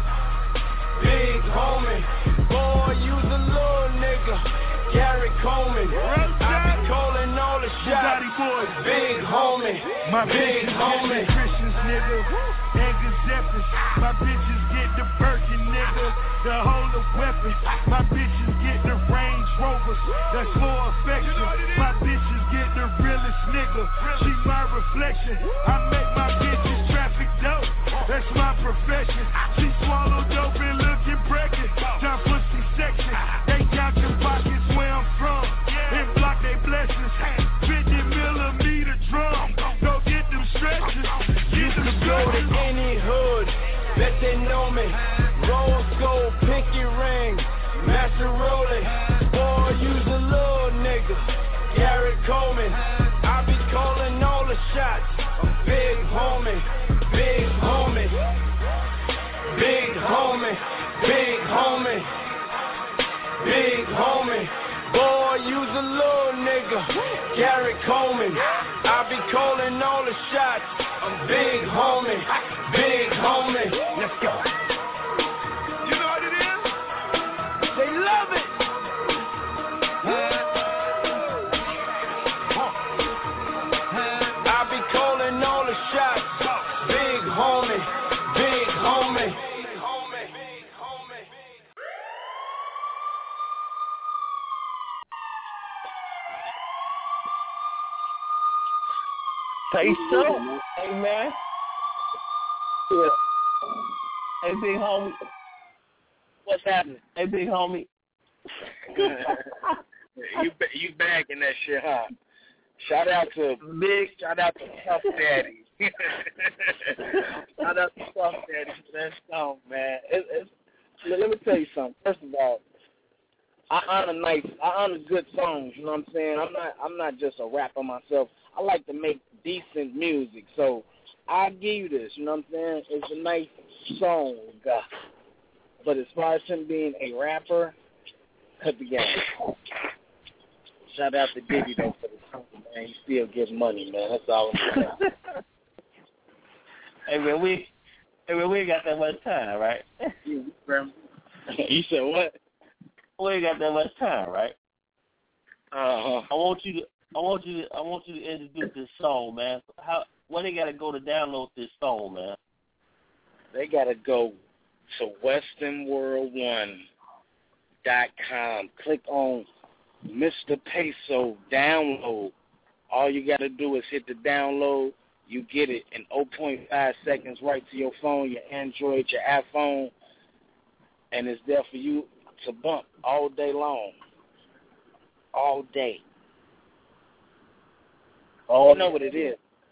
big homie, boy, use a little nigga, Garrett Coleman, I be calling all the the shots. Boys, big homie, my big homie. Christians, nigga, and Giuseppes. My bitches get the Birkin, nigga. The hold of weapon. My bitches get the Range Rovers. That's for affection. My bitches get the realest nigga. She my reflection. I make my bitches traffic dope. That's my profession. She swallow dope and looking pregnant. Time for C-section. They count your pockets where I'm from and block their blessings. fifty millimeter drum. Go get them stretches. You could go to any hood, bet they know me. Rose gold, pinky ring, master rolling. Boy, use a little nigga. Garrett Coleman, I be calling all the shots. I'm big homie, big homie, big homie, big homie, big homie. Boy, use a little nigga. Garrett Coleman, I be calling all the shots. I'm big homie, big homie. Let's go. You know what it is? They love it. I be calling all the shots. Big homie, big homie. Say so. Hey, man. Yeah. Hey, big homie. What's happening? Hey, big homie. you you back in that shit, huh? Shout out to Big. Shout out to Puff Daddy. Shout out to Puff Daddy for that song, man. It, it's, let me tell you something. First of all, I honor nice, I honor good songs. You know what I'm saying? I'm not, I'm not just a rapper myself. I like to make decent music, so I'll give you this. You know what I'm saying? It's a nice song, God. But as far as him being a rapper, cut the game. Shout out to Diddy though for the song, man. He still gives money, man. That's all I'm saying. Hey man, we, hey man, we ain't got that much time, right? You said what? We ain't got that much time, right? Uh huh. I want you to, I want you to, I want you to introduce this song, man. How, where they gotta go to download this song, man? They gotta go to Western World One dot com. Click on Mister Peso download. All you got to do is hit the download. You get it in zero point five seconds right to your phone, your Android, your iPhone, and it's there for you to bump all day long. All day. Oh, they know what it is.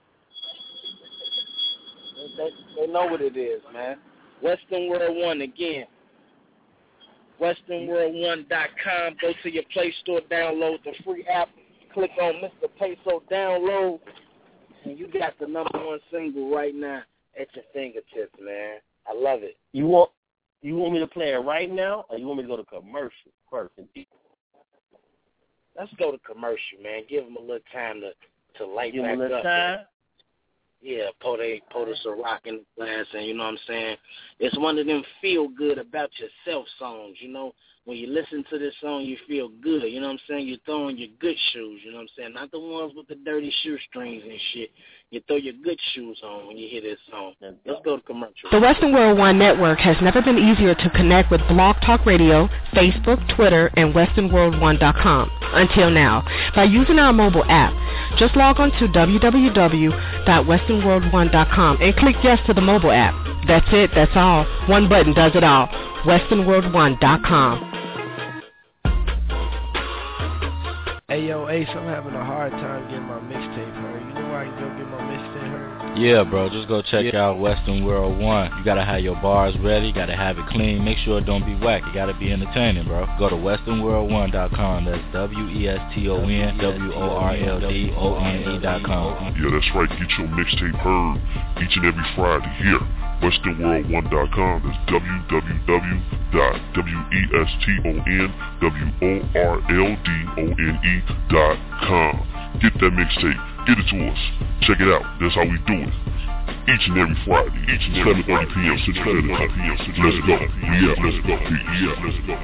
They, they know what it is, man. Western World One again. Western World One dot com. Go to your Play Store, download the free app, click on Mister Peso download, and you got the number one single right now at your fingertips, man. I love it. You want you want me to play it right now, or you want me to go to commercial first? Let's go to commercial, man. Give them a little time to to light Give back them a little up. time. Yeah, pour they pour the Ciroc in the glass, and you know what I'm saying? It's one of them feel good about yourself songs, you know? When you listen to this song, you feel good, you know what I'm saying? You're throwing your good shoes, you know what I'm saying? Not the ones with the dirty shoestrings and shit. You throw your good shoes on when you hear this song. Let's go to commercial. The Western World One Network has never been easier to connect with Blog Talk Radio, Facebook, Twitter, and Western World One dot com. Until now, by using our mobile app, just log on to w w w dot western world one dot com and click yes to the mobile app. That's it, that's all. One button does it all. Western World One dot com. Hey, yo, Ace, I'm having a hard time getting my mixtape heard. You know where I can go get my mixtape heard? Yeah, bro, just go check yeah. out Western World One. You gotta have your bars ready, you gotta have it clean, make sure it don't be whack, you gotta be entertaining, bro. Go to Western World One dot com, that's W E S T O N W O R L D O N E dot com. Yeah, that's right, get your mixtape heard each and every Friday here. Western World One dot com, that's w w w dot w e s t o n w o r l d o n e dot com. Get that mixtape, get it to us, check it out, that's how we do it. Each and every Friday, each and every seven thirty p.m. Central Standard Time. Let's go, yeah, let's go, yeah, let's go.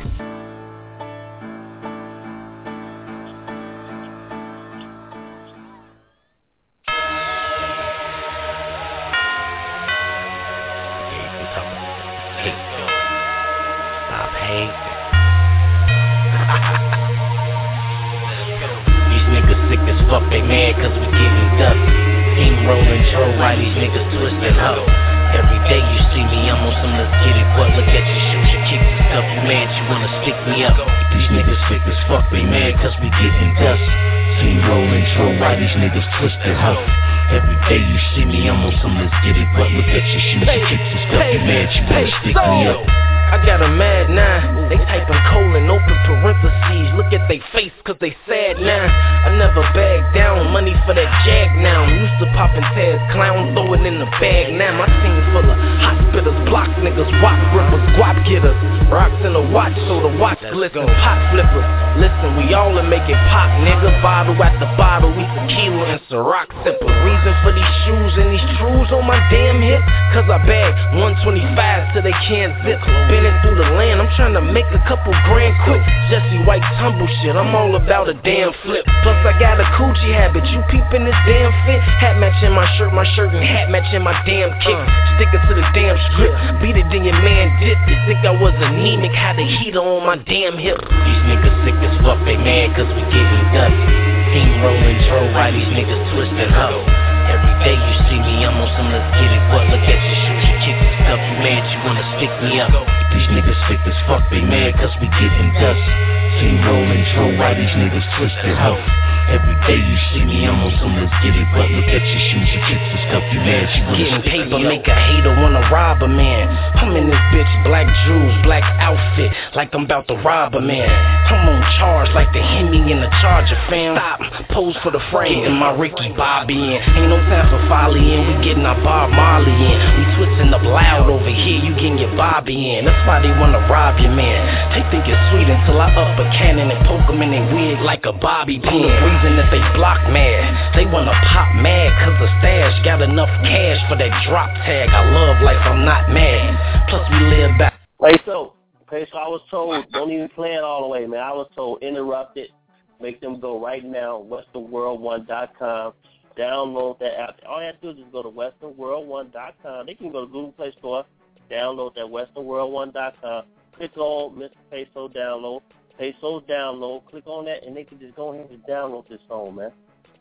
fuck they mad cause we getting dusty. Team rolling, troll, why these niggas twisting hoe. Every day you see me, I'm on some let's get it. What? Look at your shoes, your kicks and stuff. You mad, you wanna stick me up. These niggas sick as fuck, they mad cause we getting dusty. Team rolling, troll, why these niggas twisting hoe. Every day you see me, I'm on some let's get it. What? Look at your shoes, your kicks and stuff. You mad, you wanna stick me up. I got a mad nine, they typing colon, open parentheses. Look at they face cause they sad now. I never bag down, money for that jag now. Used to poppin' tags, clown, throw it in the bag now. My team full of hospitals, block niggas, wop rippers, guap getters. Rocks in the watch so the watch glisten, pot flippers. Listen, we all are making pop, nigga. Bottle after bottle, we tequila and Ciroc sipper. Reason for these shoes and these trues on my damn hip, cause I bag one twenty-five till they can't zip. Bending through the land, I'm trying to make a couple grand quick. Jesse White tumble shit, I'm all about a damn flip. Plus I got a coochie habit, you peepin' this damn fit. Hat matching my shirt, my shirt and hat matching my damn kick. Stickin' to the damn script, beat it then your man dip. You think I was anemic, had a heater on my damn hip. These niggas sick as fuck, they mad cause we getting dusty. Team rolling, troll, why these niggas twisting hoe. Every day you see me, I'm on some let's get it. What? Look at your shoes, your kicks and stuff. You mad, you wanna stick me up. These niggas sick as fuck, they mad cause we getting dusty. Team rolling, troll, why these niggas twisting hoe. Every day you see me, I'm on some let's get it. But look at your shoes, your kicks and stuff. You mad, you wanna getting stick paper, me up. make a hater wanna rob a man. I'm in this bitch, black jewels, black outfit, like I'm about to rob a man. I'm on charge like the Hemi in the Charger, fam. Stop, pose for the frame, and my Ricky Bobby in. Ain't no time for folly in, we getting our Bob Marley in. We switching up loud over here, you getting your Bobby in. That's why they wanna rob your man. They think it's sweet until I up a cannon and poke them in their wig like a bobby pin. Reason that they block mad, they wanna pop mad cause the stash got enough cash for that drop tag. I love life, I'm not mad. Plus we live back. Wait, so, okay, so I was told, don't even play it all the way, man. I was told, interrupt it, make them go right now, western world one dot com, download that app. All you have to do is just go to western world one dot com. They can go to Google Play Store, download that western world one dot com, click on Mister Peso download, Peso download, click on that, and they can just go ahead and download this song, man.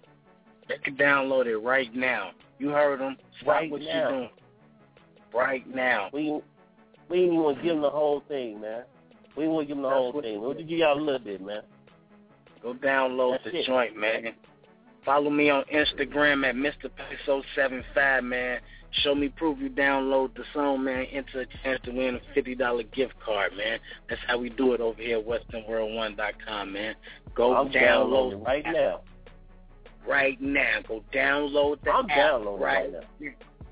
They can download it right now. You heard them. Stop right what now. you doing. Right now. We we ain't even want to give them the whole thing, man. We ain't want to give them the That's whole what thing. We'll just give y'all a little bit, man. Go download That's the it. joint, man. Follow me on Instagram at Mister Peso seventy-five, man. Show me proof you download the song, man. Enter a chance to win a fifty dollars gift card, man. That's how we do it over here at western world one dot com, man. Go I'm download downloading right now. Right now. Go download the I'm app downloading right right now.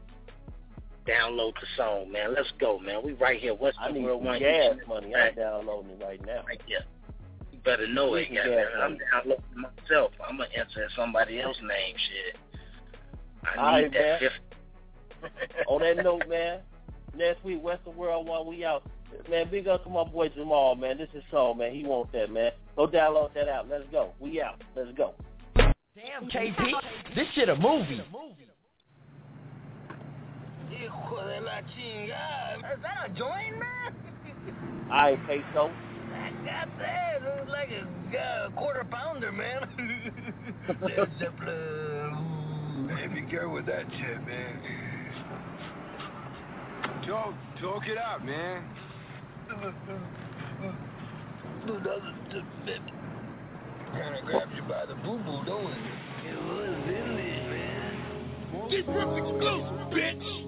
Download the song, man. Let's go, man. We right here, I Western need World some One. gas each and money. every I'm downloading it right now. Right here. You better know it, Need yeah, some man. gas I'm money. downloading myself. I'm gonna enter in somebody else's name, shit. I All need right, that man. fifty. On that note, man, next week, Western World One, we out. Man, big up to my boy Jamal, man. This is song, man. He wants that, man. Go download that out. Let's go. We out. Let's go. Damn, K P, this shit a movie. Hijo de la chingada. Is that a joint, man? All right, Peso. I got that. It was like a uh, quarter pounder, man. Led Zeppelin. Hey, be careful with that shit, man. Talk, talk it out, man. Kinda grabs you by the boo-boo, don't it? It was in there, man. Get ripped exclusive, bitch.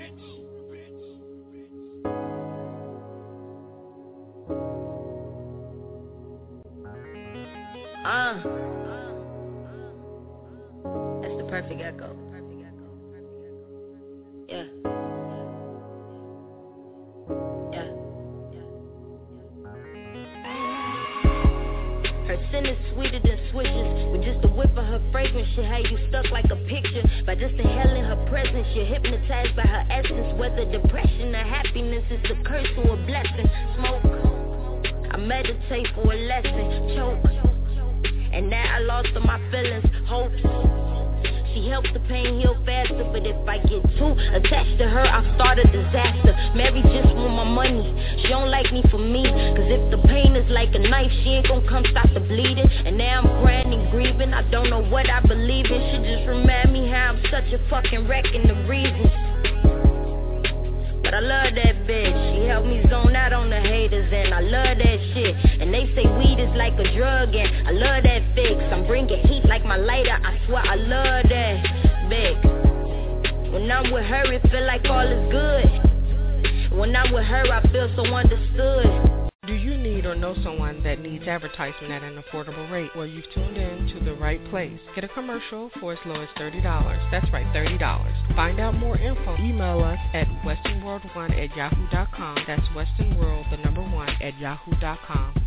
Uh, that's the perfect echo. Yeah. Yeah. Her sin is sweeter than switches. With just a whiff of her fragrance, she had you stuck like a picture. By just inhaling her presence, you're hypnotized by her essence. Whether depression or happiness is a curse or a blessing. Smoke, I meditate for a lesson. Choke, and now I lost all my feelings, hopes. She helps the pain heal faster, but if I get too attached to her, I'll start a disaster. Mary just want my money, she don't like me for me. Cause if the pain is like a knife, she ain't gon' come stop the bleeding. And now I'm crying and grieving, I don't know what I believe. a fucking wreck and the reasons. But I love that bitch. She helped me zone out on the haters, and I love that shit. And they say weed is like a drug, and I love that fix. I'm bringing heat like my lighter. I swear I love that bitch. When I'm with her, it feel like all is good. When I'm with her, I feel so understood. Do you need or know someone that needs advertisement at an affordable rate? Well, you've tuned in to the right place. Get a commercial for as low as thirty dollars. That's right, thirty dollars. Find out more info. Email us at western world one at yahoo dot com. That's westernworld, the number one, at yahoo dot com.